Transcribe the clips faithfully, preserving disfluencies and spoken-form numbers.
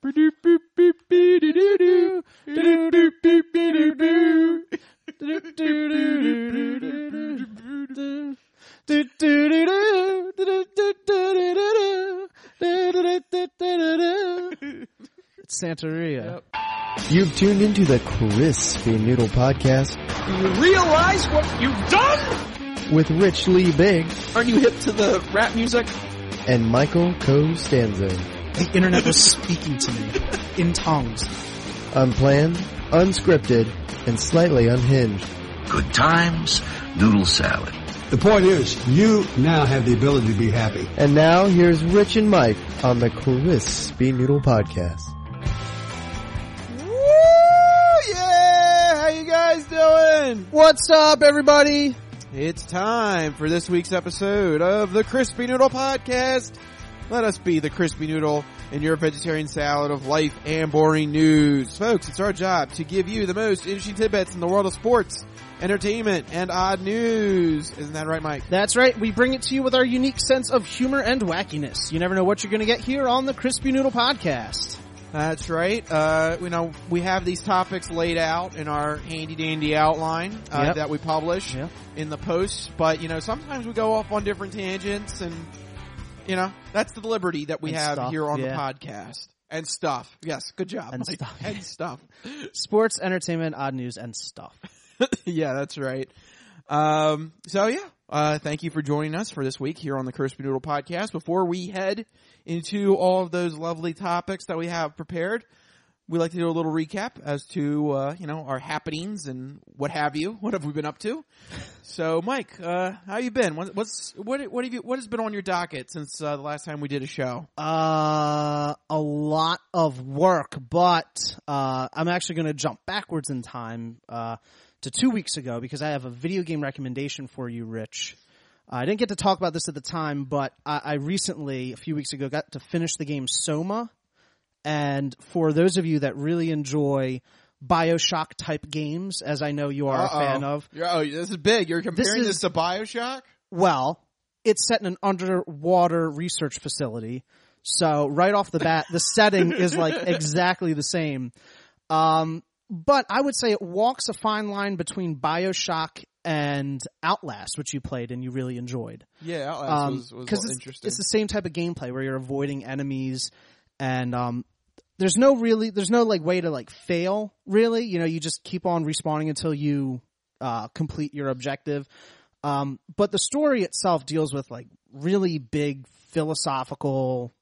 It's Santeria. Yep. You've tuned into the Crispy Noodle Podcast. Do you realize what you've done? With Rich Lee Big. Aren't you hip to the rap music? And Michael Costanzo. The internet was speaking to me in tongues. Unplanned, unscripted, and slightly unhinged. Good times, noodle salad. The point is, you now have the ability to be happy. And now, here's Rich and Mike on the Crispy Noodle Podcast. Woo! Yeah! How you guys doing? What's up, everybody? It's time for this week's episode of the Crispy Noodle Podcast. Let us be the Crispy Noodle in your vegetarian salad of life and boring news. Folks, it's our job to give you the most interesting tidbits in the world of sports, entertainment, and odd news. Isn't that right, Mike? That's right. We bring it to you with our unique sense of humor and wackiness. You never know what you're going to get here on the Crispy Noodle Podcast. That's right. Uh, you know, we have these topics laid out in our handy dandy outline uh, Yep. that we publish Yep. in the posts, but you know, sometimes we go off on different tangents, and you know, that's the liberty that we And have stuff, here on yeah. the podcast. And stuff. Yes, good job. And Mike. stuff. And stuff. Sports, entertainment, odd news, and stuff. Yeah, that's right. Um, so yeah, uh, thank you for joining us for this week here on the Crispy Noodle Podcast. Before we head into all of those lovely topics that we have prepared, we like to do a little recap as to, uh, you know, our happenings and what have you. What have we been up to? So, Mike, uh, how you been? What, what's, what, what have you, what has been on your docket since, uh, the last time we did a show? Uh, a lot of work, but, uh, I'm actually going to jump backwards in time, uh, to two weeks ago because I have a video game recommendation for you, Rich. Uh, I didn't get to talk about this at the time, but I, I recently, a few weeks ago, got to finish the game Soma. And for those of you that really enjoy BioShock type games, as I know you are Uh-oh. a fan of. You're, oh, this is big. You're comparing This this, is- to BioShock? Well, it's set in an underwater research facility. So right off the bat, the setting is like exactly the same. Um, but I would say it walks a fine line between BioShock and Outlast, which you played and you really enjoyed. Yeah, Outlast Um, was, was it's, interesting. it's the same type of gameplay where you're avoiding enemies and, um, there's no really, there's no like way to like fail really. You know, you just keep on respawning until you, uh, complete your objective. Um, but the story itself deals with like really big philosophical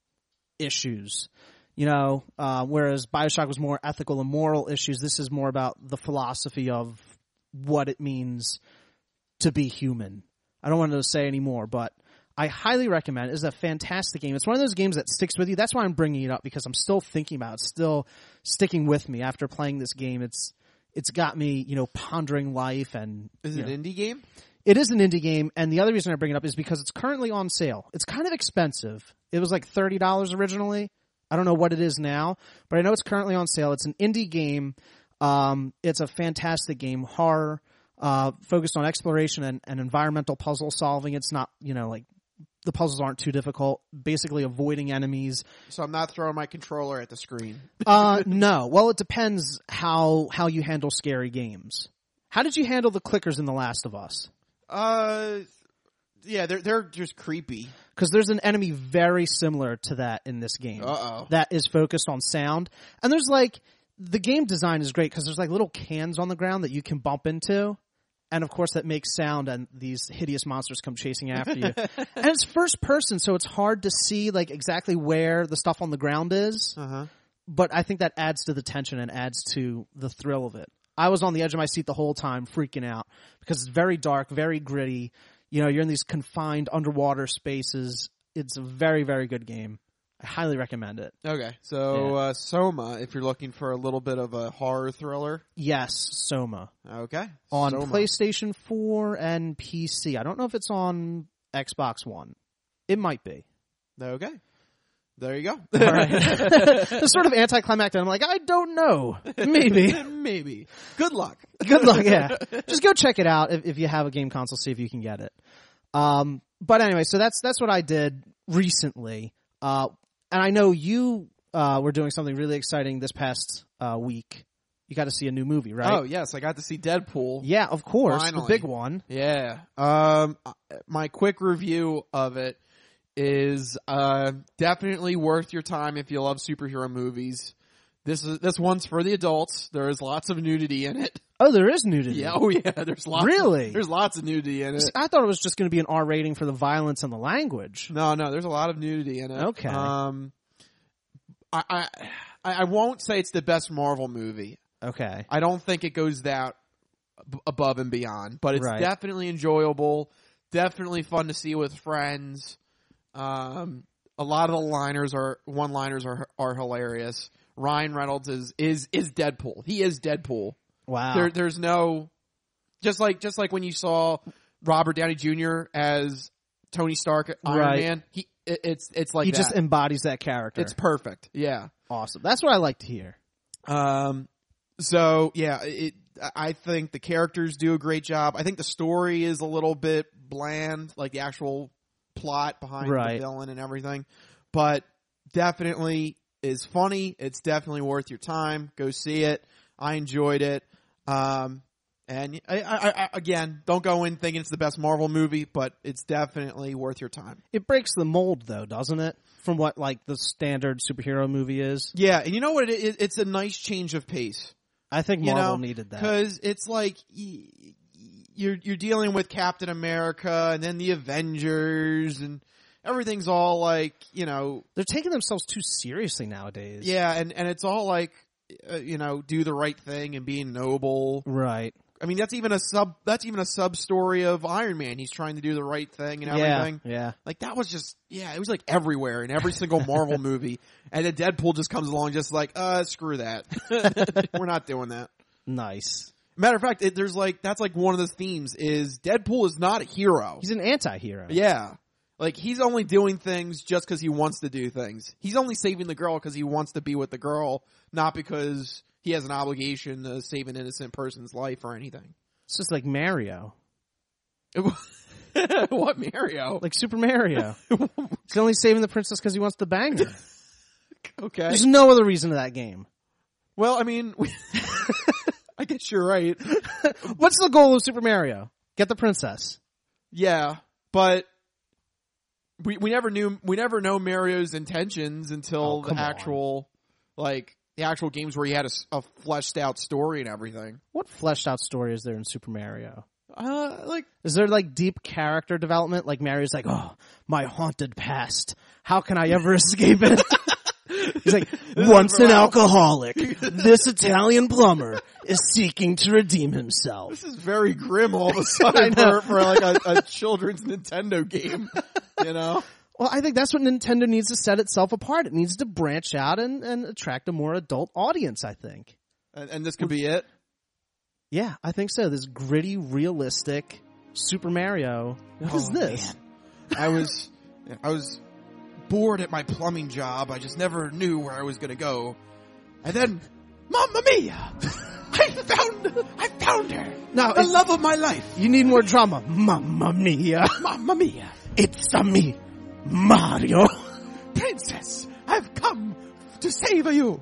issues, you know, uh, whereas BioShock was more ethical and moral issues. This is more about the philosophy of what it means to be human. I don't want to say any more, but I highly recommend it. It's a fantastic game. It's one of those games that sticks with you. That's why I'm bringing it up, because I'm still thinking about it. It's still sticking with me after playing this game. It's, it's got me, you know, pondering life and. Is it you know, an indie game? It is an indie game, and the other reason I bring it up is because it's currently on sale. It's kind of expensive. It was like thirty dollars originally. I don't know what it is now, but I know it's currently on sale. It's an indie game. Um, it's a fantastic game. Horror, uh, focused on exploration and, and environmental puzzle solving. It's not, you know, like, the puzzles aren't too difficult. Basically avoiding enemies. So I'm not throwing my controller at the screen. Uh, no. Well, it depends how, how you handle scary games. How did you handle the clickers in The Last of Us? Uh, yeah, they're they're just creepy. Because there's an enemy very similar to that in this game. Uh-oh. That is focused on sound. And there's like, the game design is great because there's like little cans on the ground that you can bump into. And of course that makes sound and these hideous monsters come chasing after you. And it's first person, so it's hard to see like exactly where the stuff on the ground is. Uh-huh. But I think that adds to the tension and adds to the thrill of it. I was on the edge of my seat the whole time freaking out because it's very dark, very gritty. You know, you're in these confined underwater spaces. It's a very, very good game. I highly recommend it. Okay, so Yeah. uh, Soma, if you're looking for a little bit of a horror thriller. Yes, Soma. Okay. On Soma. PlayStation four and P C. I don't know if it's on Xbox One. It might be. Okay. There you go. All right. It's sort of anticlimactic. I'm like, I don't know. Maybe. Maybe. Good luck. Good luck, yeah. Just go check it out if, if you have a game console, see if you can get it. Um, but anyway, so that's that's what I did recently. Uh, and I know you uh, we're doing something really exciting this past uh, week. You got to see a new movie, right? Oh yes, I got to see Deadpool. Yeah, of course, Finally. the big one. Yeah. Um, my quick review of it is uh definitely worth your time if you love superhero movies. This is this one's for the adults. There is lots of nudity in it. Oh, there is nudity. Yeah. Oh yeah. There's lots. Really? Of, there's lots of nudity in it. I thought it was just going to be an R rating for the violence and the language. No, no. There's a lot of nudity in it. Okay. Um, I I I won't say it's the best Marvel movie. Okay. I don't think it goes that b- above and beyond, but it's Right. definitely enjoyable. Definitely fun to see with friends. Um, a lot of the liners are one-liners are are hilarious. Ryan Reynolds is is is Deadpool. He is Deadpool. Wow. There, there's no just like just like when you saw Robert Downey Junior as Tony Stark, Iron Right. Man. He it, it's it's like he that. just embodies that character. It's perfect. Yeah. awesome. That's what I like to hear. Um. So yeah, it. I think the characters do a great job. I think the story is a little bit bland, like the actual plot behind Right. the villain and everything, but definitely is funny. It's definitely worth your time. Go see it. I enjoyed it. Um, and I, I, I, again, don't go in thinking it's the best Marvel movie, but it's definitely worth your time. It breaks the mold, though, doesn't it? From what like the standard superhero movie is. Yeah, and you know what? It, it, it's a nice change of pace. I think You Marvel know, needed that. because it's like y- y- you're you're dealing with Captain America and then the Avengers and everything's all like, you know, They're taking themselves too seriously nowadays. yeah, and and it's all like, uh, you know, do the right thing and being noble. Right. I mean, that's even a sub that's even a sub story of Iron Man. He's trying to do the right thing and everything. Yeah. Yeah. Like that was just, yeah, it was like everywhere in every single Marvel movie. And then Deadpool just comes along just like, uh, screw that. We're not doing that. Nice. Matter of fact, it, there's like, that's like one of the themes is Deadpool is not a hero. He's an anti-hero. Yeah. Like he's only doing things just because he wants to do things. He's only saving the girl because he wants to be with the girl, not because he has an obligation to save an innocent person's life or anything. It's just like Mario. What Mario? Like Super Mario. He's only saving the princess because he wants to bang her. Okay. There's no other reason to that game. Well, I mean, we, I guess you're right. What's the goal of Super Mario? Get the princess. Yeah, but we we never knew we never know Mario's intentions until Oh, the come on. actual like the actual games where he had a, s- a fleshed out story and everything. What fleshed out story is there in Super Mario? Uh, like Is there like deep character development? Like Mario's like, oh, my haunted past. How can I ever escape it? He's like, once an alcoholic, this Italian plumber is seeking to redeem himself. this is very grim all of a sudden for, for like a, a children's Nintendo game, you know. Well, I think that's what Nintendo needs to set itself apart. It needs to branch out and, and attract a more adult audience, I think. And, and this could be it. Yeah, I think so. This gritty, realistic Super Mario. What is Oh, this? man. I was I was bored at my plumbing job. I just never knew where I was going to go. And then, Mamma Mia! I found I found her. Now, the it- love of my life. You need more drama. Mamma mia. Mamma Mia! It's a me, Mario. Princess, I've come to save you.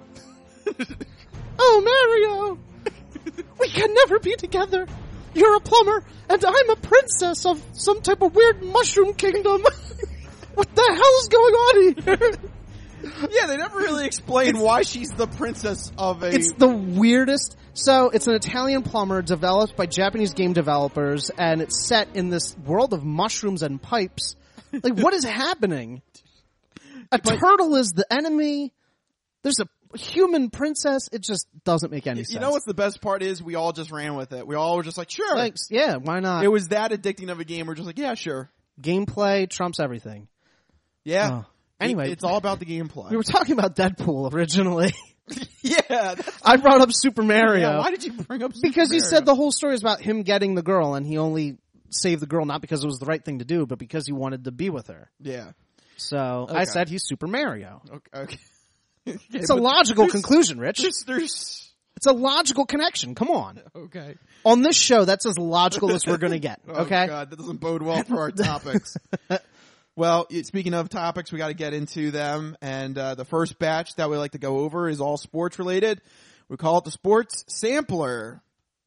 Oh, Mario. We can never be together. You're a plumber, and I'm a princess of some type of weird mushroom kingdom. What the hell's going on here? Yeah, they never really explain why she's the princess of a... It's the weirdest. So it's an Italian plumber developed by Japanese game developers, and it's set in this world of mushrooms and pipes. Like, what is happening? A turtle is the enemy. There's a human princess. It just doesn't make any sense. You know what's the best part is? We all just ran with it. We all were just like, sure. Thanks. Yeah, why not? It was that addicting of a game. We're just like, yeah, sure. Gameplay trumps everything. Yeah. Oh. Anyway. It- it's all about the gameplay. We were talking about Deadpool originally. yeah. that's- I brought up Super Mario. yeah. Why did you bring up Super Because you Mario? said the whole story is about him getting the girl, and he only saved the girl not because it was the right thing to do, but because he wanted to be with her. Yeah. So Okay. I said he's Super Mario. Okay. okay. It's a logical conclusion, Rich. There's, there's, It's a logical connection. Come on. okay. On this show, that's as logical as we're going to get. Oh, Okay? God, that doesn't bode well for our topics. Well, speaking of topics, we got to get into them. And uh, the first batch that we like to go over is all sports related. We call it the Sports Sampler.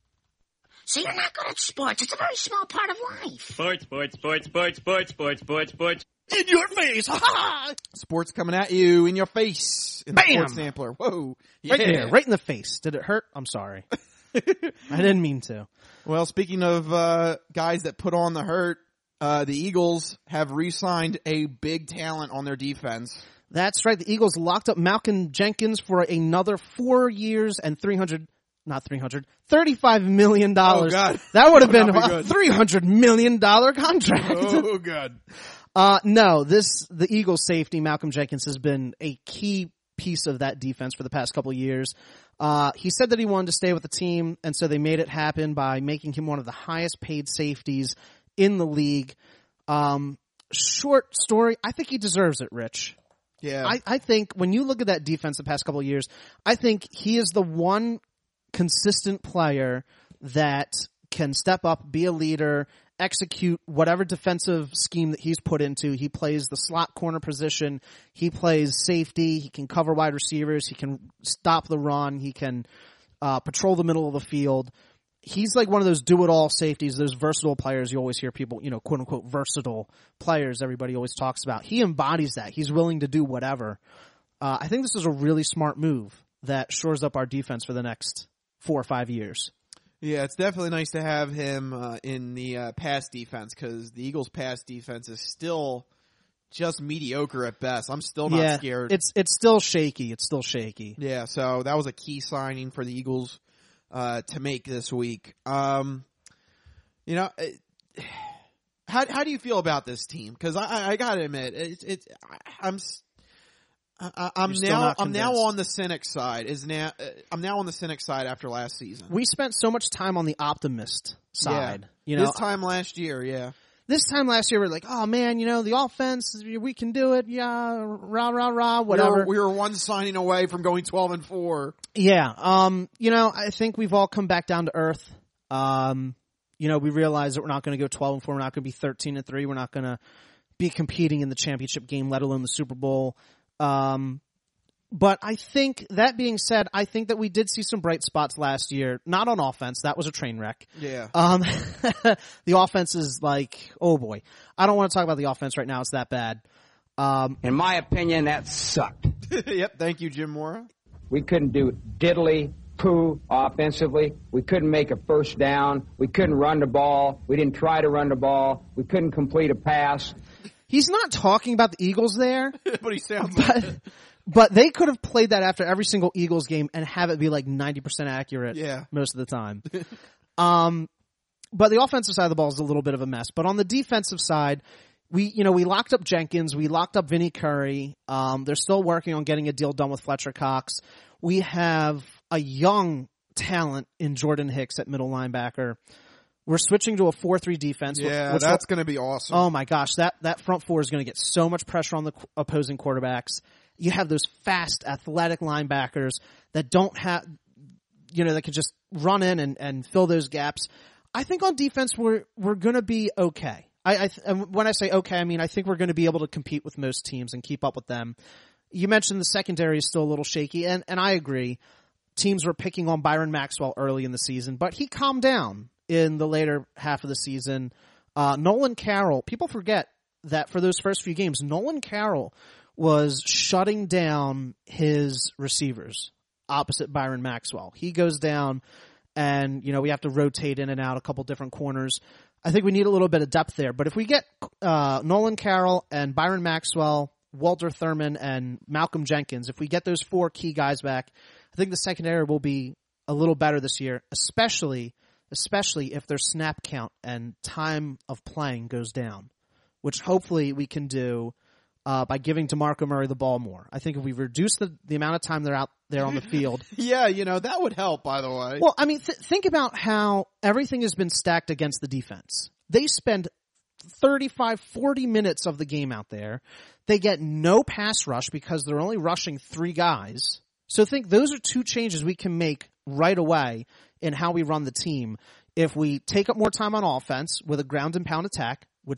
So you're not good at sports. It's a very small part of life. Sports, sports, sports, sports, sports, sports, sports, sports. In your face! Ha ha! Sports coming at you in your face. In Bam! The Sports Sampler. Whoa. Yeah. Right there, right in the face. Did it hurt? I'm sorry. I didn't mean to. Well, speaking of uh, guys that put on the hurt, uh, the Eagles have re-signed a big talent on their defense. That's right. The Eagles locked up Malcolm Jenkins for another four years and three hundred, not three hundred, thirty-five million dollars. Oh, God. That would have That been would not be a good. three hundred million dollars contract. Oh, God. Uh, no, this, the Eagles safety, Malcolm Jenkins, has been a key piece of that defense for the past couple of years. Uh, he said that he wanted to stay with the team, and so they made it happen by making him one of the highest paid safeties in the league. Um, short story, I think he deserves it, Rich. Yeah. I, I think when you look at that defense the past couple of years, I think he is the one consistent player that can step up, be a leader, execute whatever defensive scheme that he's put into. He plays the slot corner position. He plays safety. He can cover wide receivers. He can stop the run. He can uh, patrol the middle of the field. He's like one of those do-it-all safeties, those versatile players you always hear people, you know, quote-unquote versatile players everybody always talks about. He embodies that. He's willing to do whatever. Uh, I think this is a really smart move that shores up our defense for the next four or five years. Yeah, it's definitely nice to have him uh, in the uh, pass defense because the Eagles' pass defense is still just mediocre at best. I'm still not yeah, scared. It's it's still shaky. It's still shaky. Yeah, so that was a key signing for the Eagles uh, to make this week. Um, you know, it, how how do you feel about this team? Because I, I got to admit, it's it's I, I'm. I, I'm You're still now not I'm now convinced. on the cynic side. Is now uh, I'm now on the cynic side after last season. We spent so much time on the optimist side. Yeah. You know, this time last year, yeah. this time last year we we're like, oh man, you know, the offense, we can do it. Yeah, rah rah rah, whatever. We were, we were one signing away from going twelve and four. Yeah. Um, you know, I think we've all come back down to earth. Um, you know, we realize that we're not going to go twelve and four. We're not going to be thirteen and three. We're not going to be competing in the championship game, let alone the Super Bowl. Um, but I think that being said, I think that we did see some bright spots last year, not on offense. That was a train wreck. Yeah. Um, the offense is like, oh boy, I don't want to talk about the offense right now. It's that bad. Um, In my opinion, that sucked. Yep. Thank you, Jim Mora. We couldn't do diddly poo offensively. We couldn't make a first down. We couldn't run the ball. We didn't try to run the ball. We couldn't complete a pass. he's not talking about the Eagles there, But he sounds like but, but they could have played that after every single Eagles game and have it be like ninety percent accurate Yeah. most of the time. um, but the offensive side of the ball is a little bit of a mess. But on the defensive side, we, you know, we locked up Jenkins. We locked up Vinny Curry. Um, they're still working on getting a deal done with Fletcher Cox. We have a young talent in Jordan Hicks at middle linebacker. We're switching to a four three defense. Yeah, which that's going to be awesome. Oh my gosh, that, that front four is going to get so much pressure on the qu- opposing quarterbacks. You have those fast, athletic linebackers that don't have, you know, that can just run in and, and fill those gaps. I think on defense we're we're going to be okay. I, I th- and when I say okay, I mean I think we're going to be able to compete with most teams and keep up with them. You mentioned the secondary is still a little shaky, and, and I agree. Teams were picking on Byron Maxwell early in the season, but he calmed down in the later half of the season. Uh, Nolan Carroll, people forget that for those first few games, Nolan Carroll was shutting down his receivers opposite Byron Maxwell. He goes down and, you know, we have to rotate in and out a couple different corners. I think we need a little bit of depth there, but if we get, uh, Nolan Carroll and Byron Maxwell, Walter Thurman and Malcolm Jenkins, if we get those four key guys back, I think the secondary will be a little better this year, especially, especially if their snap count and time of playing goes down, which hopefully we can do uh, by giving DeMarco Murray the ball more. I think if we reduce the, the amount of time they're out there on the field. Yeah, you know, that would help, by the way. Well, I mean, th- think about how everything has been stacked against the defense. They spend thirty-five, forty minutes of the game out there. They get no pass rush because they're only rushing three guys. So think those are two changes we can make right away in how we run the team. If we take up more time on offense with a ground and pound attack, which is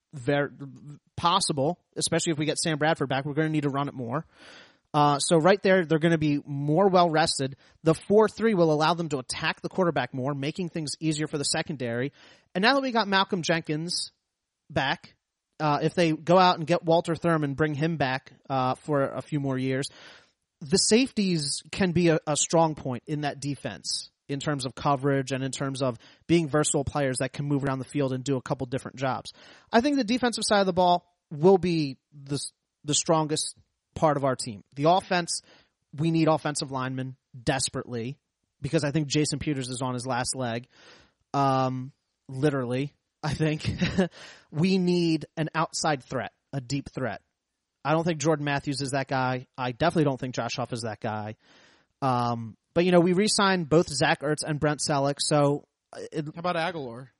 very possible, especially if we get Sam Bradford back. We're going to need to run it more. Uh, so right there, they're going to be more well rested. The four three will allow them to attack the quarterback more, making things easier for the secondary. And now that we got Malcolm Jenkins back, uh, if they go out and get Walter Thurman, bring him back, uh, for a few more years, the safeties can be a, a strong point in that defense in terms of coverage and in terms of being versatile players that can move around the field and do a couple different jobs. I think the defensive side of the ball will be the, the strongest part of our team. The offense, we need offensive linemen desperately because I think Jason Peters is on his last leg. Um, literally, I think. We need an outside threat, a deep threat. I don't think Jordan Matthews is that guy. I definitely don't think Josh Huff is that guy. Um, but, you know, we re-signed both Zach Ertz and Brent Selleck, so... It, How about Aguilar?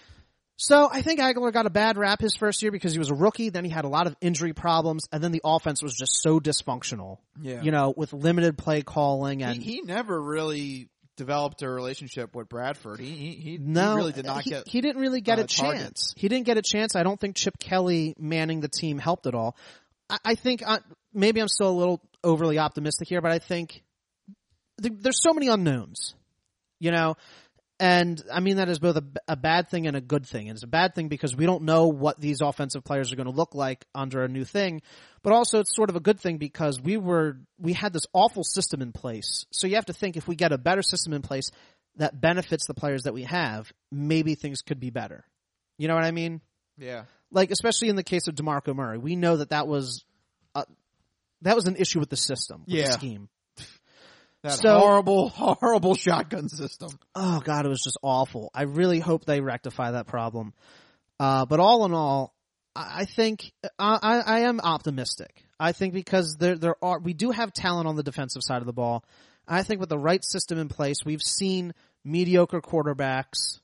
So I think Aguilar got a bad rap his first year because he was a rookie. Then he had a lot of injury problems, and then the offense was just so dysfunctional. Yeah, you know, with limited play calling, and he, he never really developed a relationship with Bradford. He he, he, no, he really did not he, get. He didn't really get uh, a chance. targets. He didn't get a chance. I don't think Chip Kelly manning the team helped at all. I, I think I, maybe I'm still a little overly optimistic here, but I think th- there's so many unknowns. You know. And, I mean, that is both a, a bad thing and a good thing. And it's a bad thing because we don't know what these offensive players are going to look like under a new thing. But also it's sort of a good thing because we were, we had this awful system in place. So you have to think if we get a better system in place that benefits the players that we have, maybe things could be better. You know what I mean? Yeah. Like, especially in the case of DeMarco Murray. We know that that was, a, that was an issue with the system, with yeah. the scheme. That so, horrible, horrible shotgun system. Oh, God, it was just awful. I really hope they rectify that problem. Uh, but all in all, I, I think I, I, I am optimistic. I think because there there are we do have talent on the defensive side of the ball. I think with the right system in place, we've seen mediocre quarterbacks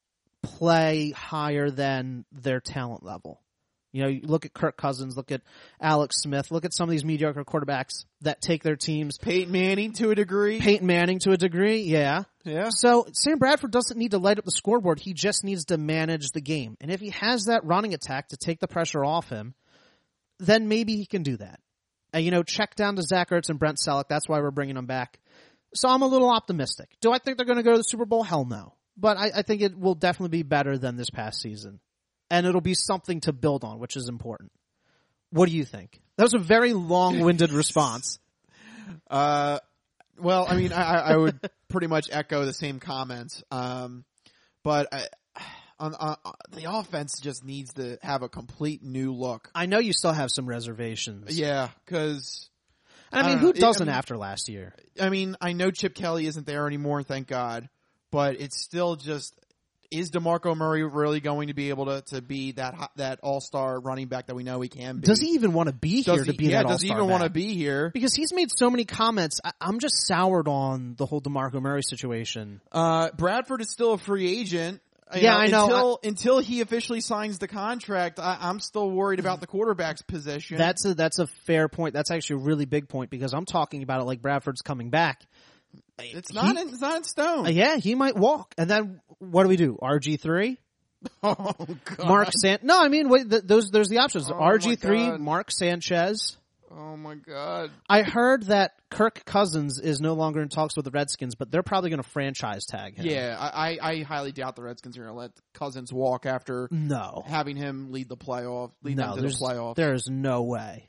play higher than their talent level. You know, you look at Kirk Cousins, look at Alex Smith, look at some of these mediocre quarterbacks that take their teams. Peyton Manning to a degree. Peyton Manning to a degree, yeah. Yeah. So Sam Bradford doesn't need to light up the scoreboard. He just needs to manage the game. And if he has that running attack to take the pressure off him, then maybe he can do that. And, you know, check down to Zach Ertz and Brent Selleck. That's why we're bringing them back. So I'm a little optimistic. Do I think they're going to go to the Super Bowl? Hell no. But I, I think it will definitely be better than this past season. And it'll be something to build on, which is important. What do you think? That was a very long-winded response. Uh, well, I mean, I, I would pretty much echo the same comments. Um, but I, on, on, the offense just needs to have a complete new look. I know you still have some reservations. Yeah, because... I mean, I who know, doesn't I mean, after last year? I mean, I know Chip Kelly isn't there anymore, thank God. But it's still just... Is DeMarco Murray really going to be able to, to be that that all-star running back that we know he can be? Does he even want to be does here he, to be yeah, that all-star does he even back? want to be here? Because he's made so many comments. I, I'm just soured on the whole DeMarco Murray situation. Uh, Bradford is still a free agent. You yeah, know, I know. Until, I, until he officially signs the contract, I, I'm still worried about the quarterback's position. That's a, that's a fair point. That's actually a really big point because I'm talking about it like Bradford's coming back. It's not, he, in, it's not in stone. Uh, yeah, he might walk. And then what do we do? R G three? Oh, God. Mark San? No, I mean, wait, th- those, there's the options. Oh, R G three, Mark Sanchez. Oh, my God. I heard that Kirk Cousins is no longer in talks with the Redskins, but they're probably going to franchise tag him. Yeah, I, I highly doubt the Redskins are going to let Cousins walk after no. having him lead the playoff, lead no, them to the playoffs. There's no way.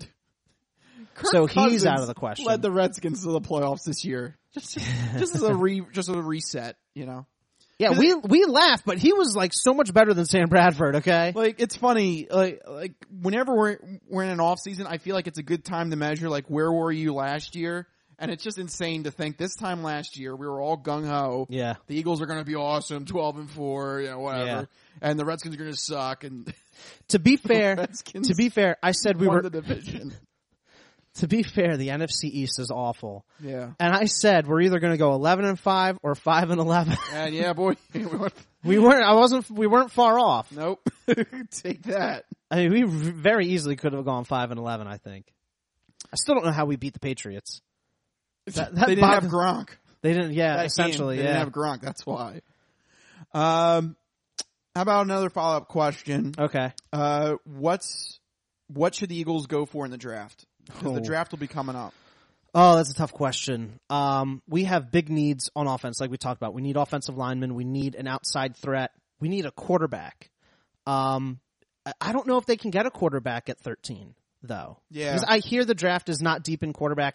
Kirk so Cousins he's out of the question. Led the Redskins to the playoffs this year. Just, just as a re, just as a reset, you know. Yeah, we we laugh, but he was like so much better than Sam Bradford. Okay, like it's funny. Like like whenever we're we're in an off season, I feel like it's a good time to measure like where were you last year, and it's just insane to think this time last year we were all gung ho. Yeah, the Eagles are going to be awesome, twelve and four, you know, whatever, yeah. and the Redskins are going to suck. And to be fair, to be fair, I said we won were the division. To be fair, the N F C East is awful. Yeah. And I said we're either going to go eleven and five or five and eleven. And yeah, boy, we weren't. I wasn't. We weren't far off. Nope. Take that. I mean, we very easily could have gone five and eleven. I think. I still don't know how we beat the Patriots. That, that they didn't have Gronk. They didn't. Yeah, that essentially. Game, they yeah. didn't have Gronk. That's why. Um. How about another follow-up question? Okay. Uh, what's what should the Eagles go for in the draft? Because Oh. the draft will be coming up. Oh, that's a tough question. Um, we have big needs on offense, like we talked about. We need offensive linemen. We need an outside threat. We need a quarterback. Um, I- I don't know if they can get a quarterback at thirteen, though. Yeah. Because I hear the draft is not deep in quarterback.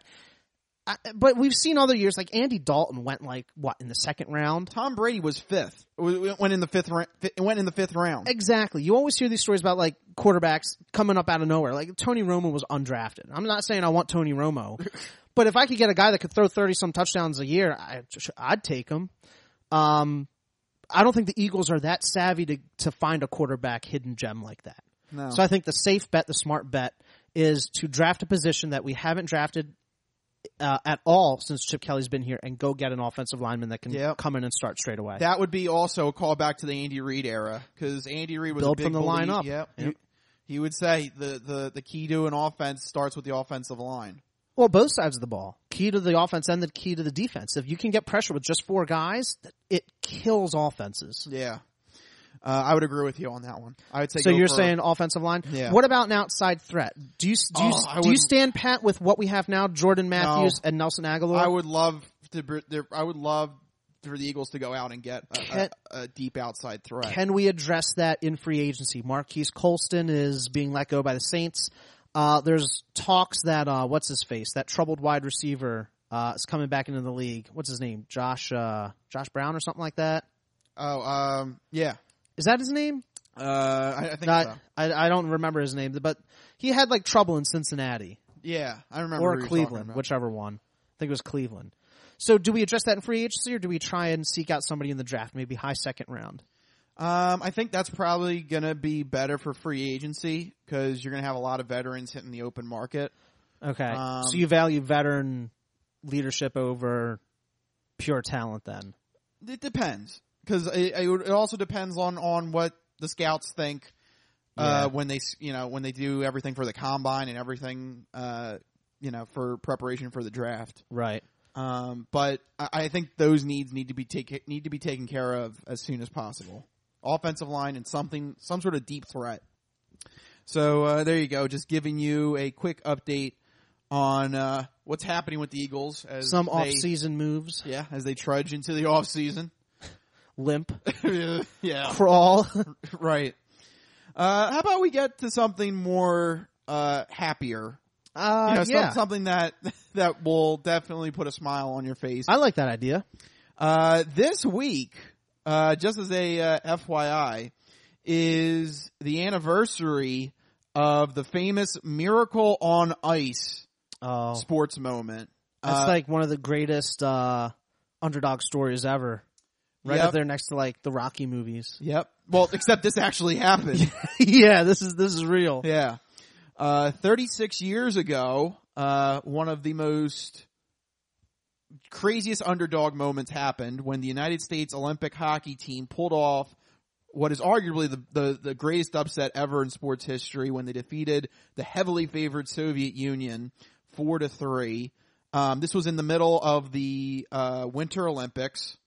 I, but we've seen other years, like Andy Dalton went like, what, in the second round? Tom Brady was fifth. It went in the fifth. ra- It went in the fifth round. Exactly. You always hear these stories about like quarterbacks coming up out of nowhere. Like Tony Romo was undrafted. I'm not saying I want Tony Romo, but if I could get a guy that could throw thirty some touchdowns a year, I, I'd take him. Um, I don't think the Eagles are that savvy to to find a quarterback hidden gem like that. No. So I think the safe bet, the smart bet, is to draft a position that we haven't drafted uh, at all since Chip Kelly's been here, and go get an offensive lineman that can Yep. come in and start straight away. That would be also a callback to the Andy Reid era, because Andy Reid was Build a big from the believer. line up. Yep. Yep. He, he would say the, the, the key to an offense starts with the offensive line. Well, both sides of the ball. Key to the offense and the key to the defense. If you can get pressure with just four guys, it kills offenses. Yeah. Uh, I would agree with you on that one. I would say. So go you're for- saying offensive line? Yeah. What about an outside threat? Do you do you, Oh, I do you would- stand pat with what we have now, Jordan Matthews No. and Nelson Aguilar? I would love to. br- there- I would love for the Eagles to go out and get a, Can- a, a deep outside threat. Can we address that in free agency? Marquise Colston is being let go by the Saints. Uh, there's talks that uh, what's his face, that troubled wide receiver, uh, is coming back into the league. What's his name? Josh uh, Josh Brown or something like that. oh, um, yeah. Is that his name? Uh, I, I think Not, so. I, I don't remember his name, but he had like trouble in Cincinnati Yeah, I remember. or who you're talking Cleveland, about. whichever one. I think it was Cleveland. So do we address that in free agency, or do we try and seek out somebody in the draft, maybe high second round? Um, I think that's probably gonna be better for free agency, because you're gonna have a lot of veterans hitting the open market. Okay. Um, so you value veteran leadership over pure talent then? It depends, because it, it also depends on, on what the scouts think uh, Yeah. when they s- you know when they do everything for the combine and everything uh, you know for preparation for the draft. Right. Um, but I, I think those needs need to be take need to be taken care of as soon as possible. Offensive line and something some sort of deep threat. So uh, there you go. Just giving you a quick update on uh, what's happening with the Eagles as Some they, off-season moves. yeah, as they trudge into the off season. Limp. yeah, Crawl. right. Uh, how about we get to something more uh, happier? Uh, You know, some- yeah. something that that will definitely put a smile on your face. I like that idea. Uh, this week, uh, just as a uh, F Y I, is the anniversary of the famous Miracle on Ice Oh, sports moment. that's Uh, like one of the greatest uh, underdog stories ever. Right Yep. up there next to like the Rocky movies. Yep. Well, except this actually happened. yeah, this is this is real. Yeah. Uh, thirty-six years ago, uh, one of the most craziest underdog moments happened when the United States Olympic hockey team pulled off what is arguably the, the, the greatest upset ever in sports history when they defeated the heavily favored Soviet Union four to three. Um, this was in the middle of the uh, Winter Olympics.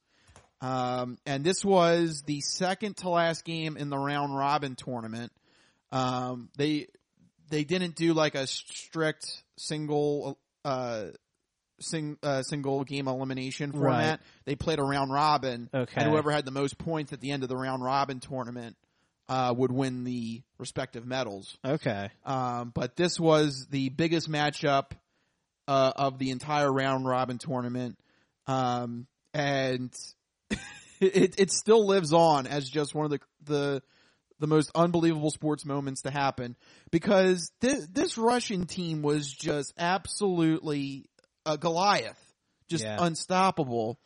Um, and this was the second to last game in the round robin tournament. Um, they, they didn't do like a strict single, uh, sing, uh, single game elimination format. Right. They played a round robin. Okay. And whoever had the most points at the end of the round robin tournament, uh, would win the respective medals. Okay. Um, but this was the biggest matchup, uh, of the entire round robin tournament. Um, and it, it still lives on as just one of the, the, the most unbelievable sports moments to happen, because this, this Russian team was just absolutely a Goliath, just Yeah. unstoppable.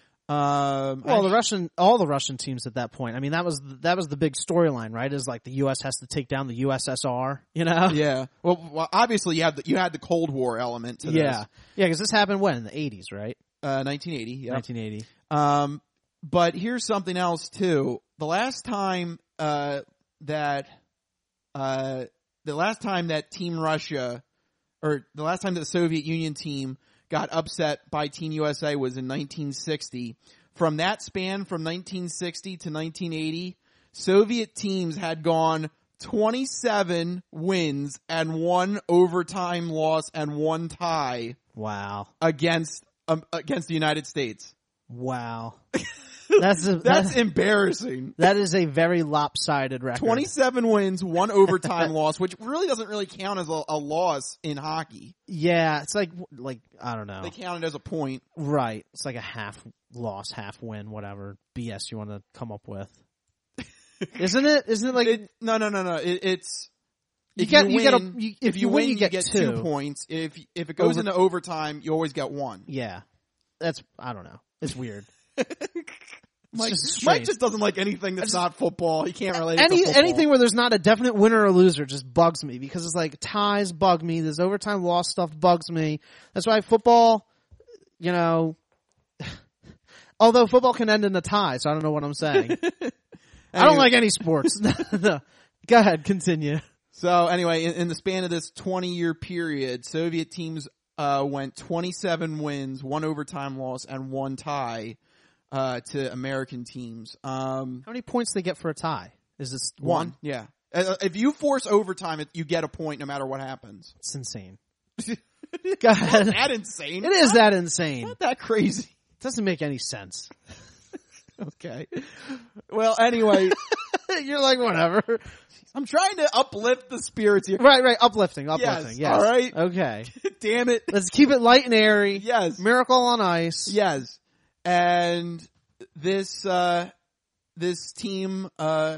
Um, Well, I- the Russian, all the Russian teams at that point. I mean, that was that was the big storyline, right? Is like the U S has to take down the U S S R. You know? yeah. Well, well, obviously you had the, you had the Cold War element to yeah, this. yeah. Because this happened when in the eighties, right? Uh, nineteen eighty. Yeah. nineteen eighty. Um, but here's something else too. The last time, uh, that, uh, the last time that Team Russia, or the last time that the Soviet Union team got upset by Team U S A was in nineteen sixty. From that span from nineteen sixty to nineteen eighty, Soviet teams had gone twenty-seven wins and one overtime loss and one tie Wow. against um, against the United States. Wow. That's a, That's that, embarrassing. that is a very lopsided record. twenty-seven wins, one overtime loss, which really doesn't really count as a, a loss in hockey. Yeah, it's like like I don't know. They count it as a point. Right. It's like a half loss, half win, whatever B S you want to come up with. Isn't it? Isn't it like It, no, no, no, no. It, it's you if get you, you get a win, you, if, if you win, you get, get two. two points. If if it goes Over- into overtime, you always get one. Yeah. That's I don't know. It's weird. Mike just just, strange. Mike just doesn't like anything that's just- not football. He can't relate it Any to football. anything where there's not a definite winner or loser just bugs me because it's like ties bug me. This overtime loss stuff bugs me. That's why football, you know, although football can end in a tie, so I don't know what I'm saying. I don't Anyway. like any sports. No. Go ahead, continue. So anyway, in, in the span of this twenty-year period, Soviet teams uh, went twenty-seven wins, one overtime loss, and one tie uh, to American teams. Um, How many points do they get for a tie? Is this one, one? yeah. Uh, if you force overtime, it, you get a point no matter what happens. It's insane. Go ahead. Not that insane. It is that insane. Not that crazy. It doesn't make any sense. Okay. Well, anyway, You're like, whatever. I'm trying to uplift the spirits here. Right, right. Uplifting, uplifting. Yes, Yes. all right. Okay. Damn it. Let's keep it light and airy. Yes. Miracle on Ice. Yes. And this, uh, this team, uh,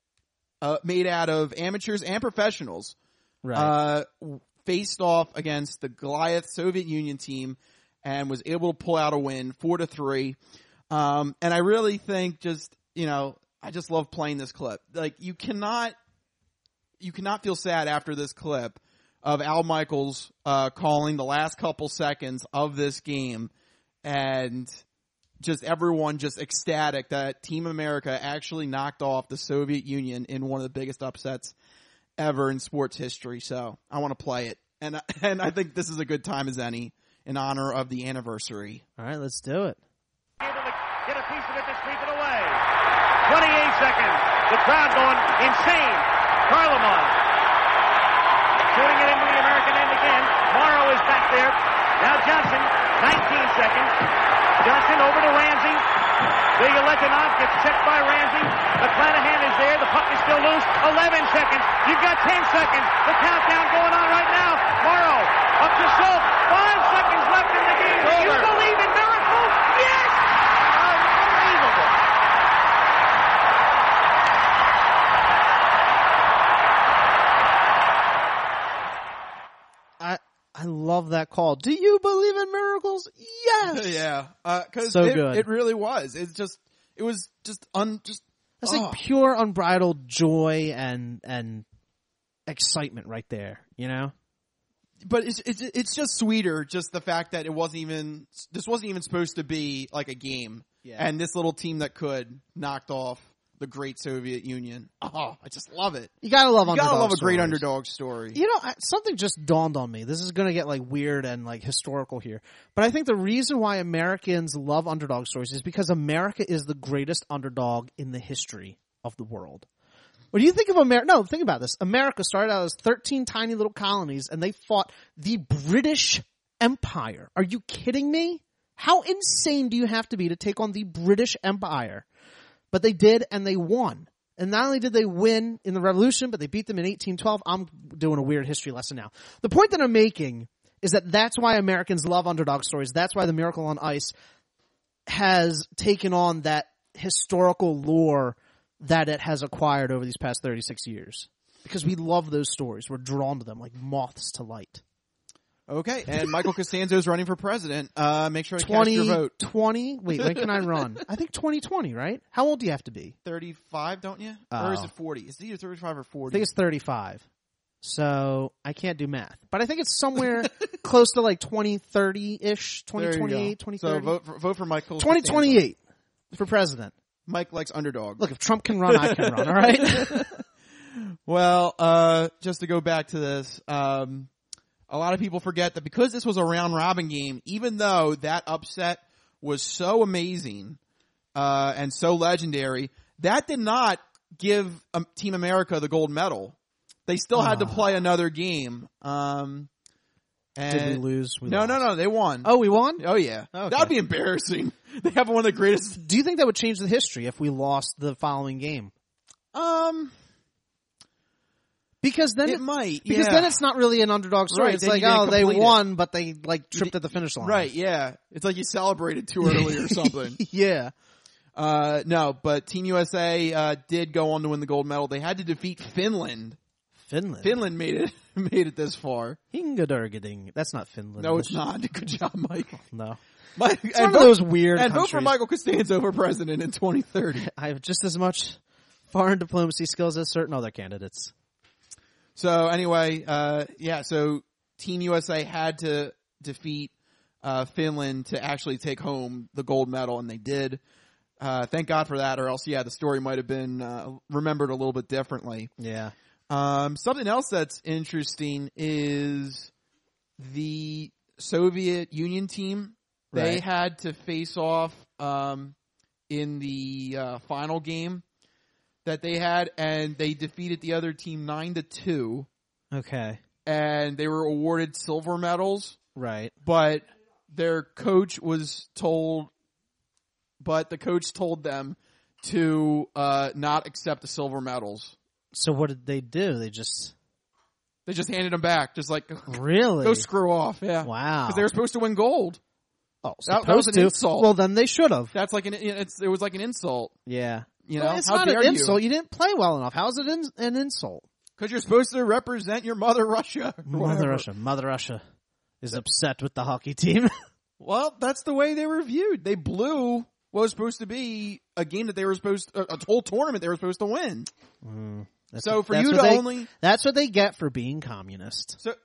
uh, made out of amateurs and professionals, Right. uh, faced off against the Goliath Soviet Union team and was able to pull out a win, four to three. Um, and I really think just, you know, I just love playing this clip. Like, you cannot, you cannot feel sad after this clip of Al Michaels, uh, calling the last couple seconds of this game and just everyone just ecstatic that Team America actually knocked off the Soviet Union in one of the biggest upsets ever in sports history. So I want to play it. And, and I think this is a good time as any in honor of the anniversary. All right, let's do it. Able to get a piece of it to sweep it away. twenty-eight seconds. The crowd going insane. Karlamov shooting it into the American end again. Morrow is back there. Now Johnson, nineteen seconds. Johnson over to Ramsey. Ilya Letonov gets checked by Ramsey. McClanahan is there. The puck is still loose. eleven seconds. You've got ten seconds. The countdown going on right now. Morrow up to Schultz. Five seconds left in the game. Do you believe in miracles? Yes! Unbelievable. I I love that call. Do you believe in miracles? Yes. Yeah. Uh, cause So it, good. it really was. It's just, it was just un, just, That's oh. like pure unbridled joy and and excitement right there, you know? But it's, it's, it's just sweeter, just the fact that it wasn't even, this wasn't even supposed to be like a game. Yeah. And this little team that could knocked off the great Soviet Union. Oh, I just love it. You gotta love You underdog gotta love a great stories. underdog story. You know, I, something just dawned on me. This is going to get like weird and like historical here. But I think the reason why Americans love underdog stories is because America is the greatest underdog in the history of the world. When you think of America, no, think about this. America started out as thirteen tiny little colonies and they fought the British Empire. Are you kidding me? How insane do you have to be to take on the British Empire? But they did, and they won. And not only did they win in the Revolution, but they beat them in eighteen twelve. I'm doing a weird history lesson now. The point that I'm making is that that's why Americans love underdog stories. That's why the Miracle on Ice has taken on that historical lore that it has acquired over these past thirty-six years. Because we love those stories. We're drawn to them like moths to light. Okay. And Michael Costanzo's running for president. Uh, make sure to cast twenty your vote. twenty Wait, when can I run? I think twenty twenty, right? How old do you have to be? thirty-five, don't you? Oh. Or is it forty? Is it either thirty-five or I forty? think it's thirty-five. So I can't do math. But I think it's somewhere close to like twenty thirty-ish, There twenty you go. twenty-eight, twenty So thirty. vote for, vote for Michael twenty Costanzo. twenty-eight for president. Mike likes underdog. Look, if Trump can run, I can run, all right? Well, uh, just to go back to this, um, a lot of people forget that because this was a round robin game, even though that upset was so amazing, uh, and so legendary, that did not give um, Team America the gold medal. They still had to Oh. play another game. Um, and Did we lose? We no, lost. no, no. They won. Oh, we won? Oh, yeah. Okay. That would be embarrassing. They have one of the greatest. Do you think that would change the history if we lost the following game? Um, Because then it might. Because yeah. then it's not really an underdog story. Right, It's then like, you didn't oh, they complete it. won, but they like tripped at the finish line. Right, yeah. It's like you celebrated too early or something. Yeah. Uh, no, but Team U S A, uh, did go on to win the gold medal. They had to defeat Finland. Finland. Finland made it, made it this far. Hingadurgading. That's not Finland. No, it's not. Good job, Mike. No. Mike It's one of those weird And vote countries. for Michael Costanzo for president in twenty thirty. I have just as much foreign diplomacy skills as certain other candidates. So anyway, uh, yeah, so Team U S A had to defeat, uh, Finland to actually take home the gold medal, and they did. Uh, thank God for that, or else, yeah, the story might have been, uh, remembered a little bit differently. Yeah. Um, something else that's interesting is the Soviet Union team. They Right. had to face off, um, in the, uh, final game that they had, and they defeated the other team nine to two. Okay. And they were awarded silver medals, Right. but their coach was told, but the coach told them to, uh, not accept the silver medals. So what did they do? They just They just handed them back, just like, really go screw off. Yeah. Wow. Because they were supposed to win gold. Oh, That- supposed that was an to. insult. Well, then they should have. That's like an, it's, it was like an insult. Yeah. You know, Well, it's how not dare an you? insult. You didn't play well enough. How's it in, an insult? Because you're supposed to represent your mother Russia. or Mother whatever. Russia. Mother Russia is upset with the hockey team. Well, that's the way they were viewed. They blew what was supposed to be a game that they were supposed to, a whole tournament they were supposed to win. That's So what- for that's you what to they- only, That's what they get for being communist. so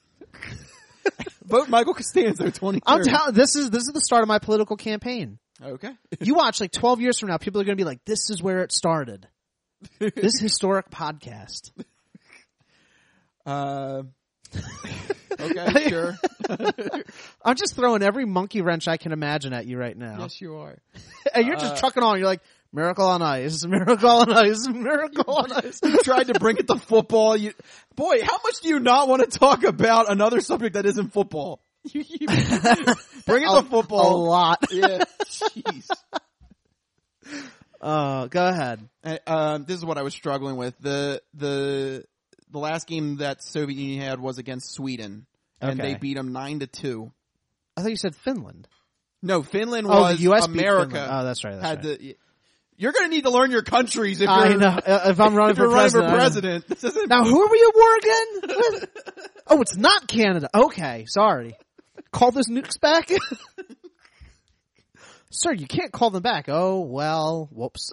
vote Michael Costanzo twenty I'm thirty. telling. This is this is the start of my political campaign. Okay. You watch, like twelve years from now, people are going to be like, "This is where it started." This historic podcast. Uh, okay, sure. I'm just throwing every monkey wrench I can imagine at you right now, Yes, you are. and you're just Uh, trucking on. You're like, "Miracle on ice, miracle on ice, miracle on ice." You tried to bring it to football. You, boy, how much do you not want to talk about another subject that isn't football? You, you, bring it A- to football. A lot. Yeah. Jeez. Uh, go ahead. Uh, um, this is what I was struggling with. The the the last game that Soviet Union had was against Sweden, and Okay. they beat them nine to two. I thought you said Finland. No, Finland Oh, was the U S beat America. Finland. Oh, that's right. That's had right. the. You're going to need to learn your countries if you're. I know. Uh, if I'm running if you're for running president. for president. This isn't- Now, who are we at war again with? Oh, it's not Canada. Okay, sorry. Call those nukes back? Sir, you can't call them back. Oh, well, whoops.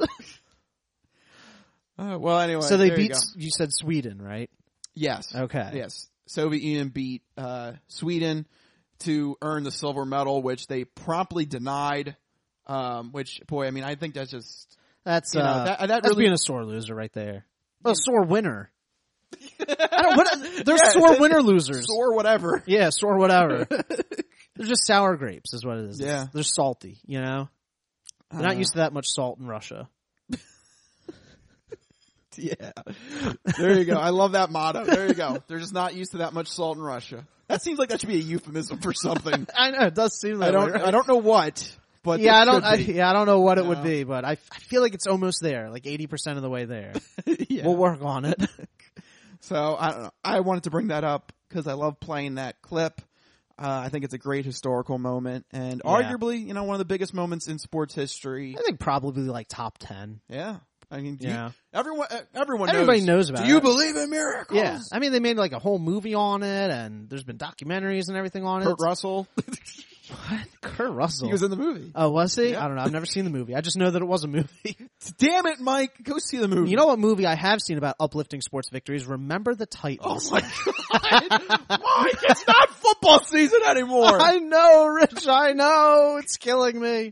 Uh, well, anyway. So they there you beat, go. you said Sweden, right? Yes. Okay. Yes. Soviet Union beat uh, Sweden to earn the silver medal, which they promptly denied. Um, which, boy, I mean, I think that's just That's, You know, uh, that- that that's really- being a sore loser right there. A sore winner. I don't, what, they're Yeah, sore winner losers. or whatever. Yeah, sore whatever. They're just sour grapes is what it is. Yeah. They're salty, you know? They're not Uh, used to that much salt in Russia. Yeah. There you go. I love that motto. There you go. They're just not used to that much salt in Russia. That seems like that should be a euphemism for something. I know, it does seem that I don't. way, right? I don't know what, but Yeah, it I don't. I, should be. yeah, I don't know what it No. would be, but I, I feel like it's almost there, like eighty percent of the way there. Yeah. We'll work on it. So I don't know. I wanted to bring that up because I love playing that clip. Uh, I think it's a great historical moment, and Yeah. arguably, you know, one of the biggest moments in sports history. I think probably like top ten. Yeah, I mean, do Yeah. you, everyone, uh, everyone, Everybody knows, knows about Do you it. believe in miracles? Yeah, I mean they made like a whole movie on it, and there's been documentaries and everything on it. Kurt Russell, What? Kurt Russell. he was in the movie. Oh, was he? Yeah. I don't know. I've never seen the movie. I just know that it was a movie. Damn it, Mike, go see the movie. You know what movie I have seen about uplifting sports victories? Remember the Oh Titans. my god, Mike, it's not football season anymore. I know, Rich. I know. It's killing me.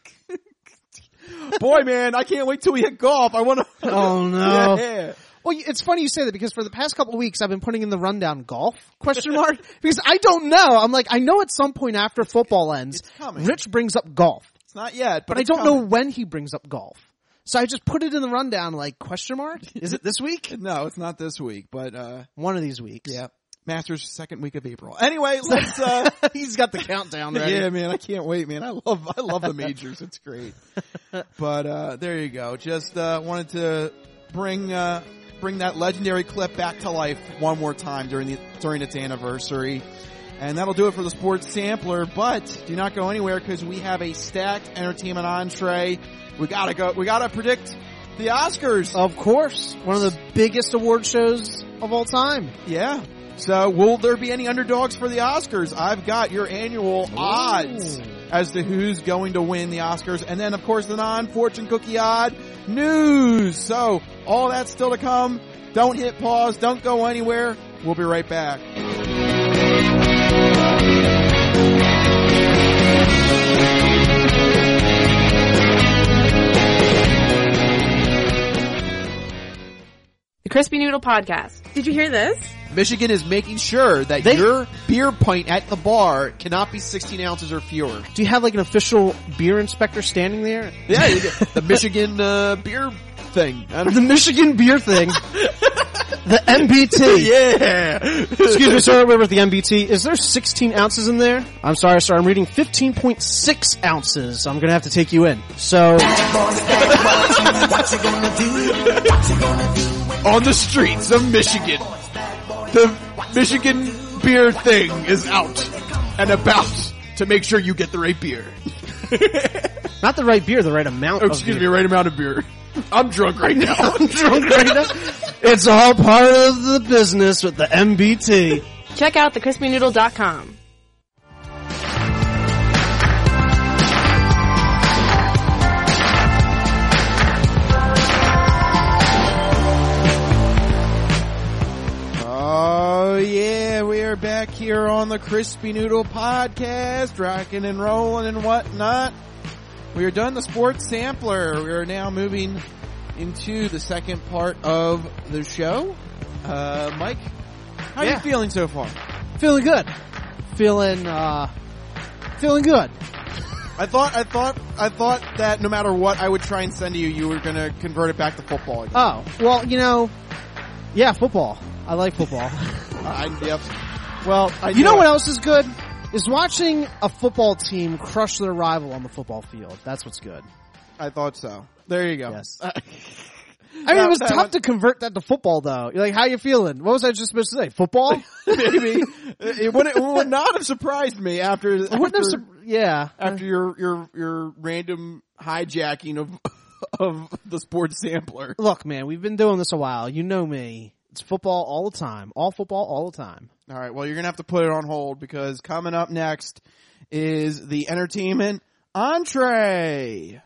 Boy, man, I can't wait till we hit golf. I want to. Oh no. Yeah. Well, it's funny you say that because for the past couple of weeks I've been putting in the rundown golf question mark because I don't know. I'm like, I know at some point after football ends, It's coming. Rich brings up golf, It's not yet, but, but I it's don't coming. know when he brings up golf. So I just put it in the rundown, like, question mark? Is it this week? No, it's not this week, but, uh. One of these weeks. Yeah. Masters second week of April. Anyway, let's, uh. He's got the countdown ready. Yeah, man, I can't wait, man. I love, I love the majors. It's great. But, uh, there you go. Just, uh, wanted to bring, uh, bring that legendary clip back to life one more time during the, during its anniversary. And that'll do it for the Sports Sampler, but do not go anywhere because we have a stacked entertainment entree. We gotta go, we gotta predict the Oscars. Of course. One of the biggest award shows of all time. Yeah. So will there be any underdogs for the Oscars? I've got your annual Ooh. odds as to who's going to win the Oscars. And then of course the non-fortune cookie odd news. So all that's still to come. Don't hit pause. Don't go anywhere. We'll be right back. The Crispy Noodle Podcast. Did you hear this? Michigan is making sure that they, your beer pint at the bar cannot be sixteen ounces or fewer. Do you have like an official beer inspector standing there? Yeah, the Michigan uh, beer thing. The Michigan beer thing. The M B T. Yeah. Excuse me, sir. We're with the M B T. Is there sixteen ounces in there? I'm sorry, sir. I'm reading fifteen point six ounces. I'm going to have to take you in. So. On the streets of Michigan, the Michigan beer thing is out and about to make sure you get the right beer. Not the right beer, the right amount oh, of excuse beer. me, right amount of beer. I'm drunk right now. I'm drunk right now. It's all part of the business with the M B T. Check out the crispy noodle dot com. Oh yeah, we are back here on the Crispy Noodle Podcast, rocking and rolling and whatnot. We are done the Sports Sampler. We are now moving into the second part of the show. Uh, Mike, how yeah. are you feeling so far? Feeling good. Feeling, uh, feeling good. I thought, I thought, I thought that no matter what I would try and send to you, you were gonna convert it back to football again. Oh, well, you know, yeah, football. I like football. I, yep. Well, I you know, know what else is good? Is watching a football team crush their rival on the football field. That's what's good. I thought so. There you go. Yes. I mean, it was tough one. to convert that to football, though. You're like, how you feeling? What was I just supposed to say? Football? Maybe. It would, it would not have surprised me after, after wouldn't have su- yeah. after your, your, your random hijacking of, of the Sports Sampler. Look, man, we've been doing this a while. You know me. It's football all the time. All football all the time. All right. Well, you're going to have to put it on hold because coming up next is the entertainment entree.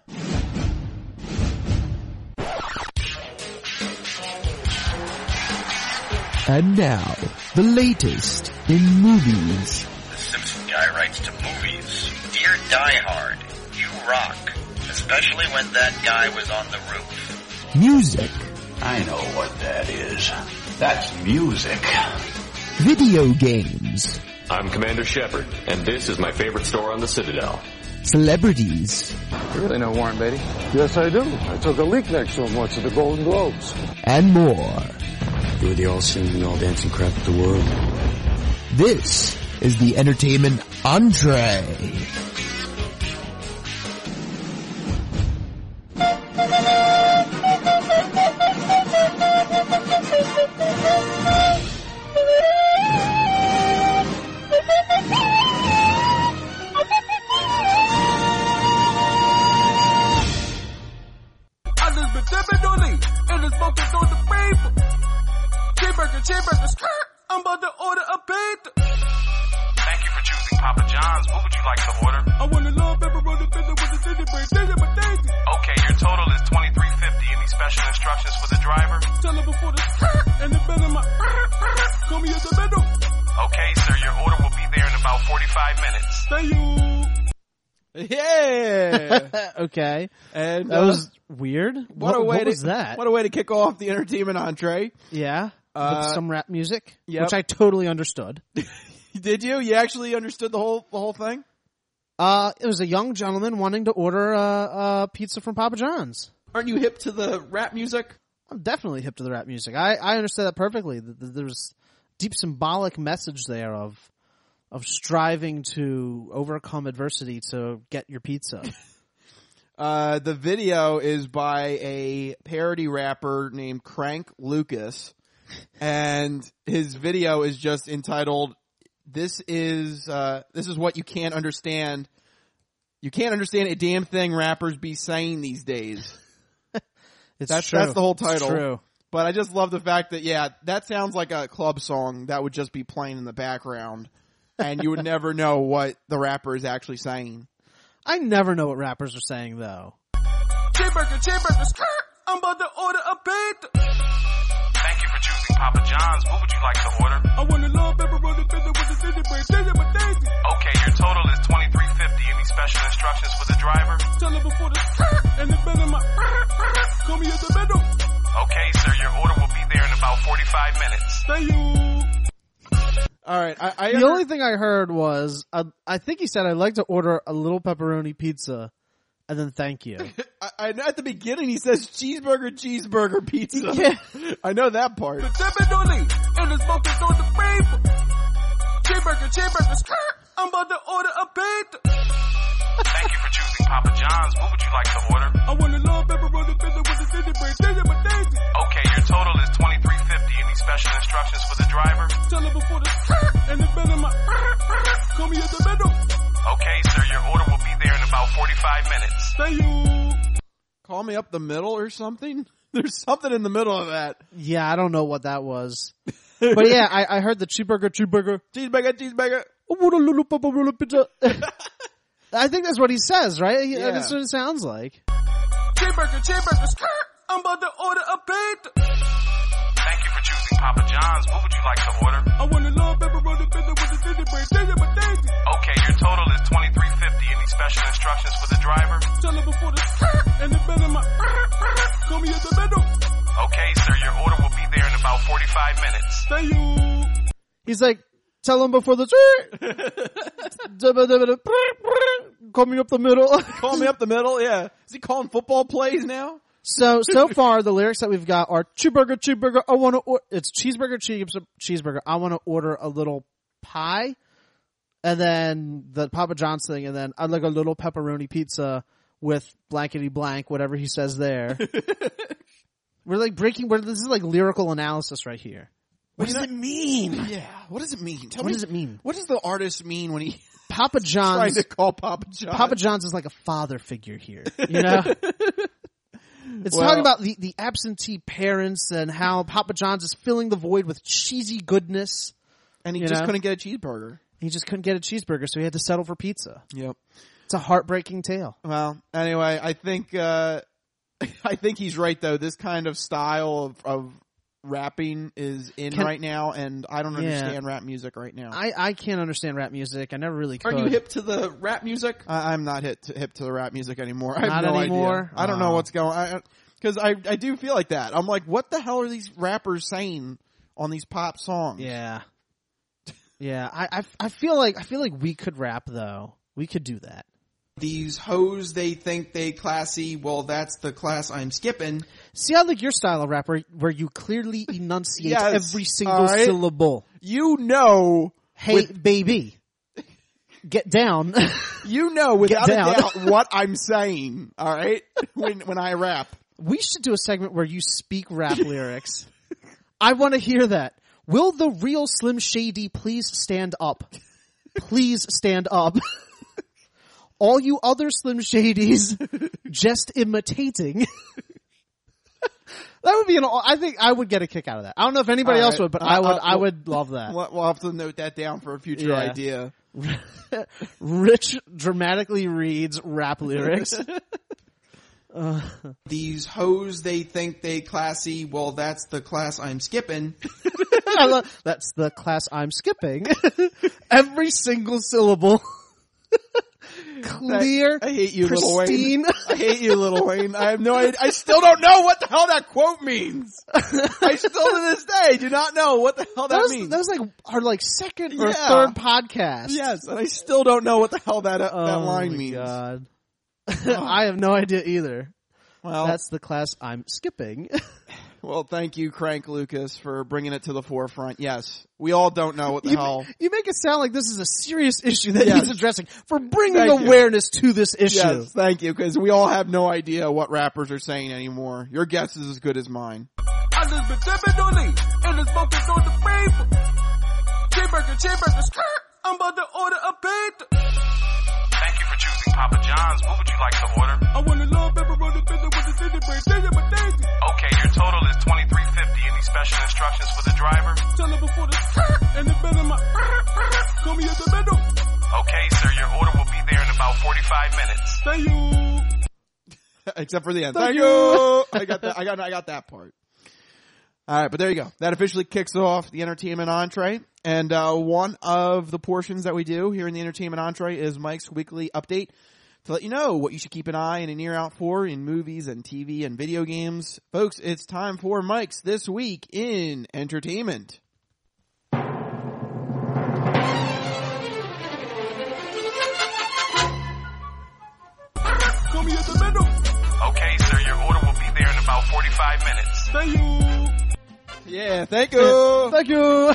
And now, the latest in movies. The Simpson guy writes to movies. Dear Die Hard, you rock. Especially when that guy was on the roof. Music. I know what that is. That's music. Video games. I'm Commander Shepard, and this is my favorite store on the Citadel. Celebrities. You really know Warren Beatty? Yes, I do. I took a leak next to him once at the Golden Globes. And more. You're the all-singing, all-dancing crap of the world. This is the entertainment entree. I'm about to order a pizza. Thank you for choosing Papa John's. What would you like to order? I want a little pepperoni pizza with a city bread. Okay, your total is twenty-three fifty. Any special instructions for the driver? Tell her before the and the bell in my call me at the middle. Okay, sir, your order will be there in about forty-five minutes. Thank you. Yeah. Okay. And that uh, was weird. What, what a way what to, was that? What a way to kick off the entertainment entree. Yeah. Uh, with some rap music, yep. which I totally understood. Did you? You actually understood the whole the whole thing? Uh, it was a young gentleman wanting to order a, a pizza from Papa John's. Aren't you hip to the rap music? I'm definitely hip to the rap music. I, I understand that perfectly. There's deep symbolic message there of of striving to overcome adversity to get your pizza. uh, the video is by a parody rapper named Crank Lucas, and his video is just entitled, "This is uh, this is what you can't understand. You can't understand a damn thing rappers be saying these days." It's that's, true. That's the whole title. It's true. But I just love the fact that, yeah, that sounds like a club song that would just be playing in the background, and you would never know what the rapper is actually saying. I never know what rappers are saying, though. Cheeseburger, cheeseburger, skirt. I'm about to order a pizza. Thank you for choosing Papa John's. What would you like to order? I want a little pepperoni pizza with a city bread. Okay, your total is twenty-three fifty. Any special instructions for the driver? Tell her before the skirt and the bend in my call me at the middle. Okay, sir, your order will be there in about forty-five minutes. Thank you. All right. I, I the under- only thing I heard was, uh, I think he said, I'd like to order a little pepperoni pizza, and then thank you. I, I know at the beginning he says cheeseburger, cheeseburger, pizza. Yeah. I know that part. The pepperoni and the smoke is on the paper. Cheeseburger, cheeseburger, skirt. I'm about to order a pizza. Thank you for choosing Papa John's. What would you like to order? I want a little pepperoni pizza with a city bread. Okay, your total is twenty-three fifty. Any special instructions for the driver? Tell her before the skirt and the bend in my call me at the middle. Okay, sir, your order will be there in about forty-five minutes. Thank you. Call me up the middle or something? There's something in the middle of that. Yeah, I don't know what that was. But yeah, I, I heard the cheeseburger, cheeseburger. Cheeseburger, cheeseburger. I want a little pepperoni pizza. I think that's what he says, right? Yeah. That's what it sounds like. Cheeseburger, cheeseburger, skirt. I'm about to order a pizza. Thank you for choosing Papa John's. What would you like to order? I want a little pepperoni pizza with a city bread. Okay, your total is twenty-three fifty. Any special instructions for the driver? Tell her before the skirt and the bend in my call me at the middle. Okay, sir, your order will be there in about forty-five minutes. Thank you. He's like, tell him before the call me up the middle. Call me up the middle, yeah. Is he calling football plays now? So, so far, the lyrics that we've got are cheeseburger, cheeseburger, I want to, or- it's cheeseburger, cheese, cheeseburger, I want to order a little pie, and then the Papa John's thing, and then I'd like a little pepperoni pizza with blankety blank, whatever he says there. We're like breaking, we're, this is like lyrical analysis right here. What does it mean? Yeah, what does it mean? Tell What me, does it mean? What does the artist mean when he Papa John's, trying to call Papa John's? Papa John's is like a father figure here, you know? It's Well- talking about the, the absentee parents and how Papa John's is filling the void with cheesy goodness. And he you just know? couldn't get a cheeseburger. He just couldn't get a cheeseburger, so he had to settle for pizza. Yep. It's a heartbreaking tale. Well, anyway, I think, uh, I think he's right though. This kind of style of, of rapping is in Can- right now, and I don't Yeah. understand rap music right now. I, I can't understand rap music. I never really could. Are you hip to the rap music? I, I'm not hip to, hip to the rap music anymore. I have Not no anymore? idea. I don't know Oh. what's going on. Because I, I do feel like that. I'm like, what the hell are these rappers saying on these pop songs? Yeah. Yeah. I, I, I feel like, I feel like we could rap though. We could do that. These hoes, they think they classy. Well, that's the class I'm skipping. See, I like your style of rap where, where you clearly enunciate Yes. every single All right. syllable. You know. Hey, with- baby. Get down. You know without a down. doubt what I'm saying. All right? When, when I rap. We should do a segment where you speak rap lyrics. I want to hear that. Will the real Slim Shady please stand up? Please stand up. All you other Slim Shadys just imitating. That would be an, I think I would get a kick out of that. I don't know if anybody All else right. would, but Uh, I would, uh, I we'll- would love that. We'll, we'll have to note that down for a future Yeah. idea. Rich dramatically reads rap lyrics. Uh, These hoes, they think they classy. Well, that's the class I'm skipping. I love, that's the class I'm skipping. Every single syllable. Clear. I hate you, pristine. Lil Wayne. I hate you, Lil Wayne. I have no idea. I still don't know what the hell that quote means. I still to this day do not know what the hell that, That was, means. that was like our like second or Yeah. third podcast. Yes, and I still don't know what the hell that, that Oh line my means. God. I have no idea either. Well, that's the class I'm skipping. Well, thank you, Crank Lucas, for bringing it to the forefront. Yes, we all don't know what the you, hell. You make it sound like this is a serious issue that yes. he's addressing for bringing thank awareness you. to this issue. Yes, thank you, because we all have no idea what rappers are saying anymore. Your guess is as good as mine. I just been tipping on it, and it's focused on the paper. Cheeseburger, cheeseburger, skirt. I'm about to order a pizza. Thank you for choosing Papa John's. What would you like to order? I want a little pepperoni pizza with the city bread. Okay, your total is twenty-three fifty. Any special instructions for the driver? Tell her before the skirt and the bed of my call me at the middle. Okay, sir, your order will be there in about forty-five minutes. Thank you. Except for the end. Thank, Thank you. you. I got that. I got. I got that part. All right, but there you go. That officially kicks off the entertainment entree. And uh one of the portions that we do here in the entertainment entree is Mike's weekly update to let you know what you should keep an eye and an ear out for in movies and T V and video games. Folks, it's time for Mike's This Week in Entertainment. Call me at the middle. Okay, sir, your order will be there in about forty-five minutes. Thank you. Yeah, thank you. Thank you.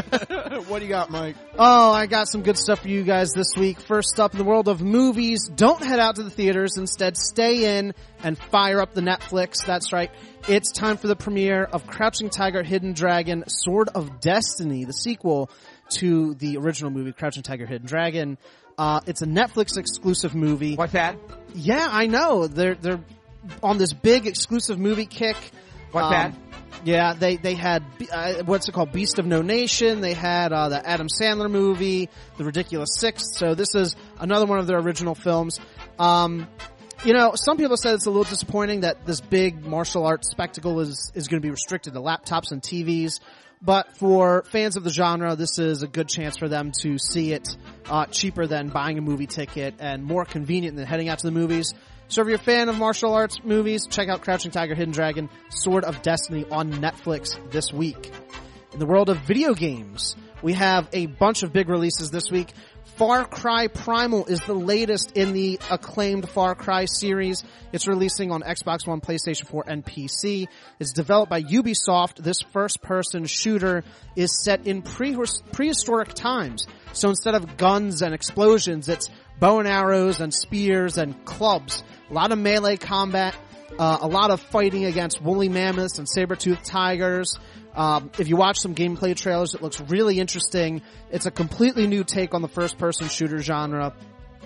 What do you got, Mike? Oh, I got some good stuff for you guys this week. First up, in the world of movies, don't head out to the theaters. Instead, stay in and fire up the Netflix. That's right. It's time for the premiere of Crouching Tiger, Hidden Dragon, Sword of Destiny, the sequel to the original movie, Crouching Tiger, Hidden Dragon. Uh, it's a Netflix exclusive movie. What's that? Yeah, I know. They're, they're on this big exclusive movie kick. What's um, that? Yeah, they, they had, uh, what's it called? Beast of No Nation. They had, uh, the Adam Sandler movie, The Ridiculous Six. So this is another one of their original films. Um, you know, some people said it's a little disappointing that this big martial arts spectacle is, is going to be restricted to laptops and T Vs. But for fans of the genre, this is a good chance for them to see it, uh, cheaper than buying a movie ticket and more convenient than heading out to the movies. So if you're a fan of martial arts movies, check out Crouching Tiger, Hidden Dragon, Sword of Destiny on Netflix this week. In the world of video games, we have a bunch of big releases this week. Far Cry Primal is the latest in the acclaimed Far Cry series. It's releasing on Xbox One, PlayStation four, and P C. It's developed by Ubisoft. This first-person shooter is set in pre- prehistoric times. So instead of guns and explosions, it's bow and arrows and spears and clubs. A lot of melee combat, uh, a lot of fighting against woolly mammoths and saber-toothed tigers. Um, if you watch some gameplay trailers, it looks really interesting. It's a completely new take on the first-person shooter genre.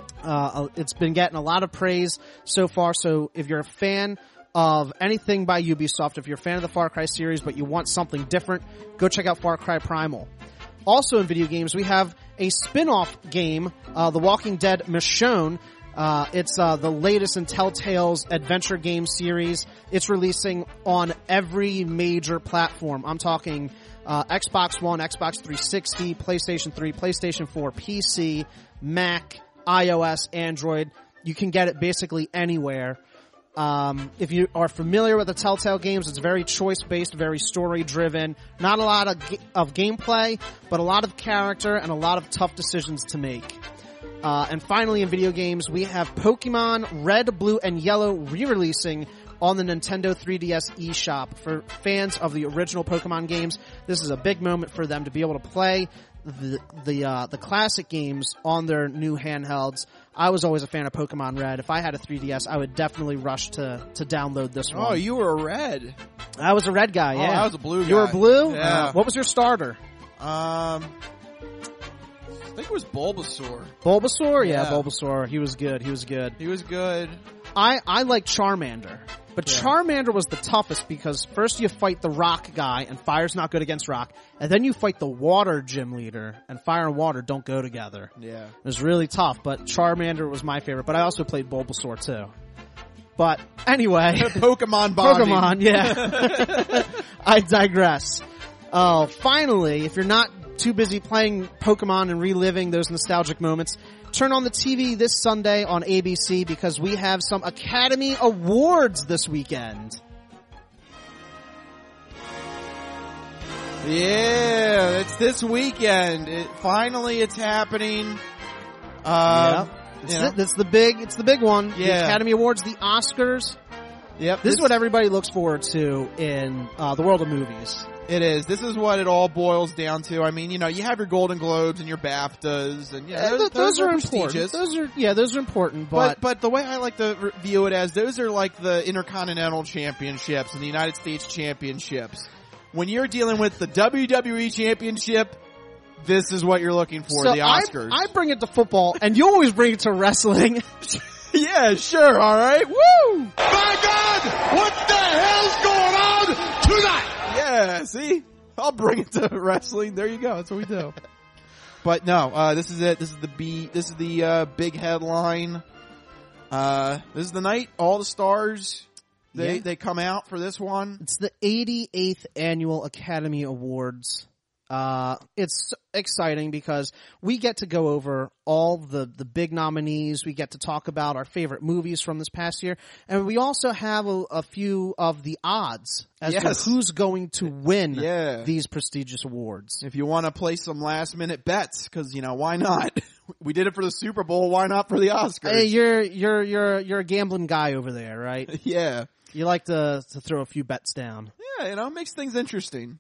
Uh, it's been getting a lot of praise so far, so if you're a fan of anything by Ubisoft, if you're a fan of the Far Cry series but you want something different, go check out Far Cry Primal. Also in video games, we have a spin-off game, uh, The Walking Dead Michonne. Uh, it's, uh, the latest in Telltale's adventure game series. It's releasing on every major platform. I'm talking, uh, Xbox One, Xbox three sixty, PlayStation three, PlayStation four, P C, Mac, iOS, Android. You can get it basically anywhere. Um, if you are familiar with the Telltale games, it's very choice-based, very story-driven. Not a lot of, ga- of gameplay, but a lot of character and a lot of tough decisions to make. Uh, and finally in video games, we have Pokemon Red, Blue, and Yellow re-releasing on the Nintendo three D S eShop. For fans of the original Pokemon games, this is a big moment for them to be able to play the, the, uh, the classic games on their new handhelds. I was always a fan of Pokemon Red. If I had a three D S, I would definitely rush to, to download this one. Oh, you were a red. I was a red guy, oh, yeah. I was a blue guy. You were blue? Yeah. Uh, what was your starter? Um, I think it was Bulbasaur. Bulbasaur? Yeah, Yeah. Bulbasaur. He was good. He was good. He was good. I, I like Charmander. But Yeah. Charmander was the toughest because first you fight the rock guy, and fire's not good against rock, and then you fight the water gym leader, and fire and water don't go together. Yeah. It was really tough, but Charmander was my favorite, but I also played Bulbasaur too. But anyway. Pokemon bonding. Pokemon, yeah. I digress. Oh, finally, if you're not too busy playing Pokemon and reliving those nostalgic moments, turn on the T V this Sunday on A B C because we have some Academy Awards this weekend. Yeah, it's this weekend. It, finally, it's happening. Um, yeah. It's, you know. the, it's the big, it's the big one. Yeah. The Academy Awards, the Oscars. Yep. This, This is what everybody looks forward to in uh, the world of movies. It is. This is what it all boils down to. I mean, you know, you have your Golden Globes and your BAFTAs, and yeah, Yeah, those, th- those are prestigious. important. Those are yeah, those are important. But But, but the way I like to re- view it as, those are like the Intercontinental Championships and the United States Championships. When you're dealing with the W W E Championship, this is what you're looking for, so the Oscars. I, I bring it to football, and you always bring it to wrestling. Yeah, sure, all right. Woo! My God, what the hell's going on tonight? Yeah, see? I'll bring it to wrestling. There you go. That's what we do. But no, uh, this is it. This is the B, this is the, uh, big headline. Uh, this is the night all the stars, they, Yeah. they come out for this one. It's the eighty-eighth Annual Academy Awards. Uh, it's exciting because we get to go over all the, the big nominees. We get to talk about our favorite movies from this past year. And we also have a, a few of the odds as Yes. to who's going to win Yeah. these prestigious awards. If you want to play some last minute bets, cause you know, why not? We did it for the Super Bowl. Why not for the Oscars? Hey, you're, you're, you're, you're a gambling guy over there, right? Yeah. You like to, to throw a few bets down. Yeah, you know, it makes things interesting.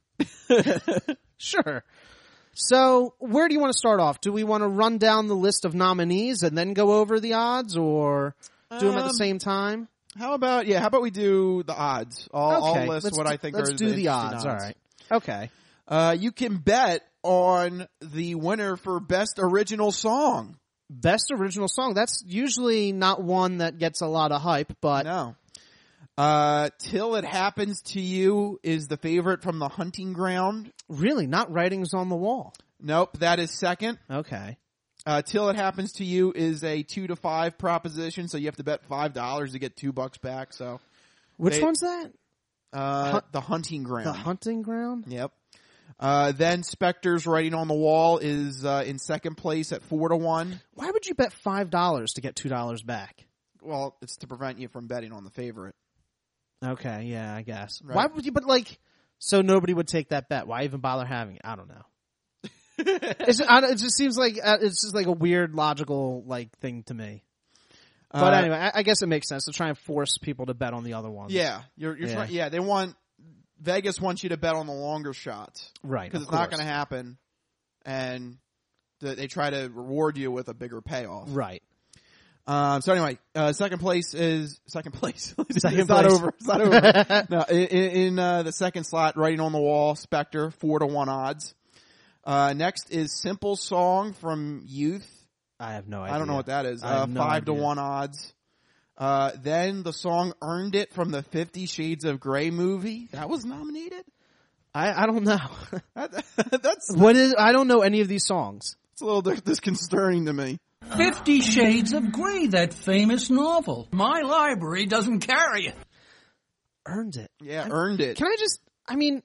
Sure. So, where do you want to start off? Do we want to run down the list of nominees and then go over the odds, or do them at the Um, same time? How about, yeah, how about we do the odds? I'll, Okay, I'll list let's what do- I think let's are do the interesting odds. All right. Okay. Uh, you can bet on the winner for best original song. Best original song. That's usually not one that gets a lot of hype, but No. Uh, Till It Happens to You is the favorite from The Hunting Ground. really not writings on the wall. Nope, that is second. Okay. Uh, Till It Happens to You is a two to five proposition, so you have to bet five dollars to get two bucks back. So, Which They- one's that? uh, Hun- The Hunting Ground. The Hunting Ground? Yep. Uh, then Spectre's Writing on the Wall is uh, in second place at four to one. Why would you bet five dollars to get two dollars back? Well, it's to prevent you from betting on the favorite. Okay, yeah, I guess. Right. Why would you, but like, so nobody would take that bet. Why even bother having it? I don't know. it's just, I, don't- it just seems like, uh, it's just like a weird logical, like, thing to me. But Uh, anyway, I, I guess it makes sense to try and force people to bet on the other ones. Yeah, you're, you're Yeah. trying. Yeah, they want Vegas wants you to bet on the longer shots, Right. Because of it's not course. going to happen, and th- they try to reward you with a bigger payoff. Right. Um, so anyway, uh, second place is second place. Second it's not place. over. It's not over. No, in, in uh, the second slot, Writing on the Wall, Spectre, four to one odds. Uh, next is Simple Song from Youth. I have no idea. I don't know what that is. I have Uh, no five to idea. one odds. Uh, then the song Earned It from the Fifty Shades of Grey movie. That was nominated? I, I don't know. That, that's, What is, I don't know any of these songs. it's a little dis- disconcerting to me. Fifty Shades of Grey, that famous novel. My library doesn't carry it. Earned it. Yeah, I- Earned It. Can I just, I mean,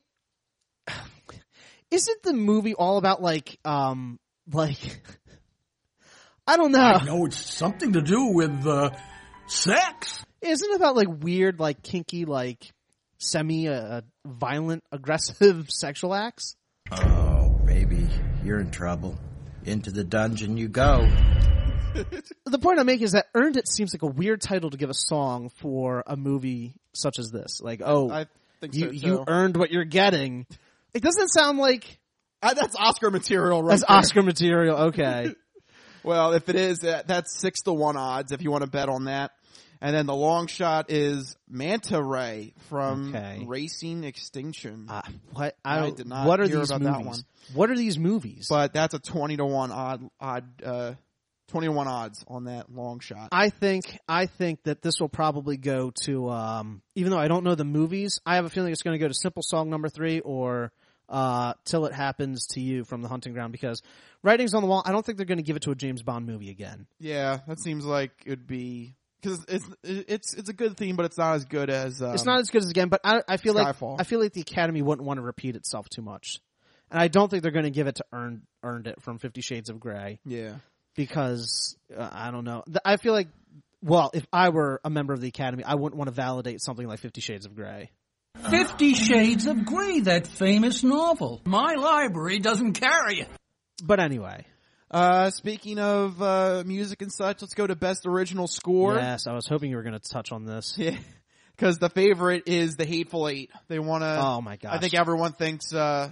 isn't the movie all about like, um, like, I don't know. I know it's something to do with, uh, sex. Isn't it about like weird, like kinky, like semi, uh, violent, aggressive sexual acts? Oh, baby, you're in trouble. Into the dungeon you go. The point I'm making is that Earned It seems like a weird title to give a song for a movie such as this. Like, oh, I think you, so, you too. earned what you're getting. It doesn't sound like Uh, that's Oscar material, right? that's there. Oscar material. Okay. Well, if it is, uh, that's six to one odds if you want to bet on that. And then the long shot is Manta Ray from Okay. Racing Extinction. Uh, what? I, I don't, did not what are hear these about movies? that one. What are these movies? But that's a twenty to one odd, odd, uh, twenty to one odds on that long shot. I think I think that this will probably go to um even though I don't know the movies, I have a feeling it's going to go to Simple Song number three or uh Till It Happens to You from The Hunting Ground, because Writings on the Wall, I don't think they're going to give it to a James Bond movie again. Yeah, that seems like it'd be because it's it's it's a good theme, but it's not as good as um, It's not as good as again, but I I feel Skyfall. like I feel like the Academy wouldn't want to repeat itself too much. And I don't think they're going to give it to Earned Earned It from Fifty Shades of Grey. Yeah. Because uh, I don't know. Th- I feel like, well, if I were a member of the Academy, I wouldn't want to validate something like Fifty Shades of Grey. Fifty Shades of Grey, that famous novel. My library doesn't carry it. But anyway. Uh, speaking of uh, music and such, let's go to Best Original Score. Yes, I was hoping you were going to touch on this. Yeah. Because the favorite is The Hateful Eight. They want to. Oh my gosh! I think everyone thinks uh,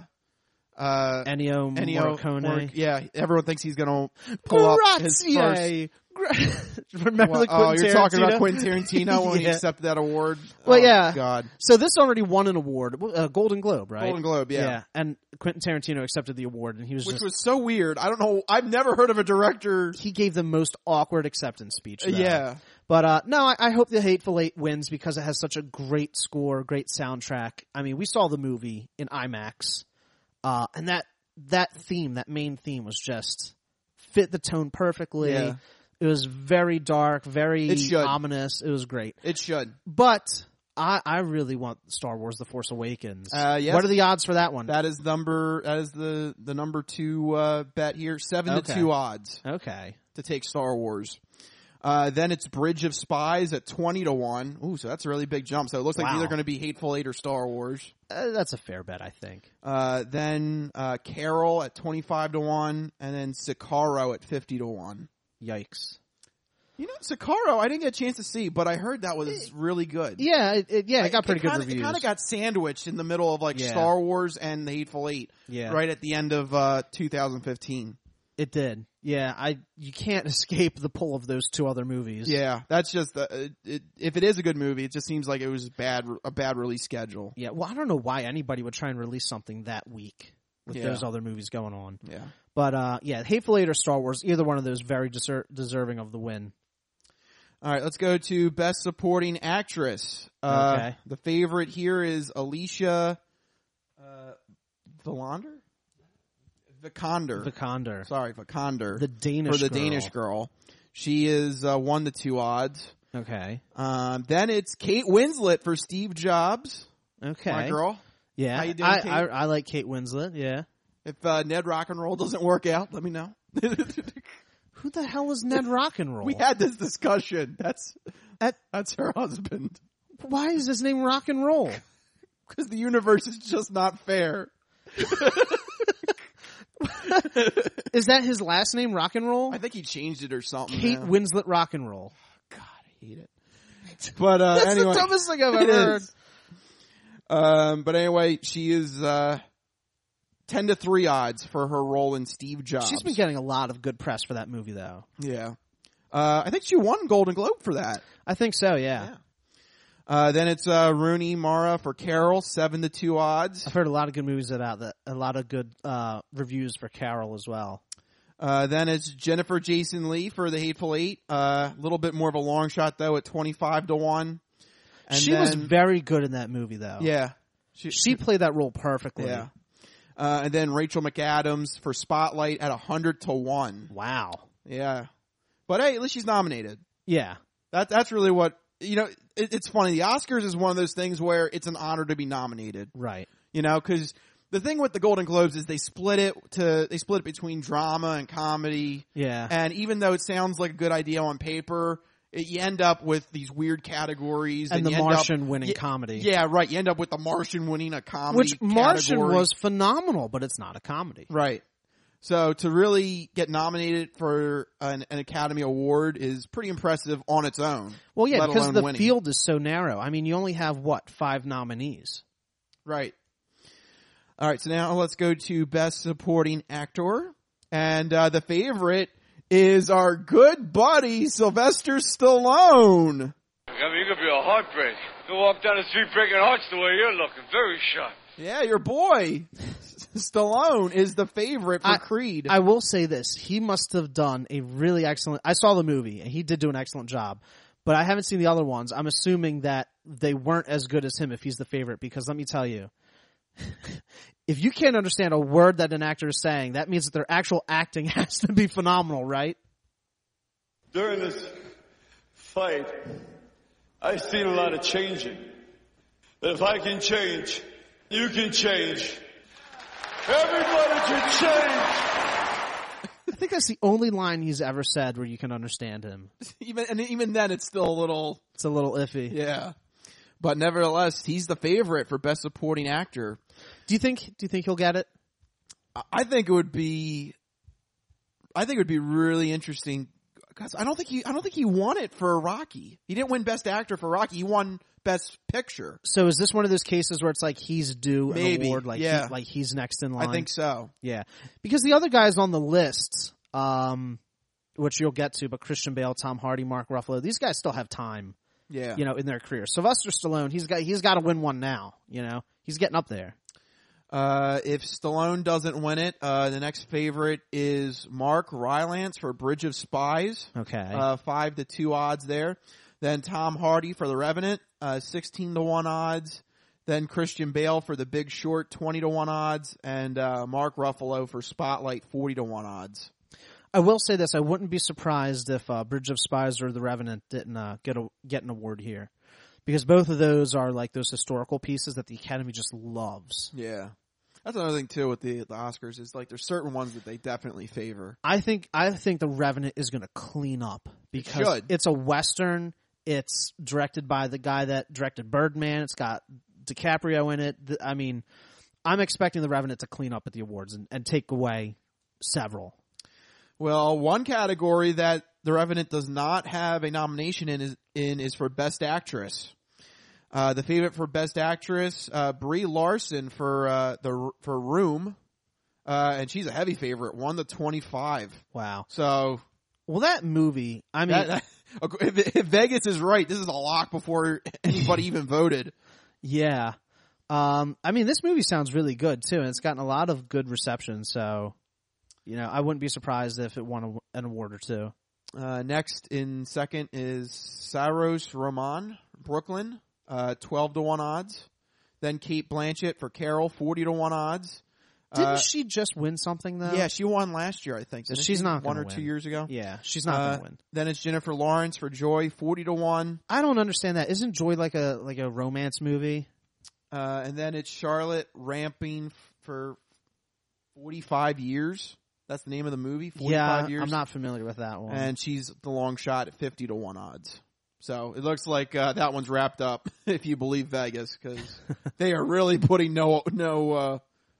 uh, Ennio, Ennio Morricone. Mor- yeah, everyone thinks he's going to pull up his first. Remember well, the Quentin oh, you're Tarantino? talking about Quentin Tarantino when yeah. he accepted that award. Well, oh, yeah. God. So this already won an award, a Golden Globe, right? Golden Globe, yeah. Yeah, and Quentin Tarantino accepted the award, and he was which just, was so weird. I don't know. I've never heard of a director. He gave the most awkward acceptance speech. Though. Yeah. But uh no, I, I hope The Hateful Eight wins because it has such a great score, great soundtrack. I mean, we saw the movie in IMAX, uh, and that that theme, that main theme, was just fit the tone perfectly. Yeah. It was very dark, very It should. ominous. It was great. It should. But I, I really want Star Wars: The Force Awakens. Uh, yes. What are the odds for that one? That is number. That is the the number two uh, bet here. Seven Okay. to two odds Okay. to take Star Wars. Uh, then it's Bridge of Spies at twenty to one. Ooh, so that's a really big jump. So it looks like Wow. either going to be Hateful Eight or Star Wars. Uh, that's a fair bet, I think. Uh, then uh, Carol at twenty-five to one, and then Sicario at fifty to one. Yikes. You know, Sicario, I didn't get a chance to see, but I heard that was really good. Yeah, it, it, yeah, it got pretty kinda, good reviews. It kind of got sandwiched in the middle of like Yeah. Star Wars and The Hateful Eight. Yeah. Right at the end of uh, two thousand fifteen. It did. Yeah, I you can't escape the pull of those two other movies. Yeah, that's just uh, it, if it is a good movie, it just seems like it was bad a bad release schedule. Yeah, well, I don't know why anybody would try and release something that week with Yeah. those other movies going on. Yeah. But uh, yeah, Hateful Eight or Star Wars, either one of those very deser- deserving of the win. All right, let's go to Best Supporting Actress. Uh, Okay. The favorite here is Alicia uh, Vikander? Vikander. Vikander. Sorry, Vikander. The Danish For the girl. Danish girl. She is uh, one to two odds. Okay. Um, then it's Kate Winslet for Steve Jobs. Okay. My girl. Yeah. How you doing, I, Kate? I, I like Kate Winslet, yeah. If uh, Ned Rock and Roll doesn't work out, let me know. Who the hell is Ned Rock and Roll? We had this discussion. That's That, that's her husband. why is his name Rock and Roll? Because the universe is just not fair. Is that his last name, Rock and Roll? I think he changed it or something. Kate now. Winslet Rock and Roll. God, I hate it. But uh, That's anyway, the dumbest thing I've it ever heard. is. Um, but anyway, she is uh, ten to three odds for her role in Steve Jobs. She's been getting a lot of good press for that movie, though. Yeah, uh, I think she won Golden Globe for that. I think so, yeah. Yeah. Uh, then it's uh, Rooney Mara for Carol, seven to two odds. I've heard a lot of good movies about that. A lot of good uh, reviews for Carol as well. Uh, then it's Jennifer Jason Leigh for The Hateful Eight. A uh, little bit more of a long shot though at twenty-five to one. And she then, was very good in that movie, though. Yeah. She, she played that role perfectly. Yeah. Uh, and then Rachel McAdams for Spotlight at one hundred to one. Wow. Yeah. But hey, at least she's nominated. Yeah. That That's really what, you know, it, it's funny. The Oscars is one of those things where it's an honor to be nominated. Right. You know, because the thing with the Golden Globes is they split it to, they split it between drama and comedy. Yeah. And even though it sounds like a good idea on paper, it, you end up with these weird categories. And, and The you end Martian up, winning y- comedy. Yeah, right. You end up with The Martian winning a comedy Which Martian category. was phenomenal, but it's not a comedy. Right. So to really get nominated for an, an Academy Award is pretty impressive on its own. Well, yeah, let because alone the winning. field is so narrow. I mean, you only have, what, five nominees? Right. All right, so now let's go to Best Supporting Actor. And uh, the favorite is our good buddy, Sylvester Stallone. I mean, you could be a heartbreak. You walk down the street breaking hearts the way you're looking. Very sharp. Yeah, your boy, Stallone, is the favorite for I, Creed. I will say this. He must have done a really excellent... I saw the movie, and he did do an excellent job. But I haven't seen the other ones. I'm assuming that they weren't as good as him if he's the favorite, because let me tell you, if you can't understand a word that an actor is saying, that means that their actual acting has to be phenomenal, right? During this fight, I've seen a lot of changing. That if I can change, you can change. Everybody can change. I think that's the only line he's ever said where you can understand him. even and even then, it's still a little... It's a little iffy. Yeah. But nevertheless, he's the favorite for Best Supporting Actor. Do you think? Do you think he'll get it? I think it would be. I think it would be really interesting Cause I don't think he, I don't think he won it for Rocky. He didn't win Best Actor for Rocky. He won Best Picture. So is this one of those cases where it's like he's due Maybe, an award, like yeah. he, like he's next in line? I think so. Yeah, because the other guys on the list, um, which you'll get to, but Christian Bale, Tom Hardy, Mark Ruffalo, these guys still have time. Yeah, you know, in their career. Sylvester Stallone, he's got he's got to win one now. You know, he's getting up there. Uh, if Stallone doesn't win it, uh, the next favorite is Mark Rylance for Bridge of Spies. Okay. Uh, five to two odds there. Then Tom Hardy for The Revenant, uh, sixteen to one odds. Then Christian Bale for The Big Short, twenty to one odds. And, uh, Mark Ruffalo for Spotlight, forty to one odds. I will say this, I wouldn't be surprised if, uh, Bridge of Spies or The Revenant didn't, uh, get a, get an award here. Because both of those are like those historical pieces that the Academy just loves. Yeah. That's another thing too with the the Oscars is like there's certain ones that they definitely favor. I think I think The Revenant is going to clean up because it should. It's a Western. It's directed by the guy that directed Birdman. It's got DiCaprio in it. I mean, I'm expecting The Revenant to clean up at the awards and, and take away several. Well, one category that The Revenant does not have a nomination in is, in is for Best Actress. Uh, the favorite for Best Actress, uh, Brie Larson for, uh, the, for Room. Uh, and she's a heavy favorite, one to twenty-five. Wow. So. Well, that movie, I mean. That, that, if, if Vegas is right, this is a lock before anybody even voted. Yeah. Um, I mean, this movie sounds really good too, and it's gotten a lot of good reception, so, you know, I wouldn't be surprised if it won a, an award or two. Uh, next in second is Saoirse Ronan, Brooklyn. Uh, twelve to one odds. Then Kate Blanchett for Carol, forty to one odds. Didn't uh, she just win something though? Yeah, she won last year, I think. So she's not one gonna or win. two years ago. Yeah, she's not uh, going to win. Then it's Jennifer Lawrence for Joy, forty to one. I don't understand that. Isn't Joy like a like a romance movie? Uh, and then it's Charlotte Rampling for forty-five years. That's the name of the movie. forty-five yeah, years. I'm not familiar with that one. And she's the long shot at fifty to one odds. So it looks like uh, that one's wrapped up, if you believe Vegas, because they are really putting no no uh,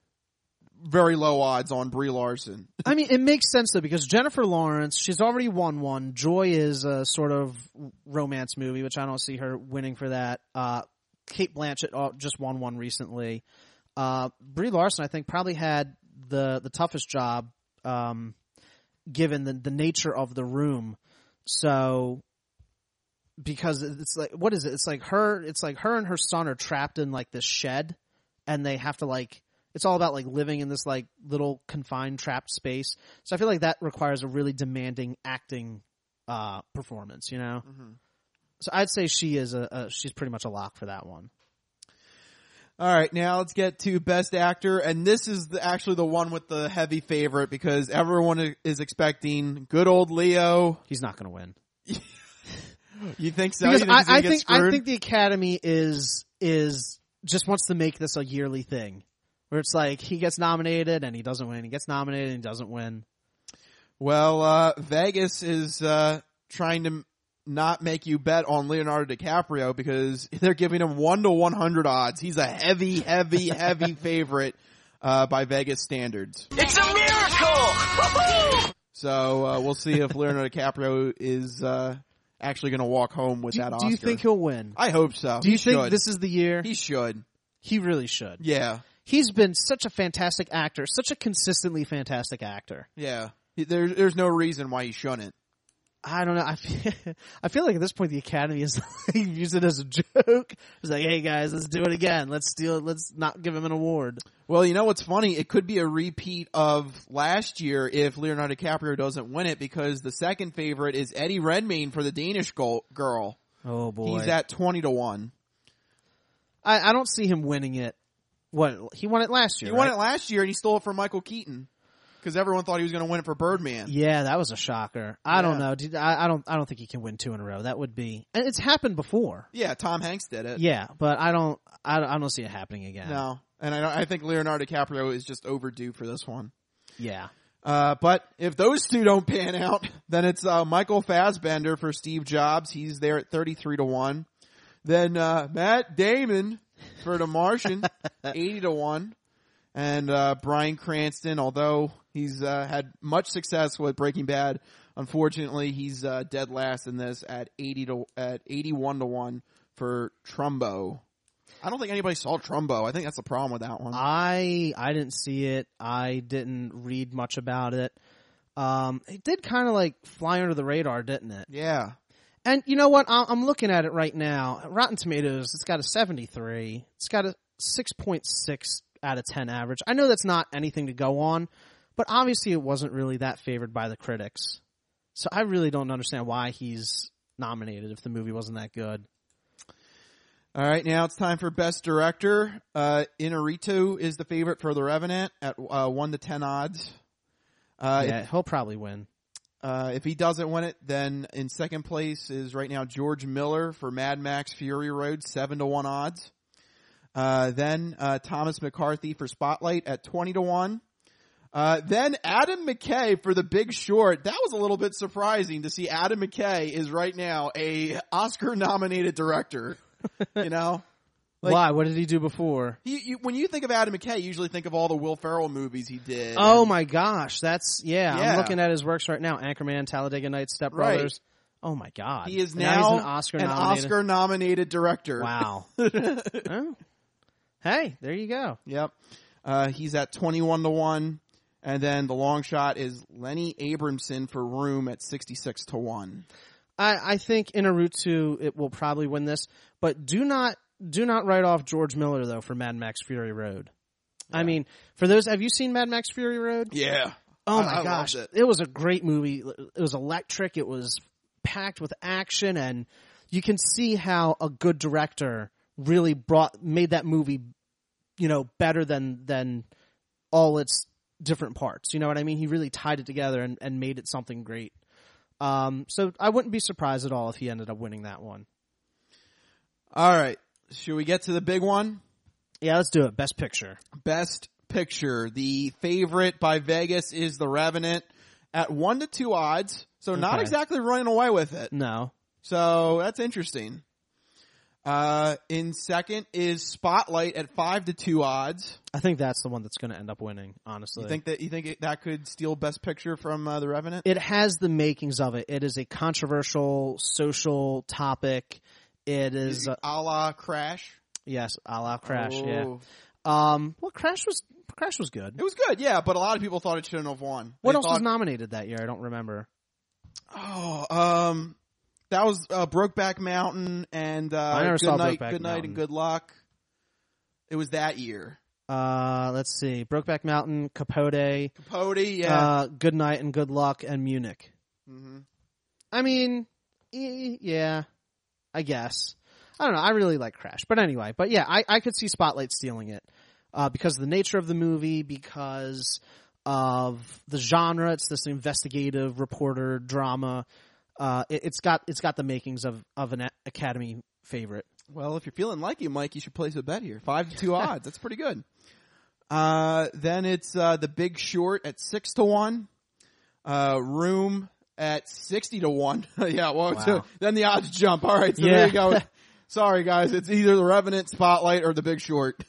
very low odds on Brie Larson. I mean, it makes sense though because Jennifer Lawrence, she's already won one. Joy is a sort of romance movie, which I don't see her winning for that. Uh, Kate Blanchett just won one recently. Uh, Brie Larson, I think, probably had the the toughest job, um, given the the nature of The Room. So. Because it's like, what is it? It's like her, it's like her and her son are trapped in like this shed and they have to like, it's all about like living in this like little confined trapped space. So I feel like that requires a really demanding acting, uh, performance, you know? Mm-hmm. So I'd say she is a, a, she's pretty much a lock for that one. All right. Now let's get to Best Actor. And this is the, actually the one with the heavy favorite because everyone is expecting good old Leo. He's not going to win. You think so? Because you think I, I think screwed? I think the Academy is is just wants to make this a yearly thing, where it's like he gets nominated and he doesn't win, he gets nominated and he doesn't win. Well, uh, Vegas is uh, trying to not make you bet on Leonardo DiCaprio because they're giving him one to one hundred odds. He's a heavy, heavy, heavy favorite uh, by Vegas standards. It's a miracle. So uh, we'll see if Leonardo DiCaprio is. Uh, actually going to walk home with do, that Oscar. Do you think he'll win? I hope so. Do you he think should. this is the year? He should. He really should. Yeah. He's been such a fantastic actor, such a consistently fantastic actor. Yeah. There, there's no reason why he shouldn't. I don't know. I feel, I feel like at this point the Academy is like, use it as a joke. It's like, hey guys, let's do it again. Let's steal it. Let's not give him an award. Well, you know what's funny? It could be a repeat of last year if Leonardo DiCaprio doesn't win it because the second favorite is Eddie Redmayne for The Danish Girl. Oh boy. He's at twenty to one. I, I don't see him winning it. What? He won it last year, He right? won it last year and he stole it from Michael Keaton. Because everyone thought he was going to win it for Birdman. Yeah, that was a shocker. I yeah. don't know. Dude, I, I don't. I don't think he can win two in a row. That would be. And it's happened before. Yeah, Tom Hanks did it. Yeah, but I don't. I, I don't see it happening again. No, and I, I think Leonardo DiCaprio is just overdue for this one. Yeah. Uh, but if those two don't pan out, then it's uh, Michael Fassbender for Steve Jobs. He's there at thirty-three to one. Then uh, Matt Damon for The Martian, eighty to one. And uh, Bryan Cranston, although he's uh, had much success with Breaking Bad, Unfortunately, he's uh, dead last in this at eighty to at eighty-one to one for Trumbo. I don't think anybody saw Trumbo. I think that's the problem with that one. I I didn't see it. I didn't read much about it. Um, it did kind of like fly under the radar, didn't it? Yeah. And you know what? I'm looking at it right now. Rotten Tomatoes, it's got a seventy-three. It's got a six point six out of ten average. I know that's not anything to go on, but obviously it wasn't really that favored by the critics. So I really don't understand why he's nominated if the movie wasn't that good. All right, now it's time for Best Director. Uh, Inarritu is the favorite for The Revenant at uh, one to ten odds. Uh, yeah, if, he'll probably win. Uh, if he doesn't win it, then in second place is right now George Miller for Mad Max Fury Road, seven to one odds. Uh, then, uh, Thomas McCarthy for Spotlight at twenty to one. Uh, then Adam McKay for The Big Short. That was a little bit surprising to see Adam McKay is right now a Oscar nominated director. You know? Like, why? What did he do before? He, you, when you think of Adam McKay, you usually think of all the Will Ferrell movies he did. Oh my gosh, that's yeah, yeah. I'm looking at his works right now. Anchorman, Talladega Nights, Step Right. Brothers. Oh my god, He is And now, he's an Oscar an nominated. Oscar nominated director. Wow. Oh. Hey, there you go. Yep. Uh, he's at twenty-one to one, and then the long shot is Lenny Abramson for Room at sixty-six to one. I, I think Inarritu it will probably win this, but do not do not write off George Miller though for Mad Max Fury Road. Yeah. I mean, for those, have you seen Mad Max Fury Road? Yeah. Oh I, my I gosh, loved it. it was a great movie. It was electric. It was packed with action, and you can see how a good director really brought made that movie, you know, better than than all its different parts. You know what I mean? He really tied it together and, and made it something great. Um, so I wouldn't be surprised at all if he ended up winning that one. All right. Should we get to the big one? Yeah, let's do it. Best Picture. Best Picture. The favorite by Vegas is The Revenant at one to two odds. So not Okay. exactly running away with it. No. So that's interesting. Uh, in second is Spotlight at five to two odds. I think that's the one that's going to end up winning, honestly. You think that you think it, that could steal Best Picture from uh, The Revenant? It has the makings of it. It is a controversial social topic. It is uh, a la Crash. Yes, a la Crash. Oh. Yeah. Um. Well, Crash was Crash was good. It was good, yeah, but a lot of people thought it shouldn't have won. What They else thought, was nominated that year? I don't remember. Oh, um, that was uh, Brokeback Mountain and uh, I never Good saw Night, Brokeback Good Night Mountain. and Good Luck. It was that year. Uh, let's see. Brokeback Mountain, Capote. Capote, yeah. Uh, Good Night and Good Luck, and Munich. Mm-hmm. I mean, eh, yeah, I guess. I don't know. I really like Crash. But anyway, but yeah, I, I could see Spotlight stealing it. Uh, because of the nature of the movie, because of the genre. It's this investigative reporter drama. Uh, it, it's got, it's got the makings of, of an a- Academy favorite. Well, if you're feeling like you, Mike, you should place a bet here. Five to two odds. That's pretty good. Uh, then it's, uh, The Big Short at six to one. Uh, Room at sixty to one. Yeah, well, Wow. so then the odds jump. All right, so Yeah. there you go. Sorry, guys. It's either The Revenant, Spotlight, or The Big Short.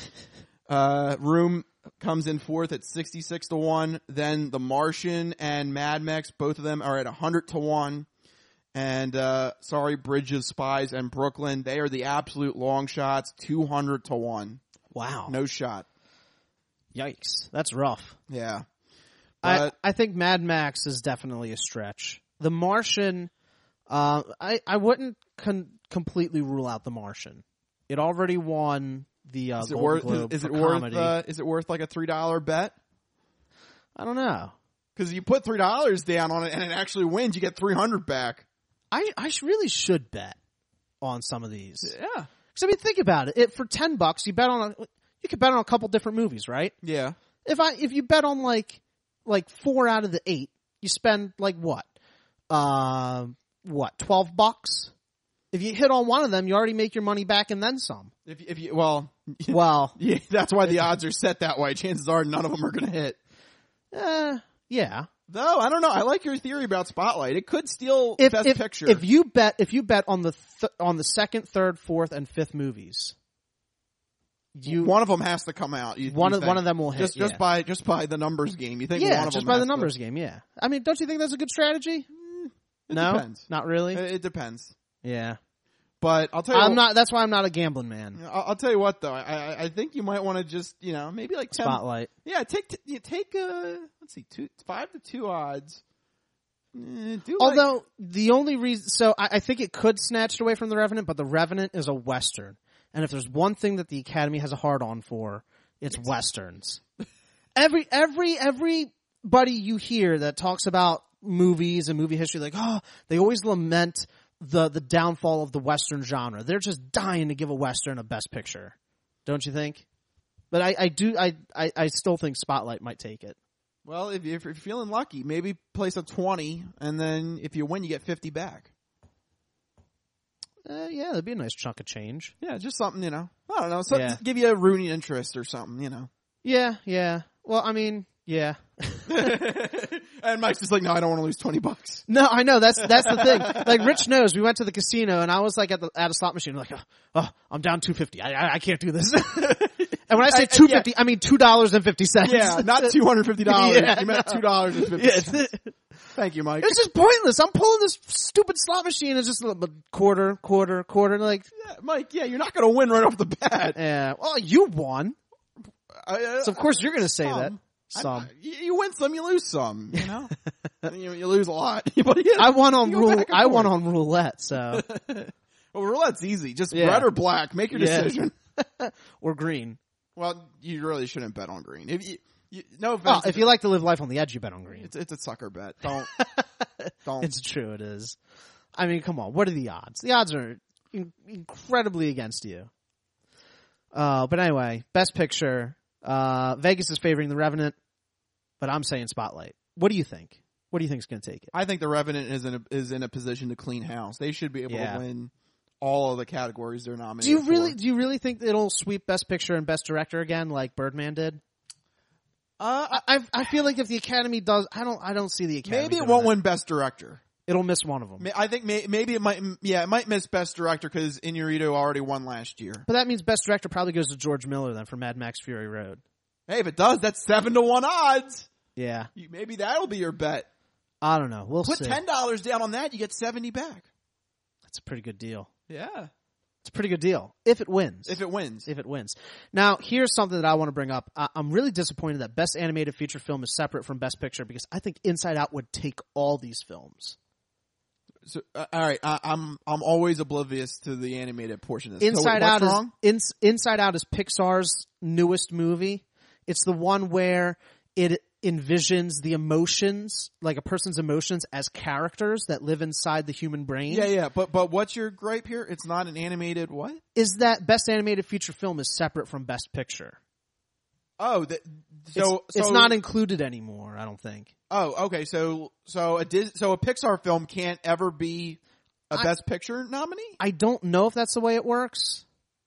Uh, Room comes in fourth at sixty-six to one. Then The Martian and Mad Max, both of them are at one hundred to one. And, uh, sorry, Bridge of Spies and Brooklyn, they are the absolute long shots, two hundred to one. Wow. No shot. Yikes. That's rough. Yeah. I, But, I think Mad Max is definitely a stretch. The Martian, uh, I, I wouldn't con- completely rule out The Martian. It already won the uh, is it Golden worth, Globe is, is for it worth, comedy. uh, is it worth like a three dollar bet? I don't know. Cause you put three dollars down on it and it actually wins, you get three hundred back. I, I sh- really should bet on some of these. Yeah. Cause I mean, think about it. It for ten bucks, you bet on a, you could bet on a couple different movies, right? Yeah. If I, if you bet on like, like four out of the eight, you spend like what? Uh, what, twelve bucks? If you hit on one of them, you already make your money back and then some. If, if you, well, Well, yeah, that's why the odds are set that way. Chances are none of them are going to hit. uh, yeah. Though, I don't know. I like your theory about Spotlight. It could steal If, Best if, Picture. if you bet, if you bet on the, th- on the second, third, fourth, and fifth movies, You, one of them has to come out. You, one you of think. one of them will hit. Just just yeah. by just by the numbers game. You think? Yeah, one of just them by the has numbers to, game. Yeah. I mean, don't you think that's a good strategy? It no, depends. Not really. It, it depends. Yeah. But I'll tell you, I'm what, not. That's why I'm not a gambling man. I'll, I'll tell you what, though. I, I, I think you might want to just, you know, maybe like ten, Spotlight. Yeah, take t- you take uh let's see, two five to two odds. Eh, do Although like, the only reason, so I, I think it could snatch it away from the Revenant, but the Revenant is a Western, and if there's one thing that the Academy has a hard on for, it's Westerns. every every everybody you hear that talks about movies and movie history, like, oh, they always lament the the downfall of the Western genre. They're just dying to give a Western a Best Picture, don't you think? But I, I do I, I I still think Spotlight might take it. well, if, if you're feeling lucky, maybe place a twenty, and then if you win, you get fifty back. Uh, yeah, that'd be a nice chunk of change. Yeah, just something, you know. I don't know, so Yeah. give you a rooting interest or something, you know. Yeah, yeah. Well, I mean, yeah. And Mike's just like, no, I don't want to lose twenty bucks. No, I know. That's that's the thing. Like, Rich knows. We went to the casino, and I was like at the at a slot machine, like, oh, oh I'm down two fifty. I, I I can't do this. And when I say two fifty, I mean two dollars and fifty cents. Yeah, not two hundred fifty dollars. Yeah, you meant no. two dollars and fifty cents. Yeah. Thank you, Mike. It's just pointless. I'm pulling this stupid slot machine. It's just a little quarter, quarter, quarter. Like, yeah, Mike, yeah, you're not going to win right off the bat. Yeah. Well, you won. I, uh, So of course you're going to say some. that. Some. I, you, you win some, you lose some. You know, you, you lose a lot. But yeah, I won on you go rule. back and I forth. won on roulette. So Well, roulette's easy. Just Yeah. red or black. Make your Yeah. decision. or green. Well, you really shouldn't bet on green. If you, you no Oh, offense, if you like to live life on the edge, you bet on green. it's it's a sucker bet. Don't don't. It's true. It is. I mean, come on. What are the odds? The odds are in- incredibly against you. Uh, but anyway, Best Picture. Uh, Vegas is favoring The Revenant, but I'm saying Spotlight. What do you think? What do you think is going to take it? I think The Revenant is in a, is in a position to clean house. They should be able Yeah. to win all of the categories they're Do nominated. you really? for. Do you really think it'll sweep Best Picture and Best Director again, like Birdman did? Uh, I I feel like if the Academy does, I don't I don't see the Academy. maybe it doing won't that. win Best Director. It'll miss one of them. May- I think may, maybe it might. Yeah, it might miss Best Director because Inarritu already won last year. But that means Best Director probably goes to George Miller then for Mad Max Fury Road. Hey, if it does, that's seven to one odds. Yeah, You, maybe that'll be your bet. I don't know. We'll Put see. ten dollars down on that, you get seventy back. That's a pretty good deal. Yeah, It's a pretty good deal if it wins. if it wins. If it wins. Now, here's something that I want to bring up. I- I'm really disappointed that Best Animated Feature Film is separate from Best Picture because I think Inside Out would take all these films. So, uh, all right, I, I'm I'm always oblivious to the animated portion of this. Inside so, Out what's is wrong? Ins- Inside Out is Pixar's newest movie. It's the one where it envisions the emotions, like a person's emotions, as characters that live inside the human brain. Yeah, yeah, but but what's your gripe here? It's not an animated what? Is that Best Animated Feature Film is separate from Best Picture? Oh, the, so it's, it's so, not included anymore. I don't think. Oh, okay. So so a Dis, so a Pixar film can't ever be a I- Best Picture nominee. I don't know if that's the way it works.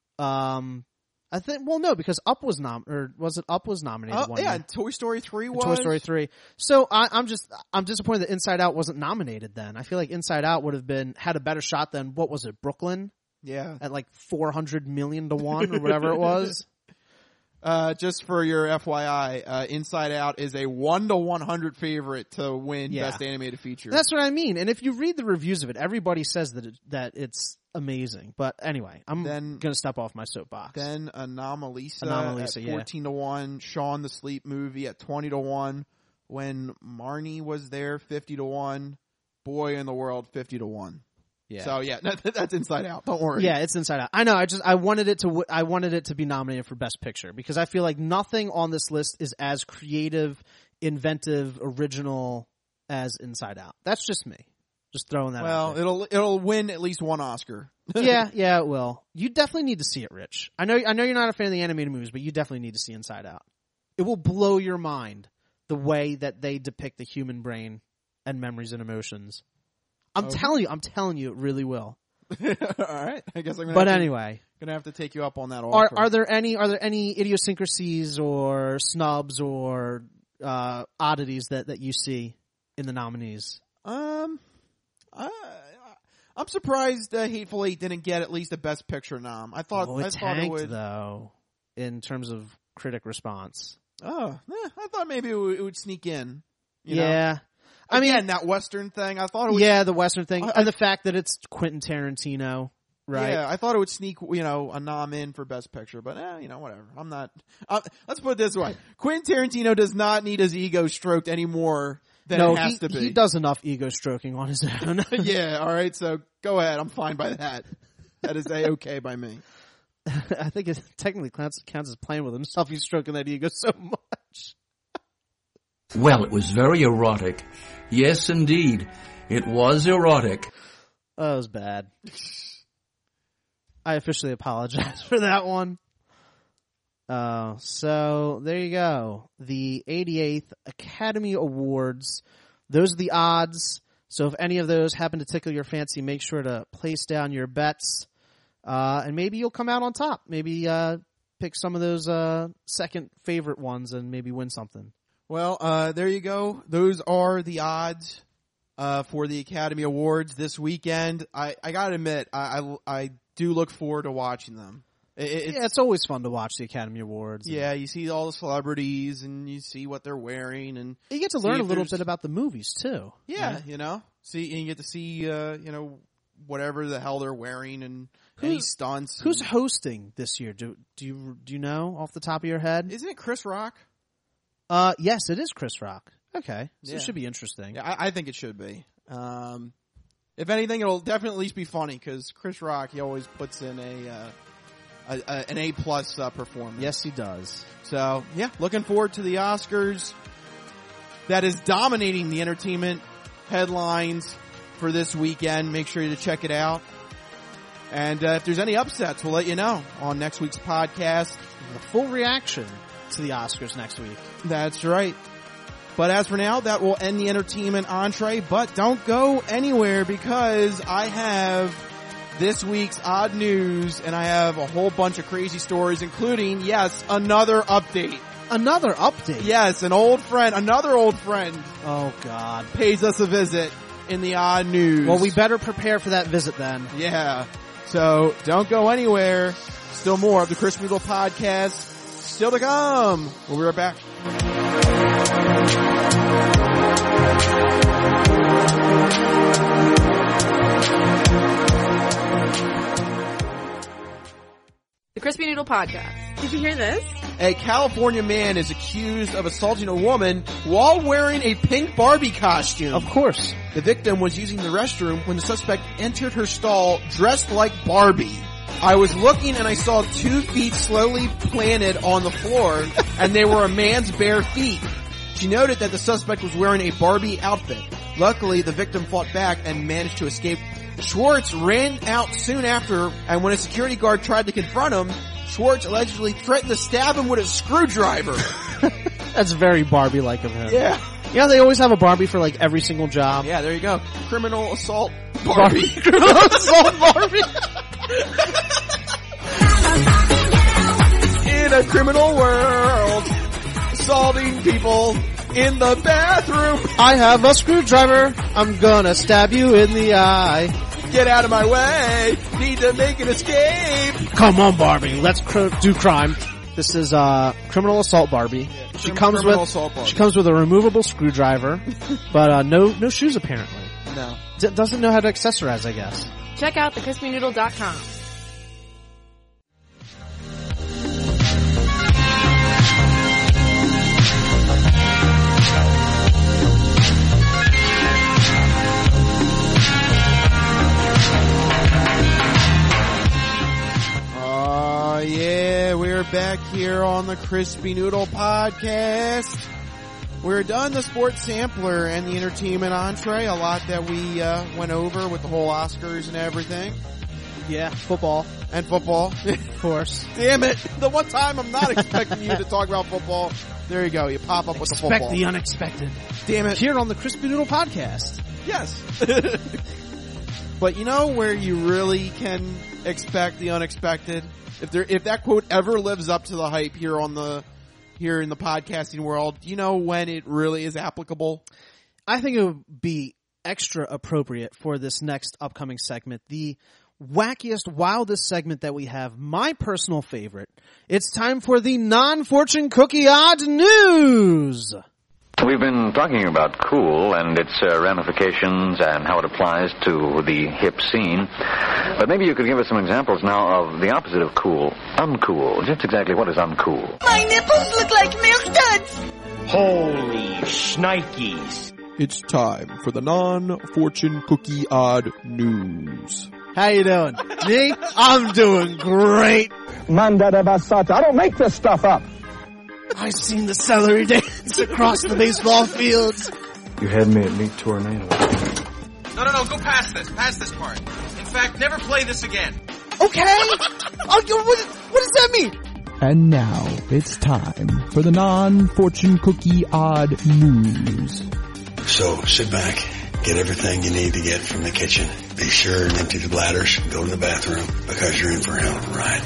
Um, I think well, no, because Up was nom or was it Up was nominated? Oh one yeah, year. and Toy Story three And was Toy Story three. So I, I'm just I'm disappointed that Inside Out wasn't nominated. Then I feel like Inside Out would have been had a better shot than what was it, Brooklyn, Yeah. at like four hundred million to one or whatever it was. Uh, just for your F Y I, uh, Inside Out is a one to one hundred favorite to win Yeah. Best Animated Feature. That's what I mean. And if you read the reviews of it, everybody says that it, that it's amazing. But anyway, I'm Then- gonna step off my soapbox. Then Anomalisa, Anomalisa, at yeah. fourteen to one. Shaun the Sleep movie at twenty to one. When Marnie was there, fifty to one. Boy in the World, fifty to one. Yeah. So yeah, that, that's Inside Out. Don't worry. Yeah, it's Inside Out. I know. I just I wanted it to w- I wanted it to be nominated for Best Picture because I feel like nothing on this list is as creative, inventive, original as Inside Out. That's just me. Just throwing that Well, out there. it'll it'll win at least one Oscar. yeah, yeah, it will. You definitely need to see it, Rich. I know I know you're not a fan of the animated movies, but you definitely need to see Inside Out. It will blow your mind the way that they depict the human brain and memories and emotions. I'm Okay. telling you, I'm telling you, it really will. All right. I guess I'm gonna But have to, anyway, gonna have to take you up on that are offer. are there any are there any idiosyncrasies or snubs or uh, oddities that, that you see in the nominees? Um, I, I'm surprised uh, Hateful Eight didn't get at least a Best Picture nom. I thought Oh, it I thought it tanked would. though. in terms of critic response. Oh, eh, I thought maybe it would, it would sneak in. You yeah. know? I mean, Again, that Western thing, I thought it would. Yeah, the Western thing. I, and the fact that it's Quentin Tarantino, right? Yeah, I thought it would sneak, you know, a nom in for Best Picture, but eh, you know, whatever. I'm not, uh, let's put it this way. Quentin Tarantino does not need his ego stroked any more than no, it has he, to be. he does enough ego stroking on his own. Yeah, alright, so go ahead. I'm fine by that. That is A-okay by me. I think it technically counts, counts as playing with himself. He's stroking that ego so much. Well, it was very erotic. Yes, indeed. It was erotic. Oh, it was bad. I officially apologize for that one. Uh, so, there you go. The eighty-eighth Academy Awards. Those are the odds. So if any of those happen to tickle your fancy, make sure to place down your bets. Uh, and maybe you'll come out on top. Maybe uh, pick some of those uh, second favorite ones and maybe win something. Well, uh, there you go. Those are the odds uh, for the Academy Awards this weekend. I, I gotta admit, I, I, I do look forward to watching them. It, it's, yeah, it's always fun to watch the Academy Awards. Yeah, you see all the celebrities and you see what they're wearing, and you get to learn a little bit about the movies too. Yeah, right? you know, see, and you get to see, uh, you know, whatever the hell they're wearing and who's, any stunts. Who's and, hosting this year? Do do you do you know off the top of your head? Isn't it Chris Rock? Uh, yes, it is Chris Rock. Okay, so yeah. it should be interesting. Yeah, I, I think it should be. Um, if anything, it'll definitely at least be funny because Chris Rock, he always puts in a, uh, a, a an A plus uh, performance. Yes, he does. So yeah, looking forward to the Oscars. That is dominating the entertainment headlines for this weekend. Make sure to check it out. And uh, if there's any upsets, we'll let you know on next week's podcast. The full reaction to the Oscars next week. That's right. But as for now, that will end the entertainment entree. But don't go anywhere because I have this week's odd news and I have a whole bunch of crazy stories, including, yes, another update. Another update? Yes, an old friend, another old friend. Oh, God. Pays us a visit in the odd news. Well, we better prepare for that visit then. Yeah. So don't go anywhere. Still more of the Chris Noodle Podcast still to come. We'll be right back. The Crispy Noodle Podcast. Did you hear this? A California man is accused of assaulting a woman while wearing a pink Barbie costume. Of course. The victim was using the restroom when the suspect entered her stall dressed like Barbie. I was looking and I saw two feet slowly planted on the floor and they were a man's bare feet. She noted that the suspect was wearing a Barbie outfit. Luckily, the victim fought back and managed to escape. Schwartz ran out soon after, and when a security guard tried to confront him, Schwartz allegedly threatened to stab him with a screwdriver. That's very Barbie-like of him. Yeah. You know, they always have a Barbie for like every single job. Yeah, there you go. Criminal assault Barbie. Barbie. Criminal assault Barbie. In a criminal world, assaulting people in the bathroom. I have a screwdriver. I'm gonna stab you in the eye. Get out of my way. Need to make an escape. Come on, Barbie. Let's cr- do crime. This is uh criminal assault Barbie. Yeah, she crim- comes with Barbie. she comes with a removable screwdriver, but uh no no shoes apparently. No. D- doesn't know how to accessorize, I guess. Check out the crispy noodle dot com. Oh, yeah, we're back here on the Crispy Noodle Podcast. We're done the sports sampler and the entertainment entree, a lot that we uh, went over with the whole Oscars and everything. Yeah, football. And football. Of course. Damn it. The one time I'm not expecting you to talk about football. There you go. You pop up with the football. Expect the unexpected. Damn it. Here on the Crispy Noodle Podcast. Yes. But you know where you really can expect the unexpected? If there, if that quote ever lives up to the hype here on the, here in the podcasting world, do you know when it really is applicable? I think it would be extra appropriate for this next upcoming segment. The wackiest, wildest segment that we have, my personal favorite. It's time for the non-fortune cookie odd news. We've been talking about cool and its uh, ramifications and how it applies to the hip scene. But maybe you could give us some examples now of the opposite of cool, uncool. Just exactly what is uncool? My nipples look like milk duds. Holy shnikes. It's time for the non-fortune cookie odd news. How you doing? Me? I'm doing great. Mandada Basata. I don't make this stuff up. I've seen the celery dance across the baseball fields. You had me at Meat Tornado. No, no, no, go past this. Past this part. In fact, never play this again. Okay. Oh, what, what does that mean? And now it's time for the non-fortune cookie odd news. So sit back, get everything you need to get from the kitchen. Be sure and empty the bladders, go to the bathroom, because you're in for a hell of a ride.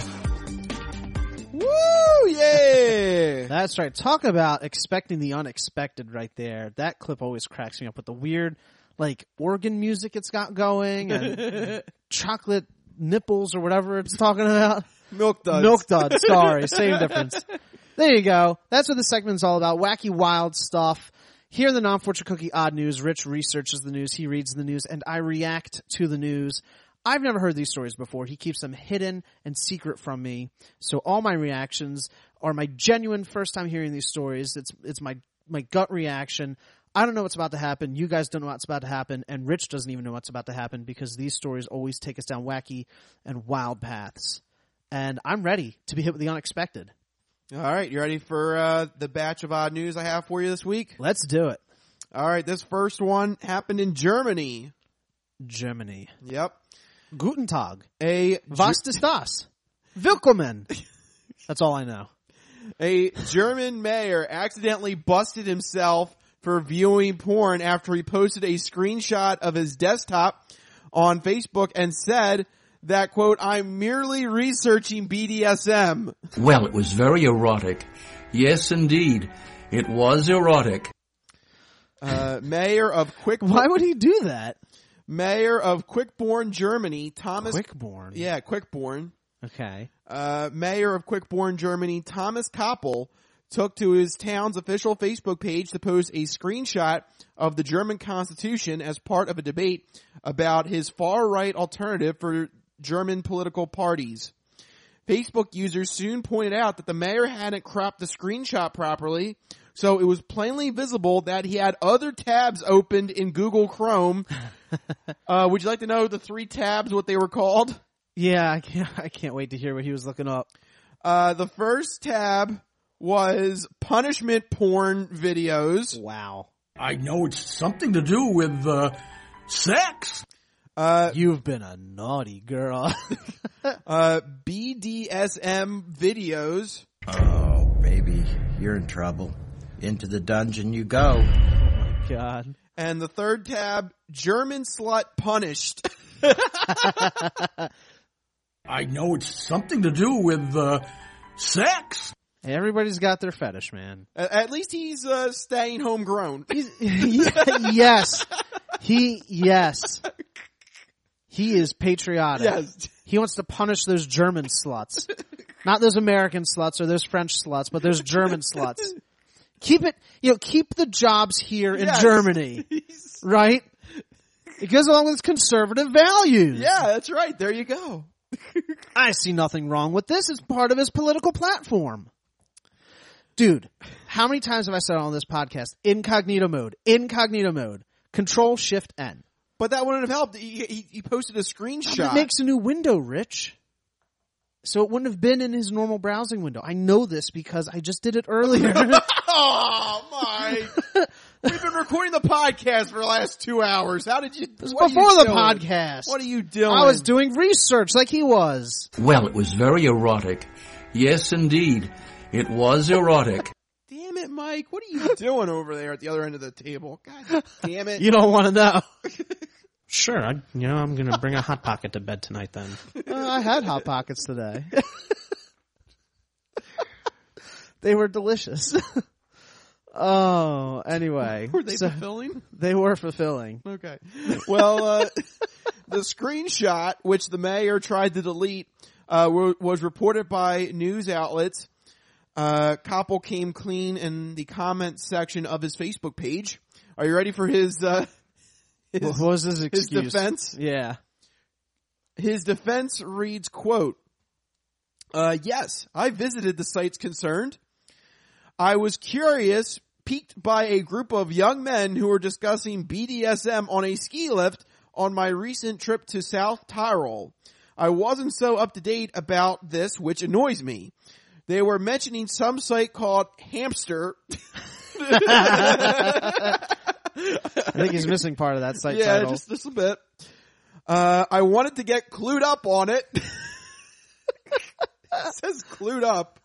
Woo! Yeah! That's right. Talk about expecting the unexpected right there. That clip always cracks me up with the weird, like, organ music it's got going and chocolate nipples or whatever it's talking about. Milk duds. Milk duds. Sorry. Same difference. There you go. That's what the segment's all about. Wacky, wild stuff. Here in the Non-Fortune Cookie Odd News, Rich researches the news, he reads the news, and I react to the news. I've never heard these stories before. He keeps them hidden and secret from me. So all my reactions are my genuine first time hearing these stories. It's it's my, my gut reaction. I don't know what's about to happen. You guys don't know what's about to happen. And Rich doesn't even know what's about to happen because these stories always take us down wacky and wild paths. And I'm ready to be hit with the unexpected. All right. You ready for uh, the batch of odd news I have for you this week? Let's do it. All right. This first one happened in Germany. Germany. Yep. Guten Tag. A Was ist das? Willkommen. That's all I know. A German mayor accidentally busted himself for viewing porn after he posted a screenshot of his desktop on Facebook and said that, quote, I'm merely researching B D S M. Well, it was very erotic. Yes, indeed. It was erotic. Uh, mayor of Quick... Why would he do that? Mayor of Quickborn, Germany, Thomas... Quickborn? Yeah, Quickborn. Okay. Uh, mayor of Quickborn, Germany, Thomas Koppel, took to his town's official Facebook page to post a screenshot of the German Constitution as part of a debate about his far-right alternative for German political parties. Facebook users soon pointed out that the mayor hadn't cropped the screenshot properly, so it was plainly visible that he had other tabs opened in Google Chrome. uh, would you like to know the three tabs, what they were called? Yeah, I can't, I can't wait to hear what he was looking up. Uh, the first tab was punishment porn videos. Wow. I know it's something to do with, uh, sex. Uh, You've been a naughty girl. uh, B D S M videos. Oh, baby, you're in trouble. Into the dungeon you go. Oh my God. And the third tab, German slut punished. I know it's something to do with, uh, sex. Hey, everybody's got their fetish, man. At least he's, uh, staying homegrown. He's, yes. He, yes. He is patriotic. Yes. He wants to punish those German sluts. Not those American sluts or those French sluts, but those German sluts. Keep it, you know, keep the jobs here in yes. Germany. Right? It goes along with conservative values. Yeah, that's right. There you go. I see nothing wrong with this. It's part of his political platform. Dude, how many times have I said on this podcast, incognito mode, incognito mode, control shift N. But that wouldn't have helped. He, he, he posted a screenshot. It makes a new window, Rich. So it wouldn't have been in his normal browsing window. I know this because I just did it earlier. Oh my. We've been recording the podcast for the last two hours. How did you? It was before the podcast. What are you doing? I was doing research like he was. Well, it was very erotic. Yes, indeed. It was erotic. Damn it, Mike. What are you doing over there at the other end of the table? God damn it. You don't want to know. Sure, I, you know, I'm going to bring a Hot Pocket to bed tonight then. Well, I had Hot Pockets today. They were delicious. Oh, anyway. Were they so, fulfilling? They were fulfilling. Okay. Well, uh, the screenshot, which the mayor tried to delete, uh, was reported by news outlets. Uh, Koppel came clean in the comments section of his Facebook page. Are you ready for his, uh, his, what was his excuse? His defense? Yeah. His defense reads, quote, uh, yes, I visited the sites concerned. I was curious, piqued by a group of young men who were discussing B D S M on a ski lift on my recent trip to South Tyrol. I wasn't so up to date about this, which annoys me. They were mentioning some site called Hamster. I think he's missing part of that site yeah, title. just, just a bit. Uh, I wanted to get clued up on it. It says clued up.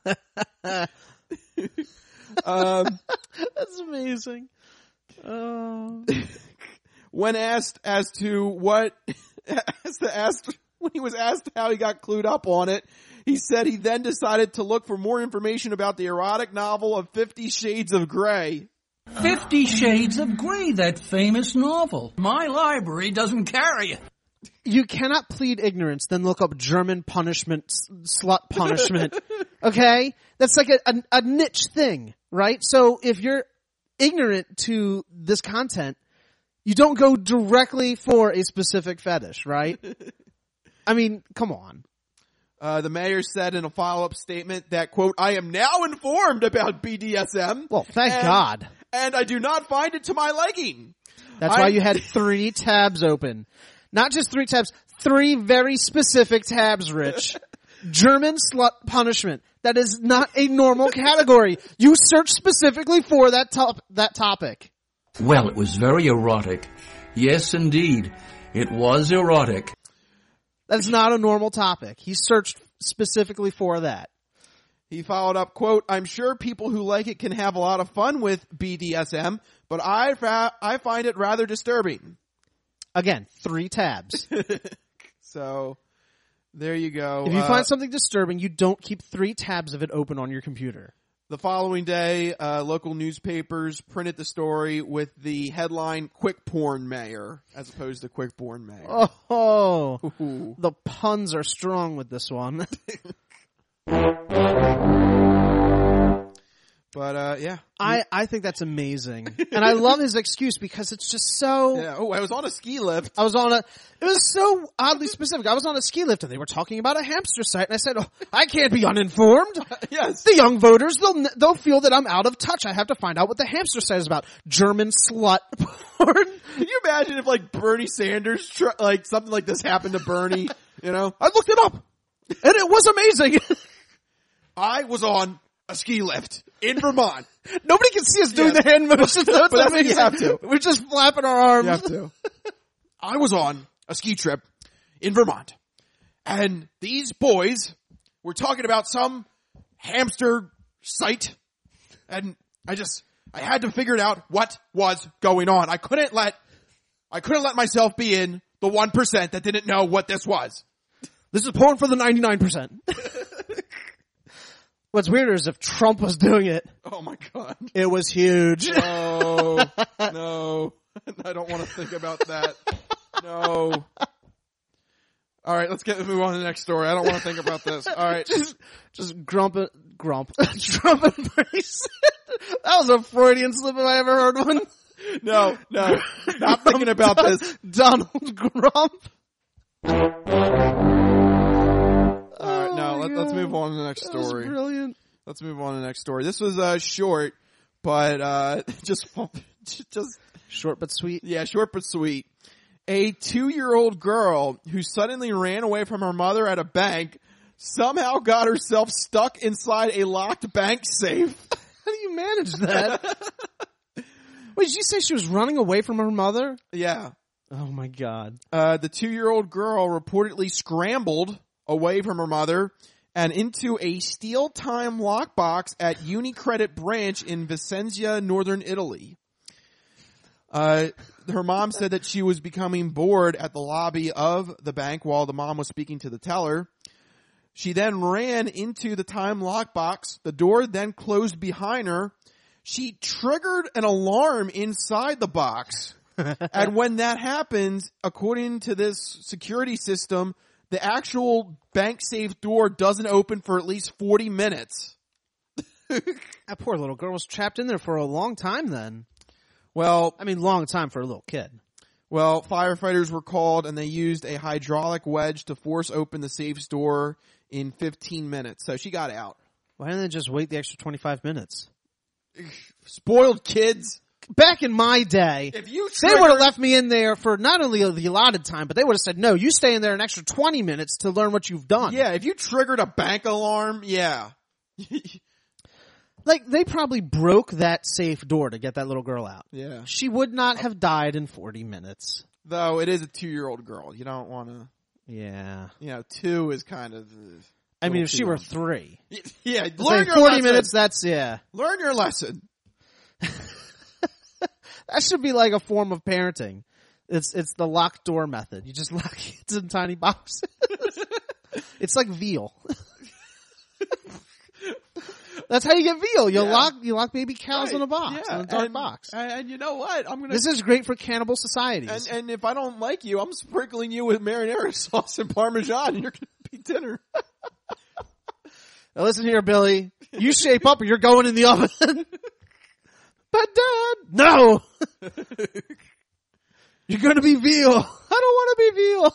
um, That's amazing. Oh. When asked as to what, as to asked, when he was asked how he got clued up on it, he said he then decided to look for more information about the erotic novel of Fifty Shades of Grey. Fifty Shades of Grey, that famous novel. My library doesn't carry it. You cannot plead ignorance, then look up German punishment, slut punishment. Okay? That's like a, a, a niche thing, right? So if you're ignorant to this content, you don't go directly for a specific fetish, right? I mean, come on. Uh, the mayor said in a follow-up statement that, quote, I am now informed about B D S M. Well, thank and, God. And I do not find it to my liking. That's I, why you had three tabs open. Not just three tabs, three very specific tabs, Rich. German slut punishment. That is not a normal category. You search specifically for that top, that topic. Well, it was very erotic. Yes, indeed. It was erotic. That's not a normal topic. He searched specifically for that. He followed up, quote, I'm sure people who like it can have a lot of fun with B D S M, but I, fa- I find it rather disturbing. Again, three tabs. So, there you go. If you uh, find something disturbing, you don't keep three tabs of it open on your computer. The following day, uh, local newspapers printed the story with the headline, Quick Porn Mayor, as opposed to Quick Porn Mayor. Oh, Ooh. The puns are strong with this one. But, uh, yeah. I, I think that's amazing. And I love his excuse because it's just so... Yeah. Oh, I was on a ski lift. I was on a... It was so oddly specific. I was on a ski lift and they were talking about a hamster site and I said, oh, I can't be uninformed. Yes. The young voters, they'll, they'll feel that I'm out of touch. I have to find out what the hamster site is about. German slut porn. Can you imagine if, like, Bernie Sanders, tr- like, something like this happened to Bernie, you know? I looked it up and it was amazing. I was on a ski lift in Vermont. Nobody can see us doing yeah. the hand motions. Though. But that's what you have to. We're just flapping our arms. You have to. I was on a ski trip in Vermont, and these boys were talking about some hamster site, and I just, I had to figure it out what was going on. I couldn't let, I couldn't let myself be in the one percent that didn't know what this was. This is porn for the ninety-nine percent. What's weirder is if Trump was doing it. Oh my God. It was huge. No, no, I don't want to think about that. No. All right, let's get move on to the next story. I don't want to think about this. All right. Just, just grump it, grump. Trump and Bernie Sanders. That was a Freudian slip if I ever heard one. No, no, not thinking about Don- this. Donald Grump. All right, no, let, let's move on to the next That was story. brilliant. Let's move on to the next story. This was uh, short, but uh, just just short but sweet. Yeah, short but sweet. A two-year-old girl who suddenly ran away from her mother at a bank somehow got herself stuck inside a locked bank safe. How do you manage that? Wait, did you say she was running away from her mother? Yeah. Oh my God. Uh, the two-year-old girl reportedly scrambled away from her mother and into a steel time lockbox at UniCredit branch in Vicenza, northern Italy. Uh, her mom said that she was becoming bored at the lobby of the bank while the mom was speaking to the teller. She then ran into the time lockbox. The door then closed behind her. She triggered an alarm inside the box And when that happens, according to this security system, the actual bank safe door doesn't open for at least forty minutes. That poor little girl was trapped in there for a long time then. Well, I mean, long time for a little kid. Well, firefighters were called and they used a hydraulic wedge to force open the safe's door in fifteen minutes. So she got out. Why didn't they just wait the extra twenty-five minutes? Spoiled kids. Back in my day, if you triggered- they would have left me in there for not only the allotted time, but they would have said, no, you stay in there an extra twenty minutes to learn what you've done. Yeah, if you triggered a bank alarm, yeah. Like, they probably broke that safe door to get that little girl out. Yeah. She would not have died in forty minutes. Though it is a two-year-old girl. You don't want to... Yeah. You know, two is kind of... I mean, if she were three. Yeah, learn your forty lesson. minutes, that's, yeah. Learn your lesson. That should be like a form of parenting. It's it's the locked door method. You just lock kids in tiny boxes. It's like veal. That's how you get veal. You yeah. lock you lock baby cows right. in a box, yeah. in a dark and, box. And you know what? I'm gonna. This is great for cannibal societies. And, and if I don't like you, I'm sprinkling you with marinara sauce and Parmesan, and you're gonna be dinner. Now listen here, Billy. You shape up, or you're going in the oven. But Dad, no. You're gonna be veal. I don't want to be veal.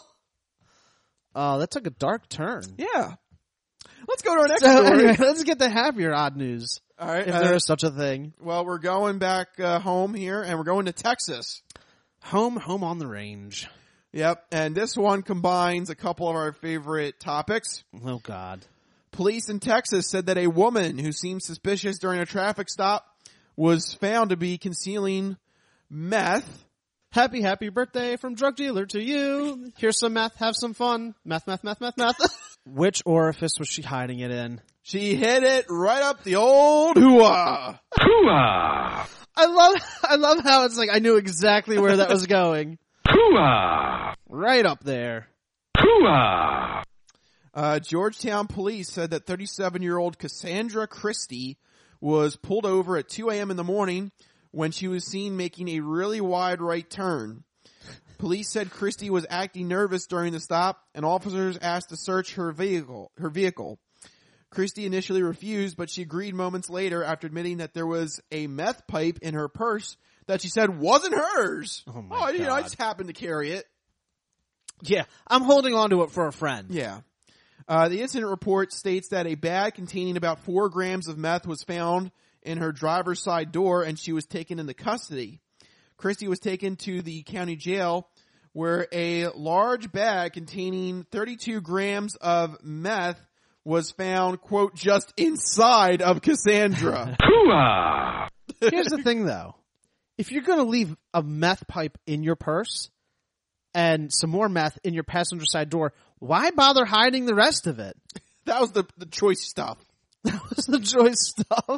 Oh, that took a dark turn. Yeah. Let's go to our next so, story. Anyway, let's get the happier odd news. All right. If uh, there is such a thing. Well, we're going back uh, home here, and we're going to Texas. Home, home on the range. Yep. And this one combines a couple of our favorite topics. Oh, God. Police in Texas said that a woman who seemed suspicious during a traffic stop was found to be concealing meth. Happy, happy birthday from drug dealer to you. Here's some meth. Have some fun. Meth, meth, meth, meth, meth. Which orifice was she hiding it in? She hid it right up the old hoo-ah. Hoo-ah. I love, I love how it's like, I knew exactly where that was going. Hoo-ah. Right up there. Hoo-ah. Uh, Georgetown police said that thirty-seven-year-old Cassandra Christie was pulled over at two a.m. in the morning when she was seen making a really wide right turn. Police said Christie was acting nervous during the stop, and officers asked to search her vehicle. Her vehicle. Christie initially refused, but she agreed moments later after admitting that there was a meth pipe in her purse that she said wasn't hers. Oh, my oh God. You know, I just happened to carry it. Yeah, I'm holding on to it for a friend. Yeah. Uh, the incident report states that a bag containing about four grams of meth was found in her driver's side door, and she was taken into custody. Christie was taken to the county jail, where a large bag containing thirty-two grams of meth was found, quote, just inside of Cassandra. Here's the thing, though. If you're going to leave a meth pipe in your purse and some more meth in your passenger side door, why bother hiding the rest of it? That was the, the choice stuff. That was the choice stuff.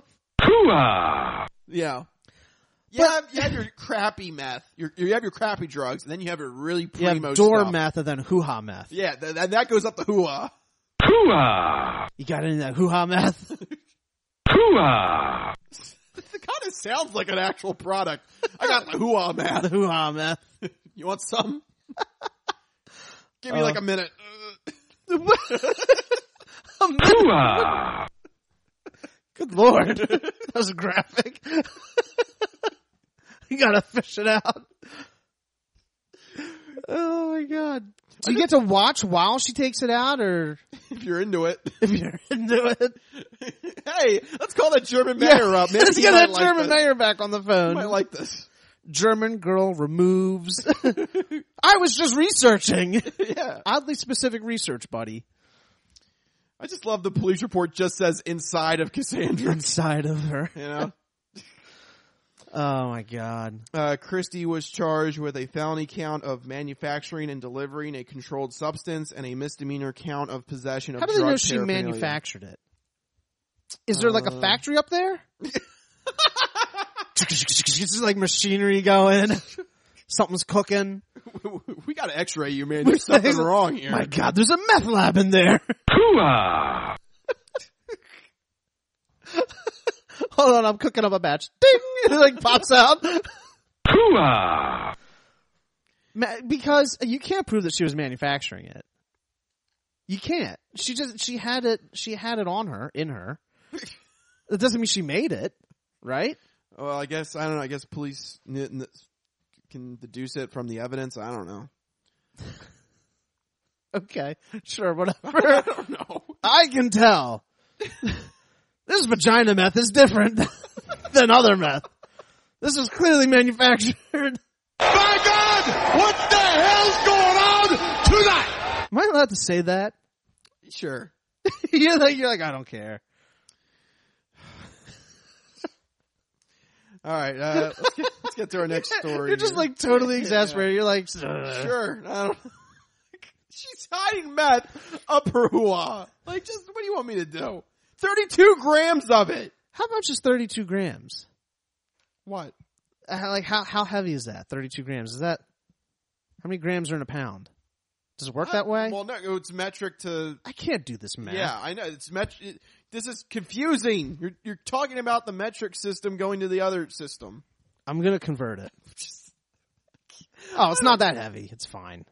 Yeah. You have, you have your crappy meth. Your, you have your crappy drugs, and then you have your really primo you have door stuff. meth and then hoo-ha meth. Yeah, th- th- that goes up the hoo-ha. Hoo-ha! You got any of that hoo-ha meth? Hoo-ha! It kind of sounds like an actual product. I got the hoo-ha meth. The hoo-ha meth. You want some? Give me uh, like a minute. a minute. Good Lord. That was graphic. You gotta fish it out. Oh my God. Do you get to watch while she takes it out, or? If you're into it. If you're into it. Hey, let's call that German mayor yeah, up. Maybe let's get that like German this. mayor back on the phone. You might like this. German girl removes. I was just researching. Yeah. Oddly specific research, buddy. I just love the police report just says inside of Cassandra. Inside of her. You know? Oh my God. Uh, Christie was charged with a felony count of manufacturing and delivering a controlled substance and a misdemeanor count of possession of How drug do they know she paraphernalia. manufactured it? Is there uh, like a factory up there? It's like machinery going. Something's cooking. We got to x-ray you, man. There's something wrong here. My God, there's a meth lab in there. Hoo-ah! Hold on, I'm cooking up a batch. Ding! It like pops out. Hoo-ah! Ma- because you can't prove that she was manufacturing it. You can't. She just she had it. She had it on her, in her. It doesn't mean she made it, right? Well, I guess I don't know. I guess police n- n- can deduce it from the evidence. I don't know. Okay, sure, whatever. I don't know. I can tell. This vagina meth is different than other meth. This is clearly manufactured. My God! What the hell's going on tonight? Am I allowed to say that? Sure. you're like, you're like, I don't care. All right, uh, let's, get, let's get to our next story. You're just here. like totally exasperated. Yeah. You're like, Ugh. Sure. I don't, she's hiding meth up her hoo-ah. Like, just what do you want me to do? thirty-two grams of it. How much is thirty-two grams? What? Uh, like, how how heavy is that? thirty-two grams. Is that how many grams are in a pound? Does it work that way? Well, no, it's metric to. I can't do this math. Yeah, I know it's metric. This is confusing. You're you're talking about the metric system going to the other system. I'm gonna convert it. Oh, it's not that heavy. It's fine.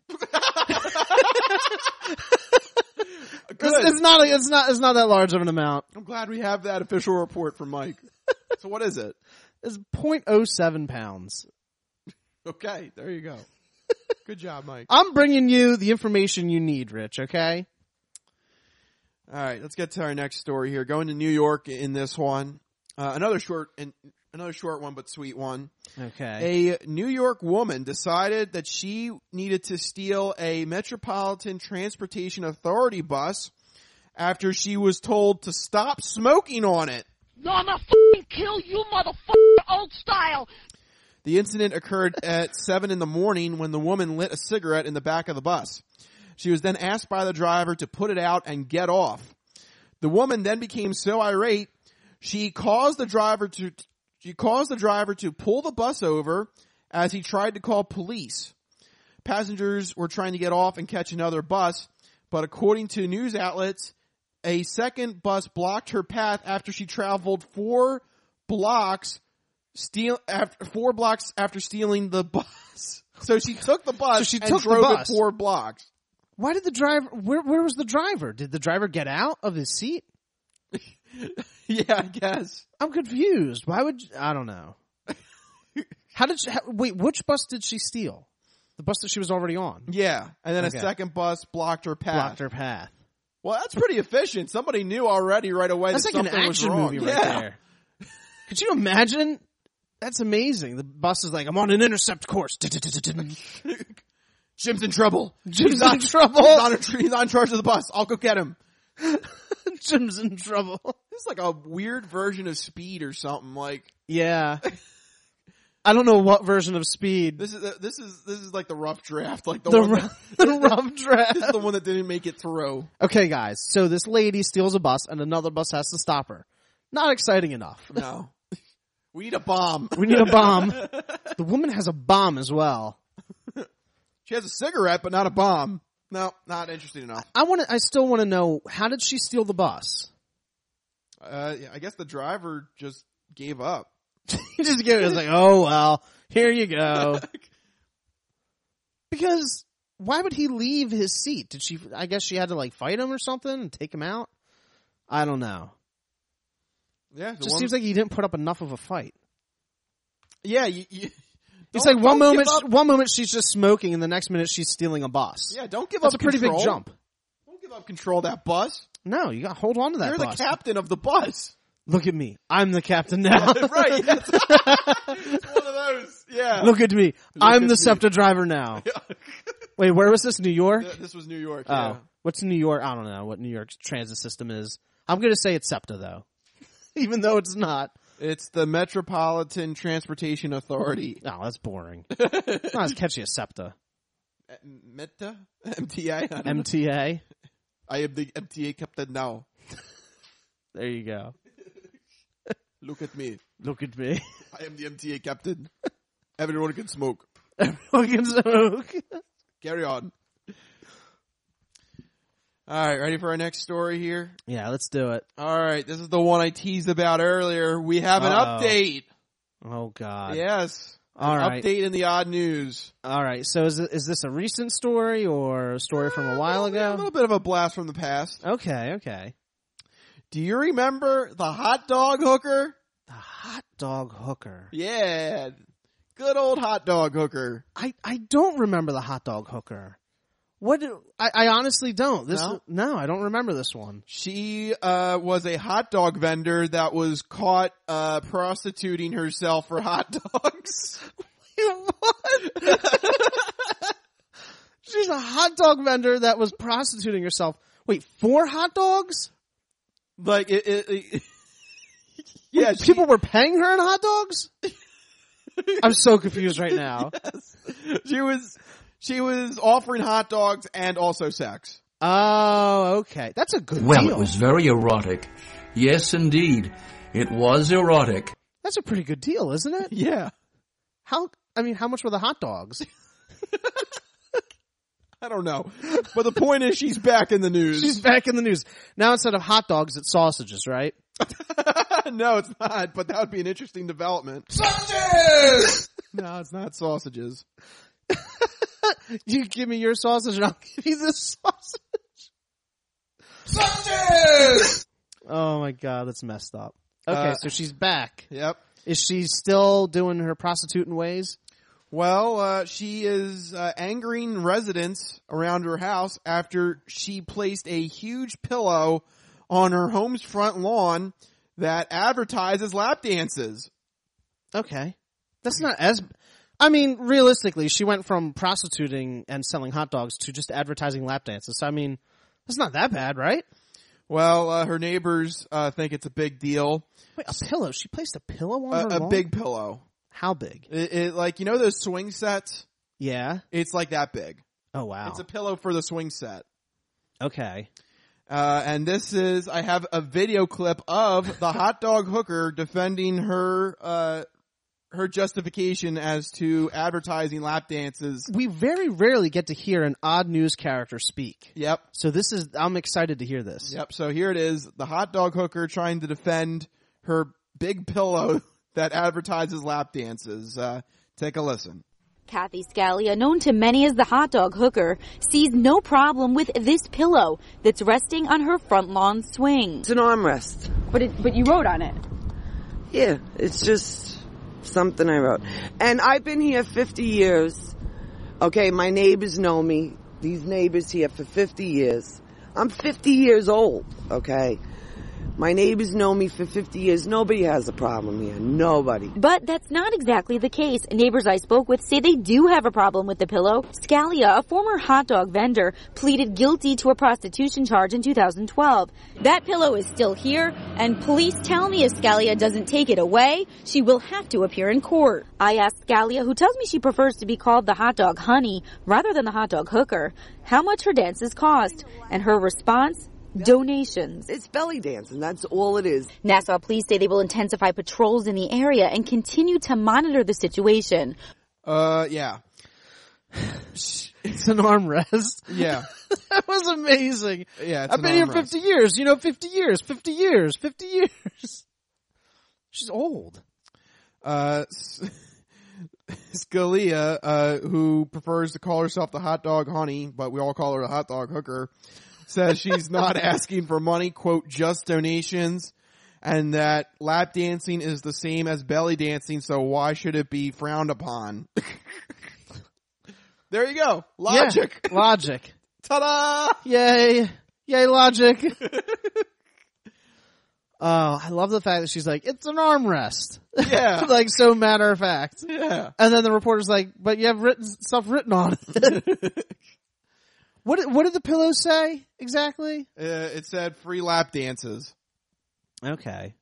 It's, it's not. A, it's not. It's not that large of an amount. I'm glad we have that official report from Mike. So what is it? It's zero point zero seven pounds. Okay, there you go. Good job, Mike. I'm bringing you the information you need, Rich. Okay. All right, let's get to our next story here. Going to New York in this one. Uh, another short and another short one, but sweet one. Okay. A New York woman decided that she needed to steal a Metropolitan Transportation Authority bus after she was told to stop smoking on it. No, I'm gonna f***ing kill you, motherfucker, old style. The incident occurred at seven in the morning when the woman lit a cigarette in the back of the bus. She was then asked by the driver to put it out and get off. The woman then became so irate, she caused the driver to she caused the driver to pull the bus over as he tried to call police. Passengers were trying to get off and catch another bus, but according to news outlets, a second bus blocked her path after she traveled four blocks steal after four blocks after stealing the bus. So she took the bus So she and took the drove bus. it four blocks. Why did the driver? Where where was the driver? Did the driver get out of his seat? Yeah, I guess. I'm confused. Why would I don't know. How did she, how, wait? Which bus did she steal? The bus that she was already on. Yeah, and then Okay. a second bus blocked her path. Blocked her path. Well, that's pretty efficient. Somebody knew already right away That's that like an something was action wrong. movie right Yeah. there. Could you imagine? That's amazing. The bus is like, I'm on an intercept course. Jim's in trouble. Jim's he's not, in trouble. He's on, a, he's not in charge of the bus. I'll go get him. Jim's in trouble. It's like a weird version of Speed or something. Like, Yeah. I don't know what version of Speed. this is this is this is like the rough draft. Like the, The one ru- that, the rough draft. This is the one that didn't make it through. Okay, guys. So this lady steals a bus, and another bus has to stop her. Not exciting enough. No, we need a bomb. We need a bomb. The woman has a bomb as well. She has a cigarette, but not a bomb. No, not interesting enough. I want to. I still want to know, how did she steal the bus? Uh, I guess the driver just gave up. He just gave it. It's like, oh well, here you go. Because why would he leave his seat? Did she? I guess she had to like fight him or something and take him out. I don't know. Yeah, It just seems like he didn't put up enough of a fight. Yeah, you, you, It's don't- like one don't give moment, up. one moment she's just smoking, and the next minute she's stealing a bus. Yeah, don't give That's up a pretty control. big jump. Don't give up control of that bus. No, you got to hold on to that You're bus. the captain of the bus. Look at me. I'm the captain now. Right. It's, it's one of those. Yeah. Look at me. Look I'm at the me. SEPTA driver now. Wait, where was this? New York? Yeah, this was New York. Oh. Yeah. What's New York? I don't know what New York's transit system is. I'm going to say it's SEPTA, though. Even though it's not. It's the Metropolitan Transportation Authority. Oh, that's boring. It's not as catchy as SEPTA. Uh, Meta? M T A? I don't know. M T A? I am the M T A captain now. There you go. Look at me. Look at me. I am the M T A captain. Everyone can smoke. Everyone can smoke. Carry on. All right, ready for our next story here? Yeah, let's do it. All right, this is the one I teased about earlier. We have an Uh-oh. update. Oh, God. Yes. All right. Update in the odd news. All right. So is it, is this a recent story or a story from a while ago? A little bit of a blast from the past. Okay. Okay. Do you remember the hot dog hooker? The hot dog hooker. Yeah. Good old hot dog hooker. I, I don't remember the hot dog hooker. What? Do, I, I honestly don't. This No? no, I don't remember this one. She uh was a hot dog vendor that was caught uh prostituting herself for hot dogs. What? She's a hot dog vendor that was prostituting herself. Wait, for hot dogs? Like it, it, it yeah, Wait, people were paying her in hot dogs? I'm so confused right now. Yes. She was she was offering hot dogs and also sex. Oh, okay. That's a good Well, deal. it was very erotic. Yes, indeed. It was erotic. That's a pretty good deal, isn't it? Yeah. How, I mean, how much were the hot dogs? I don't know. But the point is she's back in the news. She's back in the news. Now instead of hot dogs, it's sausages, right? No, it's not, but that would be an interesting development. Sausages! No, it's not sausages. You give me your sausage and I'll give you this sausage. Sausages! Oh my god, that's messed up. Okay, Uh, so she's back. Yep. Is she still doing her prostituting ways? Well, uh, she is uh, angering residents around her house after she placed a huge pillow on her home's front lawn that advertises lap dances. Okay. That's not as... I mean, realistically, she went from prostituting and selling hot dogs to just advertising lap dances. So, I mean, that's not that bad, right? Well, uh, her neighbors uh, think it's a big deal. Wait, a pillow? She placed a pillow on A, her a lawn? big pillow. How big? It, it, like, you know those swing sets? Yeah. It's like that big. Oh, wow. It's a pillow for the swing set. Okay. Uh, and this is, I have a video clip of the hot dog hooker defending her, uh, her justification as to advertising lap dances. We very rarely get to hear an odd news character speak. Yep. So this is, I'm excited to hear this. Yep. So here it is. The hot dog hooker trying to defend her big pillow that advertises lap dances. Uh, take a listen. Kathy Scalia, known to many as the hot dog hooker, sees no problem with this pillow that's resting on her front lawn swing. It's an armrest. But it, but you wrote on it. Yeah, it's just something I wrote. And I've been here fifty years. Okay, my neighbors know me. These neighbors here for fifty years. I'm fifty years old, okay? My neighbors know me for fifty years. Nobody has a problem here. Nobody. But that's not exactly the case. Neighbors I spoke with say they do have a problem with the pillow. Scalia, a former hot dog vendor, pleaded guilty to a prostitution charge in two thousand twelve. That pillow is still here, and police tell me if Scalia doesn't take it away, she will have to appear in court. I asked Scalia, who tells me she prefers to be called the hot dog honey rather than the hot dog hooker, how much her dances cost. And her response? Donations. It's belly dancing. That's all it is. Nassau police say they will intensify patrols in the area and continue to monitor the situation. Uh, yeah. It's an armrest. Yeah. That was amazing. Yeah, it's I've an been here armrest. fifty years. You know, fifty years, fifty years, fifty years. She's old. Uh, Scalia, uh, who prefers to call herself the hot dog honey, but we all call her the hot dog hooker, says she's not asking for money, quote, just donations, and that lap dancing is the same as belly dancing, so why should it be frowned upon? There you go. Logic. Yeah, logic. Ta-da! Yay. Yay, logic. Oh, I love the fact that she's like, it's an armrest. Yeah. Like, so matter of fact. Yeah. And then the reporter's like, but you have written stuff written on it. What did, what did the pillow say exactly? Uh, it said free lap dances. Okay.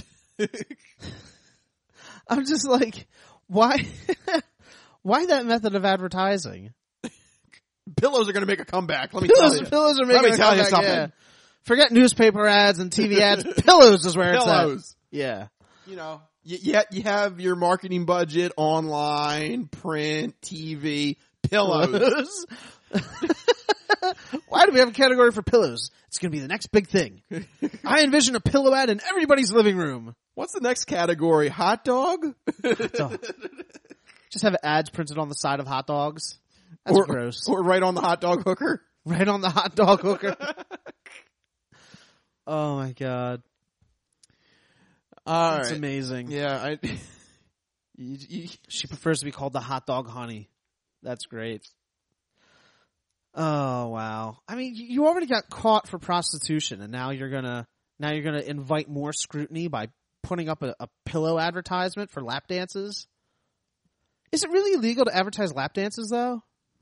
I'm just like, why, why that method of advertising? Pillows are going to make a comeback. Let me Pillows, tell you. pillows are making Let me a tell comeback, you something. yeah. Forget newspaper ads and T V ads. Pillows is where Pillows. it's at. Yeah. You know, you, you, ha- you have your marketing budget online, print, T V, pillows. Why do we have a category for pillows? It's going to be the next big thing. I envision a pillow ad in everybody's living room. What's the next category? Hot dog? Hot dog. Just have ads printed on the side of hot dogs. That's or, gross. Or right on the hot dog hooker. Right on the hot dog hooker. Oh my god. All That's right. amazing. Yeah, I. you, you, she prefers to be called the hot dog honey. That's great. Oh wow. I mean, you already got caught for prostitution, and now you're gonna now you're gonna invite more scrutiny by putting up a, a pillow advertisement for lap dances. Is it really illegal to advertise lap dances, though?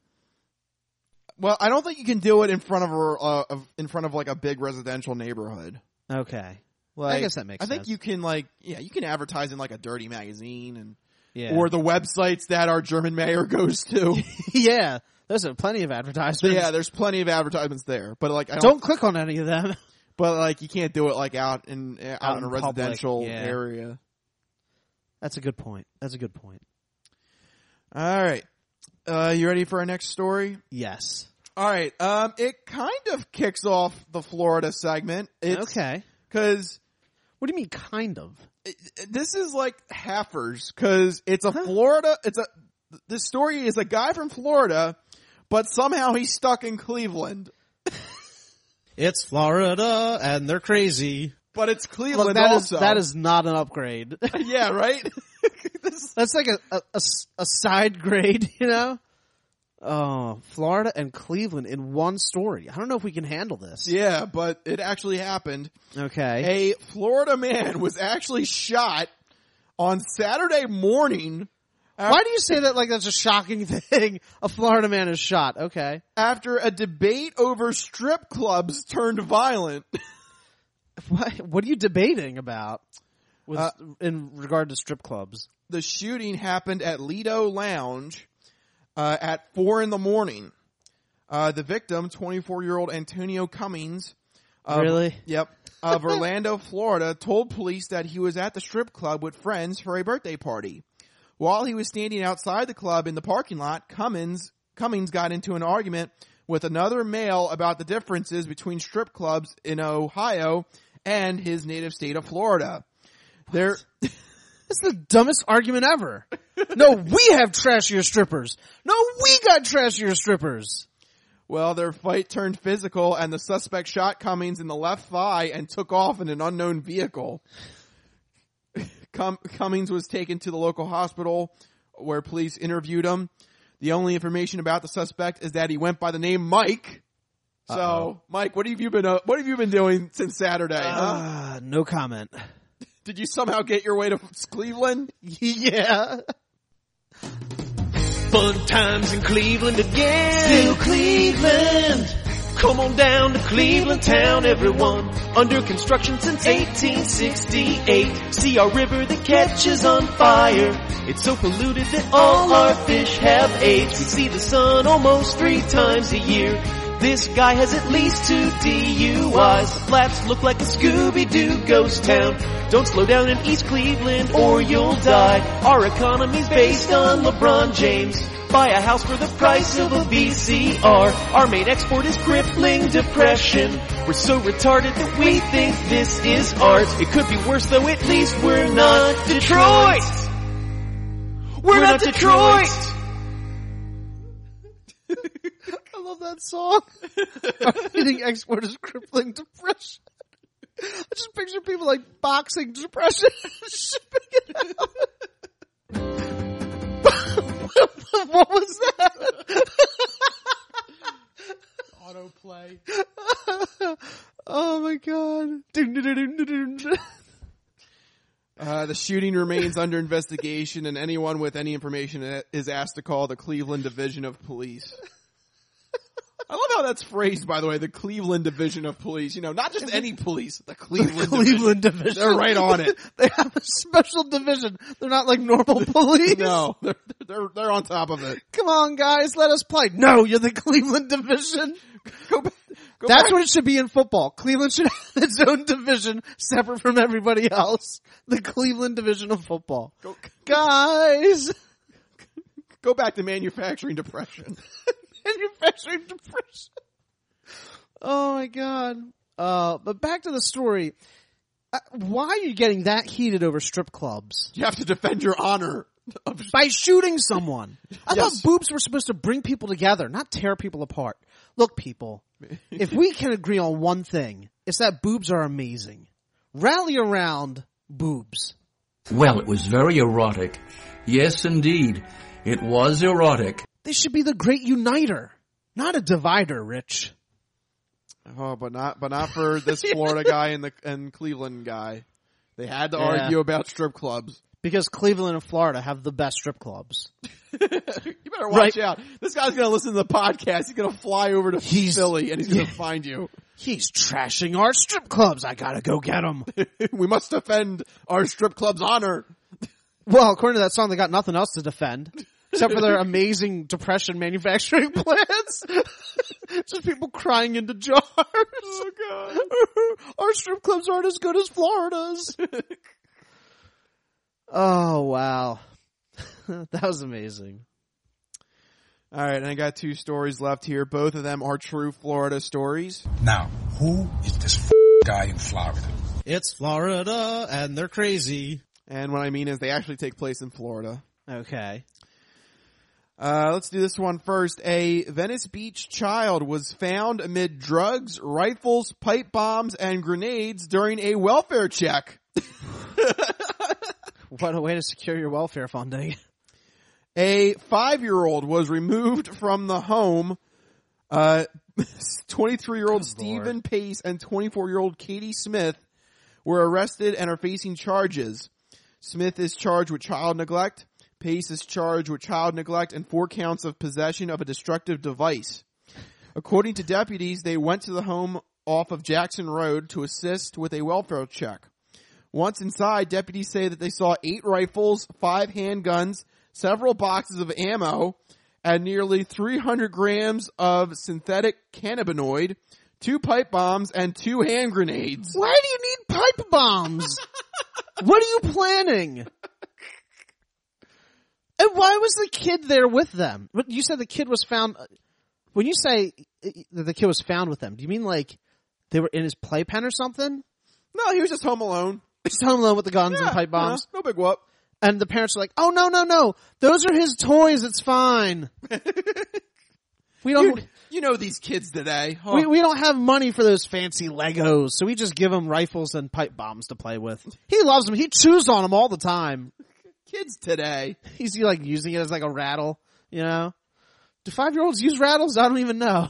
Well, I don't think you can do it in front of a uh, in front of like a big residential neighborhood. Okay, like, I guess that makes I sense. I think you can like yeah, you can advertise in like a dirty magazine and yeah. or the websites that our German mayor goes to. Yeah, there's a plenty of advertisements. Yeah, there's plenty of advertisements there, but like I don't, don't click on any of them. But like you can't do it like out in out, out in a in residential yeah. area. That's a good point. That's a good point. All right. Uh, you ready for our next story? Yes. All right. Um, it kind of kicks off the Florida segment. It's, okay. Cause. What do you mean kind of? It, this is like halfers cause it's a huh? Florida, it's a, this story is a guy from Florida, but somehow he's stuck in Cleveland. It's Florida and they're crazy. But it's Cleveland Look, that also. Is, that is not an upgrade. Yeah, right? That's like a, a, a side grade, you know? Oh, Florida and Cleveland in one story. I don't know if we can handle this. Yeah, but it actually happened. Okay. A Florida man was actually shot on Saturday morning. Why do you say that like that's a shocking thing? A Florida man is shot. Okay. After a debate over strip clubs turned violent. What, what are you debating about with, uh, in regard to strip clubs? The shooting happened at Lido Lounge uh, at four in the morning. Uh, the victim, twenty-four-year-old Antonio Cummings. Of, really? Yep. Of Orlando, Florida, told police that he was at the strip club with friends for a birthday party. While he was standing outside the club in the parking lot, Cummings, Cummings got into an argument with another male about the differences between strip clubs in Ohio and his native state of Florida. There, That's the dumbest argument ever. No, we have trashier strippers. No, we got trashier strippers. Well, their fight turned physical and the suspect shot Cummings in the left thigh and took off in an unknown vehicle. Cum- Cummings was taken to the local hospital where police interviewed him. The only information about the suspect is that he went by the name Mike. So, Uh-oh. Mike, what have you been uh, what have you been doing since Saturday? Uh, huh? No comment. Did you somehow get your way to Cleveland? Yeah. Fun times in Cleveland again. Still Cleveland. Come on down to Cleveland town, everyone. Under construction since eighteen sixty-eight. See our river that catches on fire. It's so polluted that all our fish have AIDS. We see the sun almost three times a year. This guy has at least two D U Is. The flats look like a Scooby-Doo ghost town. Don't slow down in East Cleveland or you'll die. Our economy's based on LeBron James. Buy a house for the price of a V C R. Our main export is crippling depression. We're so retarded that we think this is art. It could be worse though, at least we're not Detroit. We're, we're not, not Detroit. Detroit. I love that song. Our leading export is crippling depression. I just picture people like boxing depression shipping it out. What was that? Autoplay. Oh my god. Uh, the shooting remains under investigation, and anyone with any information is asked to call the Cleveland Division of Police. I love how that's phrased, by the way, the Cleveland Division of Police. You know, not just any police, the Cleveland, the Cleveland Division. Division. They're right on it. They have a special division. They're not like normal police. No, they're, they're, they're on top of it. Come on, guys, let us play. No, you're the Cleveland Division. Go back. Go That's back. what it should be in football. Cleveland should have its own division separate from everybody else. The Cleveland Division of football. Go, guys. Go back to manufacturing depression. Manufacturing depression. Oh my god. Uh, but back to the story. Uh, why are you getting that heated over strip clubs? You have to defend your honor. By shooting someone. I Yes. thought boobs were supposed to bring people together, not tear people apart. Look, people, if we can agree on one thing, it's that boobs are amazing. Rally around boobs. Well, it was very erotic. Yes, indeed. It was erotic. They should be the great uniter, not a divider, Rich. Oh, but not, but not for this Florida guy and the and Cleveland guy. They had to Yeah. argue about strip clubs. Because Cleveland and Florida have the best strip clubs. You better watch out. This guy's gonna listen to the podcast. He's gonna fly over to Philly and he's gonna find you. He's trashing our strip clubs. I gotta go get him. We must defend our strip club's honor. Well, according to that song, they got nothing else to defend. Except for their amazing depression manufacturing plants. Just people crying into jars. Oh, God. Our strip clubs aren't as good as Florida's. Oh, wow. That was amazing. All right, and I got two stories left here. Both of them are true Florida stories. Now, who is this f- guy in Florida? It's Florida, and they're crazy. And what I mean is they actually take place in Florida. Okay. Uh, let's do this one first. A Venice Beach child was found amid drugs, rifles, pipe bombs, and grenades during a welfare check. What a way to secure your welfare funding. A five-year-old was removed from the home. Uh, twenty-three-year-old Stephen Pace and twenty-four-year-old Katie Smith were arrested and are facing charges. Smith is charged with child neglect. Pace is charged with child neglect and four counts of possession of a destructive device. According to deputies, they went to the home off of Jackson Road to assist with a welfare check. Once inside, deputies say that they saw eight rifles, five handguns, several boxes of ammo, and nearly three hundred grams of synthetic cannabinoid, two pipe bombs, and two hand grenades. Why do you need pipe bombs? What are you planning? And why was the kid there with them? But you said the kid was found. When you say that the kid was found with them, do you mean like they were in his playpen or something? No, he was just home alone. Just home alone with the guns Yeah, and pipe bombs. No, no big whoop. And the parents are like, "Oh no, no, no! Those are his toys. It's fine. We don't. You, you know these kids today. Oh. We we don't have money for those fancy Legos, so we just give him rifles and pipe bombs to play with. He loves them. He chews on them all the time. Kids today. He's like using it as like a rattle. You know? Do five year olds use rattles? I don't even know.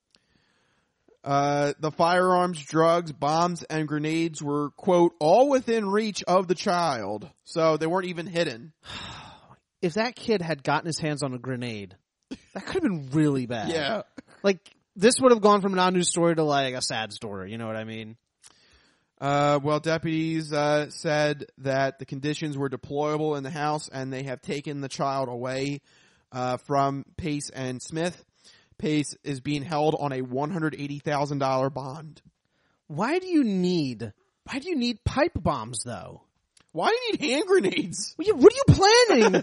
Uh, the firearms, drugs, bombs, and grenades were, quote, all within reach of the child. So they weren't even hidden. If that kid had gotten his hands on a grenade, that could have been really bad. Yeah. Like, this would have gone from a non-news story to like a sad story. You know what I mean? Uh, well, deputies, uh, said that the conditions were deployable in the house and they have taken the child away, uh, from Pace and Smith. Pace is being held on a one hundred eighty thousand dollars bond. Why do you need, why do you need pipe bombs though? Why do you need hand grenades? What are you, what are you planning?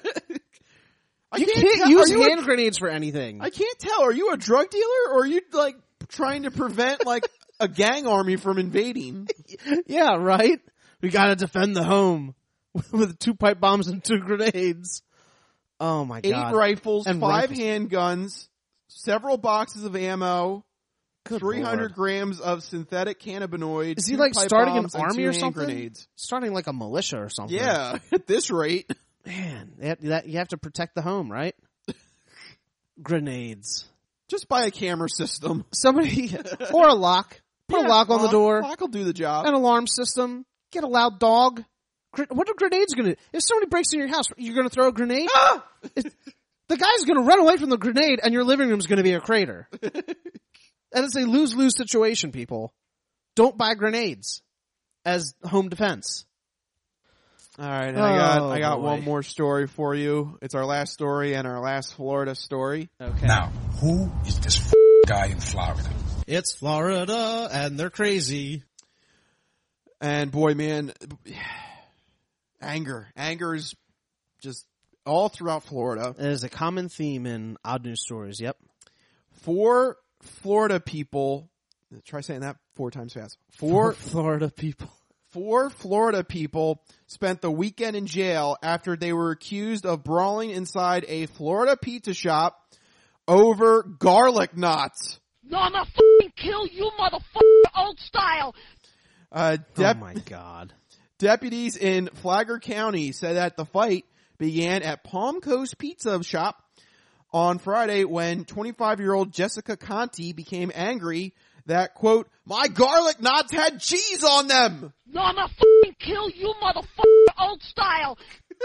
I you can't can't tell- use are you hand a- grenades for anything. I can't tell. Are you a drug dealer or are you like trying to prevent like a gang army from invading? Yeah, right? We gotta defend the home with two pipe bombs and two grenades. Oh my Eight god. rifles, And five rifles. handguns, several boxes of ammo, Good three hundred Lord. grams of synthetic cannabinoid. Is he two like pipe starting an bombs, and army two or hand something? Grenades. Starting like a militia or something. Yeah, at this rate. Man, that, that, you have to protect the home, right? Grenades. Just buy a camera system. Somebody, or a lock. Put Yeah, a lock on the lock- door. Lock will do the job. An alarm system. Get a loud dog. Gre- What are grenades gonna do? If somebody breaks in your house, you're gonna throw a grenade? Ah! It's- the guy's gonna run away from the grenade and your living room's gonna be a crater. And it's a lose-lose situation, people. Don't buy grenades as home defense. All right, and I got Oh, I got boy. one more story for you. It's our last story and our last Florida story. Okay. Now, who is this f- guy in Florida? It's Florida, and they're crazy. And boy, man, anger, anger is just all throughout Florida. It is a common theme in odd news stories. Yep. Four Florida people. Try saying that four times fast. Four Florida people. four Florida people spent the weekend in jail after they were accused of brawling inside a Florida pizza shop over garlic knots. No, I'm gonna fucking kill you, motherfucker, old style. Uh, dep- oh my God. Deputies in Flagler County said that the fight began at Palm Coast Pizza Shop on Friday when twenty-five-year-old Jessica Conti became angry that, quote, my garlic knots had cheese on them. No, I'm gonna fucking kill you, motherfucker, old style.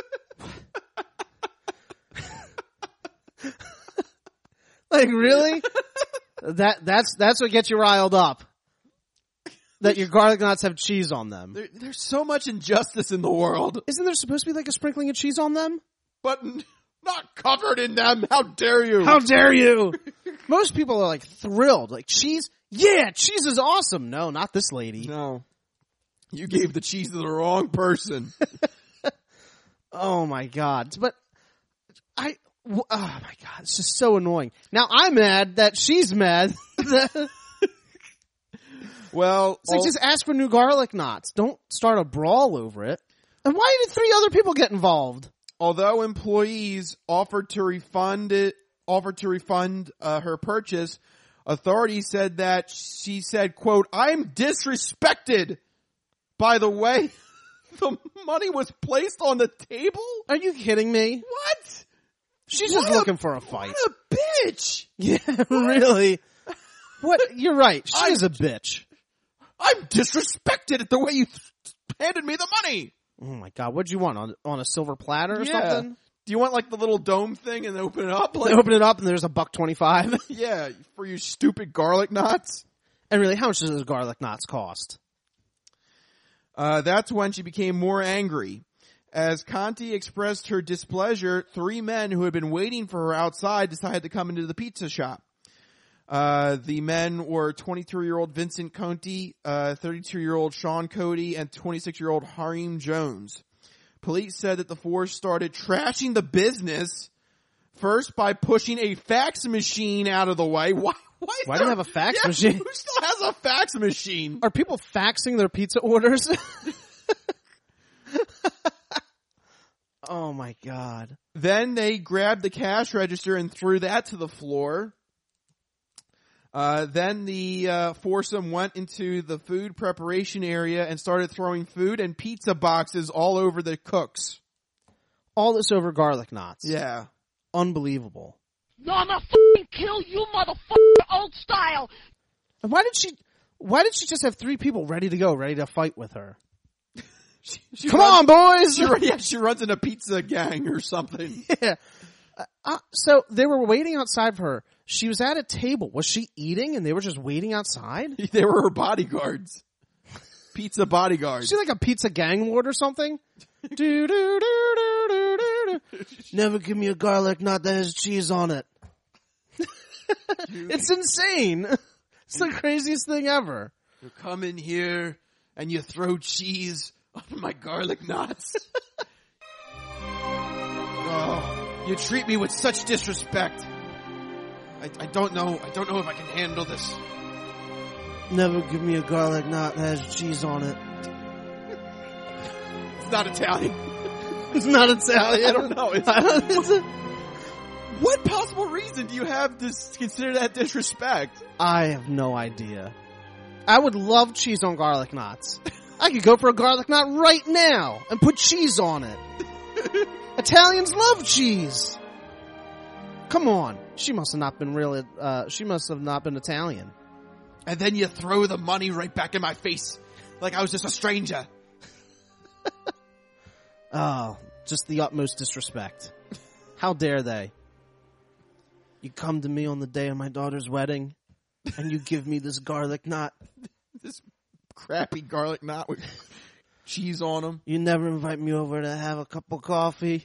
Like, really? that that's that's what gets you riled up. That your garlic knots have cheese on them. There, there's so much injustice in the world. Isn't there supposed to be like a sprinkling of cheese on them? But not covered in them. How dare you? How dare you? Most people are like thrilled. Like, cheese? Yeah, cheese is awesome. No, not this lady. No. You gave the cheese to the wrong person. Oh my God. But I, oh my God, it's just so annoying. Now I'm mad that she's mad. Well, it's like, all, just ask for new garlic knots. Don't start a brawl over it. And why did three other people get involved? Although employees offered to refund it, offered to refund uh, her purchase, authorities said that she said, quote, I'm disrespected by the way the money was placed on the table. Are you kidding me? What? She's what just a, looking for a fight. What a bitch. Yeah, really. What? You're right. She I'm, is a bitch. I'm disrespected at the way you th- handed me the money. Oh my God. What'd you want? On, on a silver platter or yeah. something? Do you want like the little dome thing and then open it up? Like, they open it up and there's a buck twenty-five. Yeah, for your stupid garlic knots. And really, how much does those garlic knots cost? Uh, that's when she became more angry. As Conti expressed her displeasure, three men who had been waiting for her outside decided to come into the pizza shop. Uh, the men were twenty-three-year-old Vincent Conti, uh, thirty-two-year-old Sean Cody, and twenty-six-year-old Harim Jones. Police said that the four started trashing the business first by pushing a fax machine out of the way. Why? Why, why there, do you have a fax yeah, machine? Who still has a fax machine? Are people faxing their pizza orders? Oh my God. Then they grabbed the cash register and threw that to the floor. Uh, then the uh, foursome went into the food preparation area and started throwing food and pizza boxes all over the cooks. All this over garlic knots. Yeah. Unbelievable. No, I'm gonna fucking kill you, motherfucker, old style. And why did she, why did she just have three people ready to go, ready to fight with her? she, she Come runs, on, boys! She, yeah, she runs in a pizza gang or something. Yeah. Uh, so they were waiting outside for her. She was at a table. Was she eating and they were just waiting outside? They were her bodyguards. Pizza bodyguards. Is she like a pizza gang lord or something? do, do, do, do, do, do. Never give me a garlic knot that has cheese on it. It's insane. It's the craziest thing ever. You come in here and you throw cheese on my garlic knots. Oh, you treat me with such disrespect. I, I don't know. I don't know if I can handle this. Never give me a garlic knot that has cheese on it. It's not Italian. It's not Italian. I don't know. It's, I don't, it's a, what possible reason do you have to consider that disrespect? I have no idea. I would love cheese on garlic knots. I could go for a garlic knot right now and put cheese on it. Italians love cheese. Come on. She must have not been really, uh, she must have not been Italian. And then you throw the money right back in my face. Like I was just a stranger. Oh, just the utmost disrespect. How dare they? You come to me on the day of my daughter's wedding and you give me this garlic knot. This crappy garlic knot with cheese on them. You never invite me over to have a cup of coffee.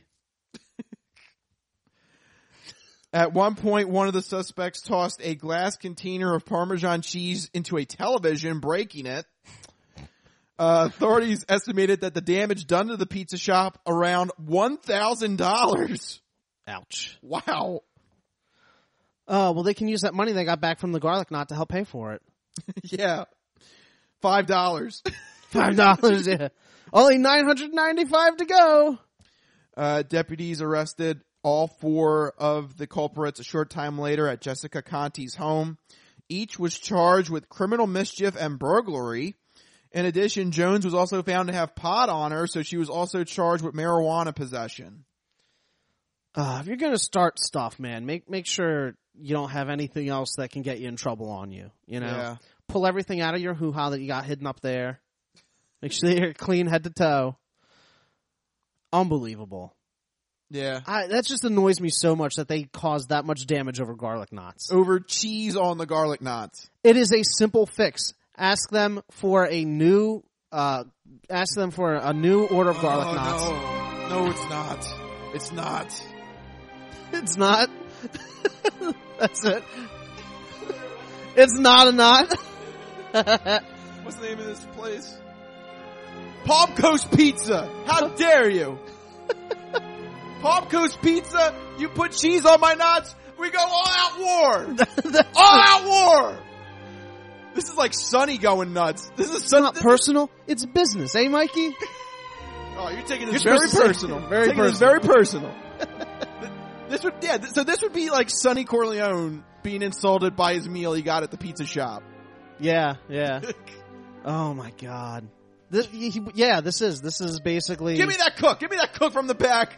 At one point, one of the suspects tossed a glass container of Parmesan cheese into a television, breaking it. Uh, authorities estimated that the damage done to the pizza shop around one thousand dollars. Ouch. Wow. Oh, well, they can use that money they got back from the garlic knot to help pay for it. Yeah. Five dollars. Five dollars, yeah. Only nine hundred ninety-five to go. Uh, deputies arrested all four of the culprits a short time later at Jessica Conti's home. Each was charged with criminal mischief and burglary. In addition, Jones was also found to have pot on her, so she was also charged with marijuana possession. Uh, if you're gonna start stuff, man, make make sure you don't have anything else that can get you in trouble on you. You know, Yeah. pull everything out of your hoo-ha that you got hidden up there. Make sure you're clean head to toe. Unbelievable. Yeah. I, that just annoys me so much that they caused that much damage over garlic knots. Over cheese on the garlic knots. It is a simple fix. Ask them for a new, uh, ask them for a new order of garlic oh, knots. No. no, it's not. It's not. It's not. That's it. It's not a knot. What's the name of this place? Palm Coast Pizza. How dare you? Palm Coast Pizza. You put cheese on my knots. We go all out war. all out war. This is like Sonny going nuts. This is It's not personal. It's business, eh, Mikey? Oh, you're taking this You're very supposed to personal. say- very Taking this personal. very personal. This would, yeah. So this would be like Sonny Corleone being insulted by his meal he got at the pizza shop. Yeah, yeah. Oh my God. This, he, yeah, this is this is basically. Give me that cook. Give me that cook from the back.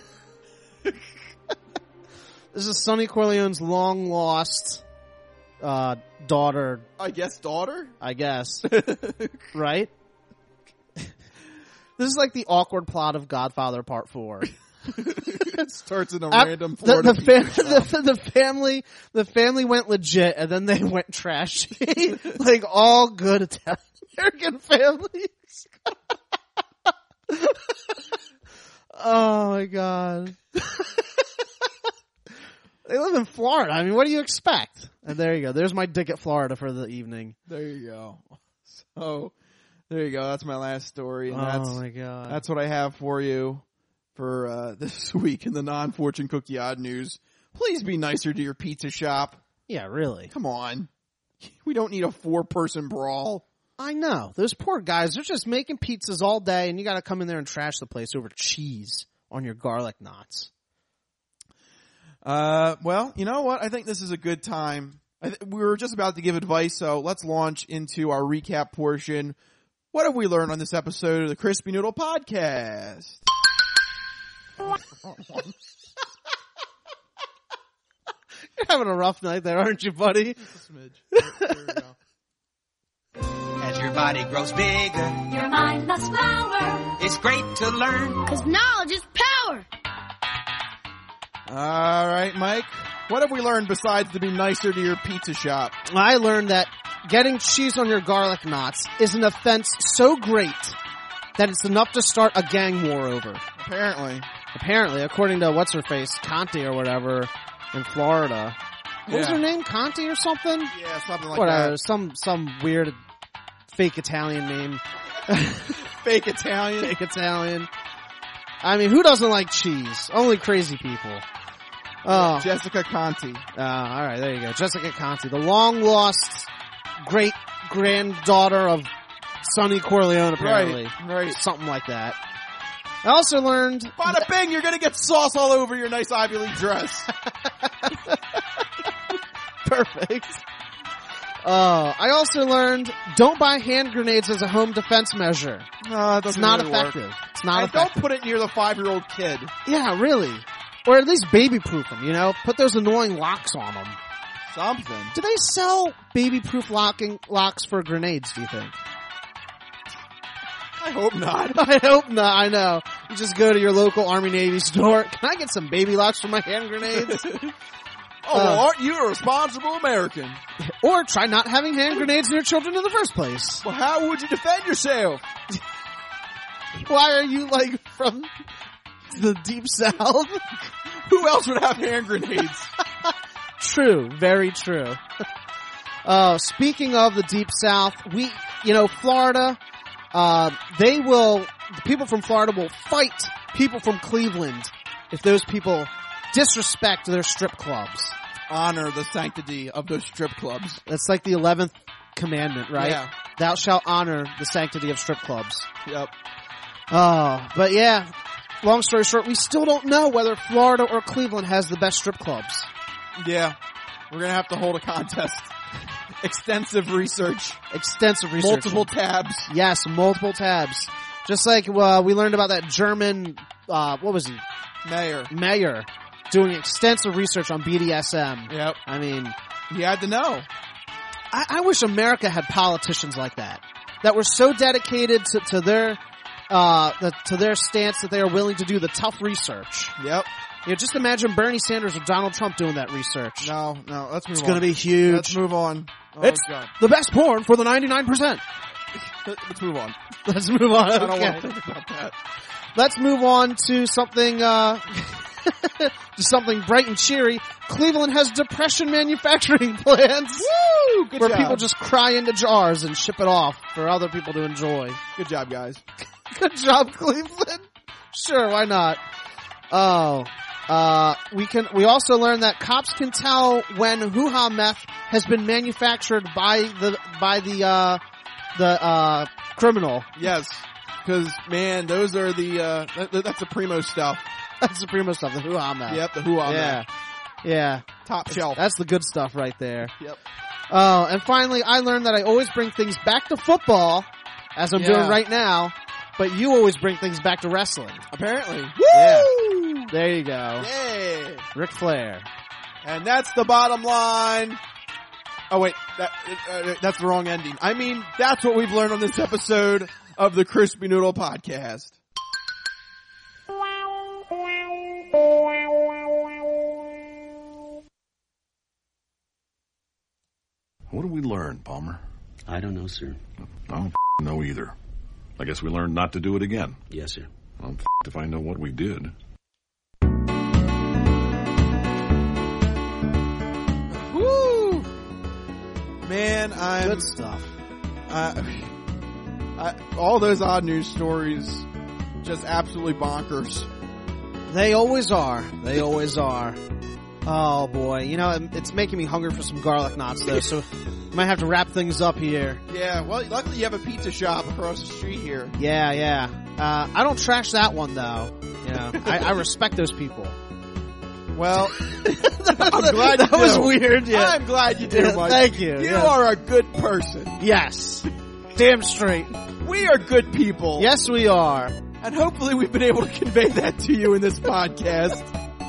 This is Sonny Corleone's long lost uh, daughter. I guess daughter. I guess. Right? This is like the awkward plot of Godfather Part Four. It starts in a At, random the, Florida the, fam- pizza shop. the, the family, the family went legit, and then they went trashy, like all good Italian American families. Oh my God! They live in Florida. I mean, what do you expect? And there you go. There's my dick at Florida for the evening. There you go. So there you go. That's my last story, and Oh that's my God! that's what I have for you for uh, this week in the non-fortune cookie odd news. Please be nicer to your pizza shop. Yeah, really. Come on. We don't need a four-person brawl. I know. Those poor guys, they're just making pizzas all day, and you gotta come in there and trash the place over cheese on your garlic knots. Uh, well, you know what? I think this is a good time. I th- we were just about to give advice, so let's launch into our recap portion. What have we learned on this episode of the Crispy Noodle Podcast? You're having a rough night there, aren't you, buddy? Just a smidge. There, there we go. As your body grows bigger, Your mind must flower. it's great to learn. Cause knowledge is power. All right, Mike. What have we learned besides to be nicer to your pizza shop? I learned that getting cheese on your garlic knots is an offense so great that it's enough to start a gang war over. Apparently. Apparently, according to what's-her-face, Conti or whatever, in Florida. What was Yeah. her name? Conti or something? Yeah, something like Whatever. that. Some, some weird fake Italian name. Fake Italian. Fake Italian. I mean, who doesn't like cheese? Only crazy people. Oh. Jessica Conti. Uh, all right, there you go. Jessica Conti, the long-lost great-granddaughter of Sonny Corleone, apparently. Right, right. Something like that. I also learned... Bada bing, you're gonna get sauce all over your nice Ivy League dress. Perfect. Uh, I also learned don't buy hand grenades as a home defense measure. No, it It's doesn't not really work. effective. It's not And effective. don't put it near the five-year-old kid. Yeah, really. Or at least baby-proof them, you know? Put those annoying locks on them. Something. Do they sell baby-proof locking locks for grenades, do you think? I hope not. I hope not, I know. You just go to your local Army Navy store. Can I get some baby locks for my hand grenades? Oh, well, aren't you a responsible American? Or try not having hand grenades near children in the first place. Well, how would you defend yourself? Why are you, like, from the deep south? Who else would have hand grenades? True, very true. Uh, speaking of the deep south, we, you know, Florida, uh, they will, the people from Florida will fight people from Cleveland if those people disrespect their strip clubs. Honor the sanctity of those strip clubs. That's like the eleventh commandment, right? Yeah. Thou shalt honor the sanctity of strip clubs. Yep. Oh, but yeah, long story short, we still don't know whether Florida or Cleveland has the best strip clubs. Yeah. We're gonna have to hold a contest. Extensive research. Extensive research. Multiple tabs. Yes, multiple tabs. Just like uh, we learned about that German, uh, what was he? Mayor. Mayor. Doing extensive research on B D S M. Yep. I mean, he had to know. I, I wish America had politicians like that. That were so dedicated to, to their, uh, the, to their stance that they are willing to do the tough research. Yep. You know, just imagine Bernie Sanders or Donald Trump doing that research. No, no, let's move it's on. It's gonna be huge. Let's move on. Oh, it's God. the best porn for the ninety-nine percent. Let's move on. Let's move on. Okay. I don't want to think about that. Let's move on to something, uh, to something bright and cheery. Cleveland has depression manufacturing plants. Woo! Good where job. people just cry into jars and ship it off for other people to enjoy. Good job, guys. Good job, Cleveland. Sure, why not? Oh, uh, we can, we also learned that cops can tell when hoo-ha meth has been manufactured by the, by the, uh, the, uh, criminal. Yes. Cause man, those are the, uh, that, that's the primo stuff. That's the primo stuff, the hoo-ha meth. Yep, the hoo-ha yeah. meth. Yeah. Top shelf. That's the good stuff right there. Yep. Oh, and finally, I learned that I always bring things back to football, as I'm yeah. doing right now, but you always bring things back to wrestling. Apparently. Woo! Yeah. There you go. Yay! Ric Flair. And that's the bottom line. Oh wait, that, uh, that's the wrong ending. I mean, that's what we've learned on this episode of the Crispy Noodle Podcast. What did we learn, Palmer? I don't know, sir. I don't know either. I guess we learned not to do it again. Yes, sir. I'm if I know what we did. Woo! Man, I'm... Good stuff. Uh, I, all those odd news stories, just absolutely bonkers. They always are. They always are. Oh boy, you know, it's making me hungry for some garlic knots though, so we might have to wrap things up here. Yeah, well, luckily you have a pizza shop across the street here. Yeah, yeah. Uh, I don't trash that one though. You know, I, I respect those people. Well, I'm glad that you was do. weird. Yeah. I'm glad you do, Yeah, Mike. thank you. You Yeah. are a good person. Yes. Damn straight. We are good people. Yes, we are. And hopefully we've been able to convey that to you in this podcast.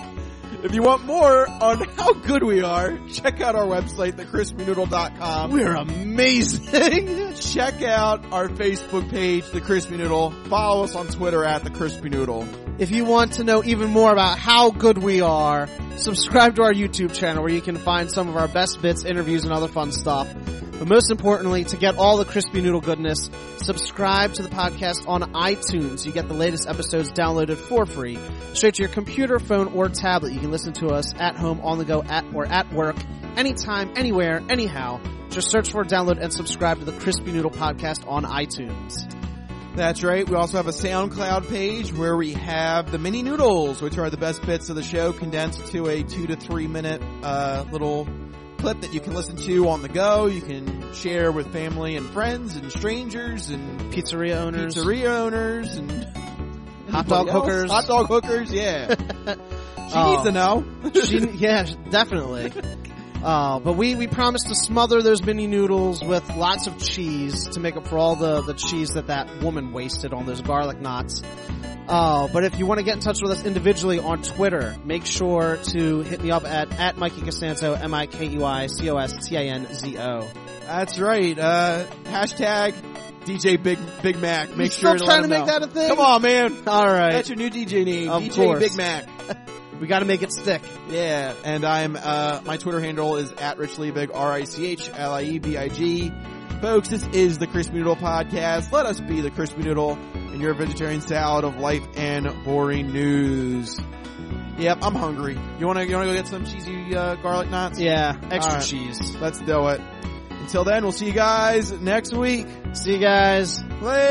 If you want more on how good we are, check out our website, the crispy noodle dot com. We're amazing. Check out our Facebook page, The Crispy Noodle. Follow us on Twitter at The Crispy Noodle. If you want to know even more about how good we are, subscribe to our YouTube channel where you can find some of our best bits, interviews, and other fun stuff. But most importantly, to get all the Crispy Noodle goodness, subscribe to the podcast on iTunes. You get the latest episodes downloaded for free, straight to your computer, phone, or tablet. You can listen to us at home, on the go, at or at work, anytime, anywhere, anyhow. Just search for, download, and subscribe to the Crispy Noodle podcast on iTunes. That's right. We also have a SoundCloud page where we have the mini noodles, which are the best bits of the show condensed to a two to three minute uh little clip that you can listen to on the go. You can share with family and friends and strangers and pizzeria owners, pizzeria owners and hot dog else? hookers, hot dog hookers. Yeah, she oh, needs to know. she, yeah, definitely. Uh, but we, we promised to smother those mini noodles with lots of cheese to make up for all the, the cheese that that woman wasted on those garlic knots. Uh, but if you want to get in touch with us individually on Twitter, make sure to hit me up at, at Mikey Costanzo, M I K E Y C O S T I N Z O. That's right. Uh, hashtag D J Big, Big Mac. Make you sure still to trying let to him make know. that a thing? Come on, man. Alright. That's your new D J name. Of D J course. Big Mac. We gotta make it stick. Yeah, and I'm, uh, my Twitter handle is at Rich Liebig, R I C H L I E B I G. Folks, this is the Crispy Noodle Podcast. Let us be the Crispy Noodle in your vegetarian salad of life and boring news. Yep, I'm hungry. You wanna, you wanna go get some cheesy, uh, garlic knots? Yeah, extra right. cheese. Let's do it. Until then, we'll see you guys next week. See you guys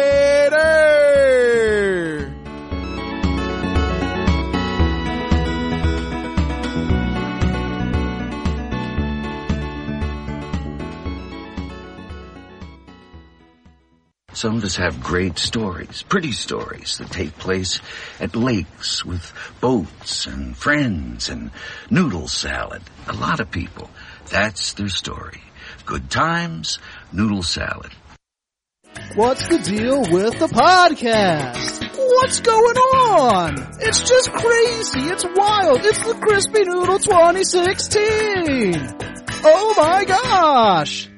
later! Some of us have great stories, pretty stories that take place at lakes with boats and friends and noodle salad. A lot of people, that's their story. Good times, noodle salad. What's the deal with the podcast? What's going on? It's just crazy. It's wild. It's the Crispy Noodle twenty sixteen. Oh my gosh.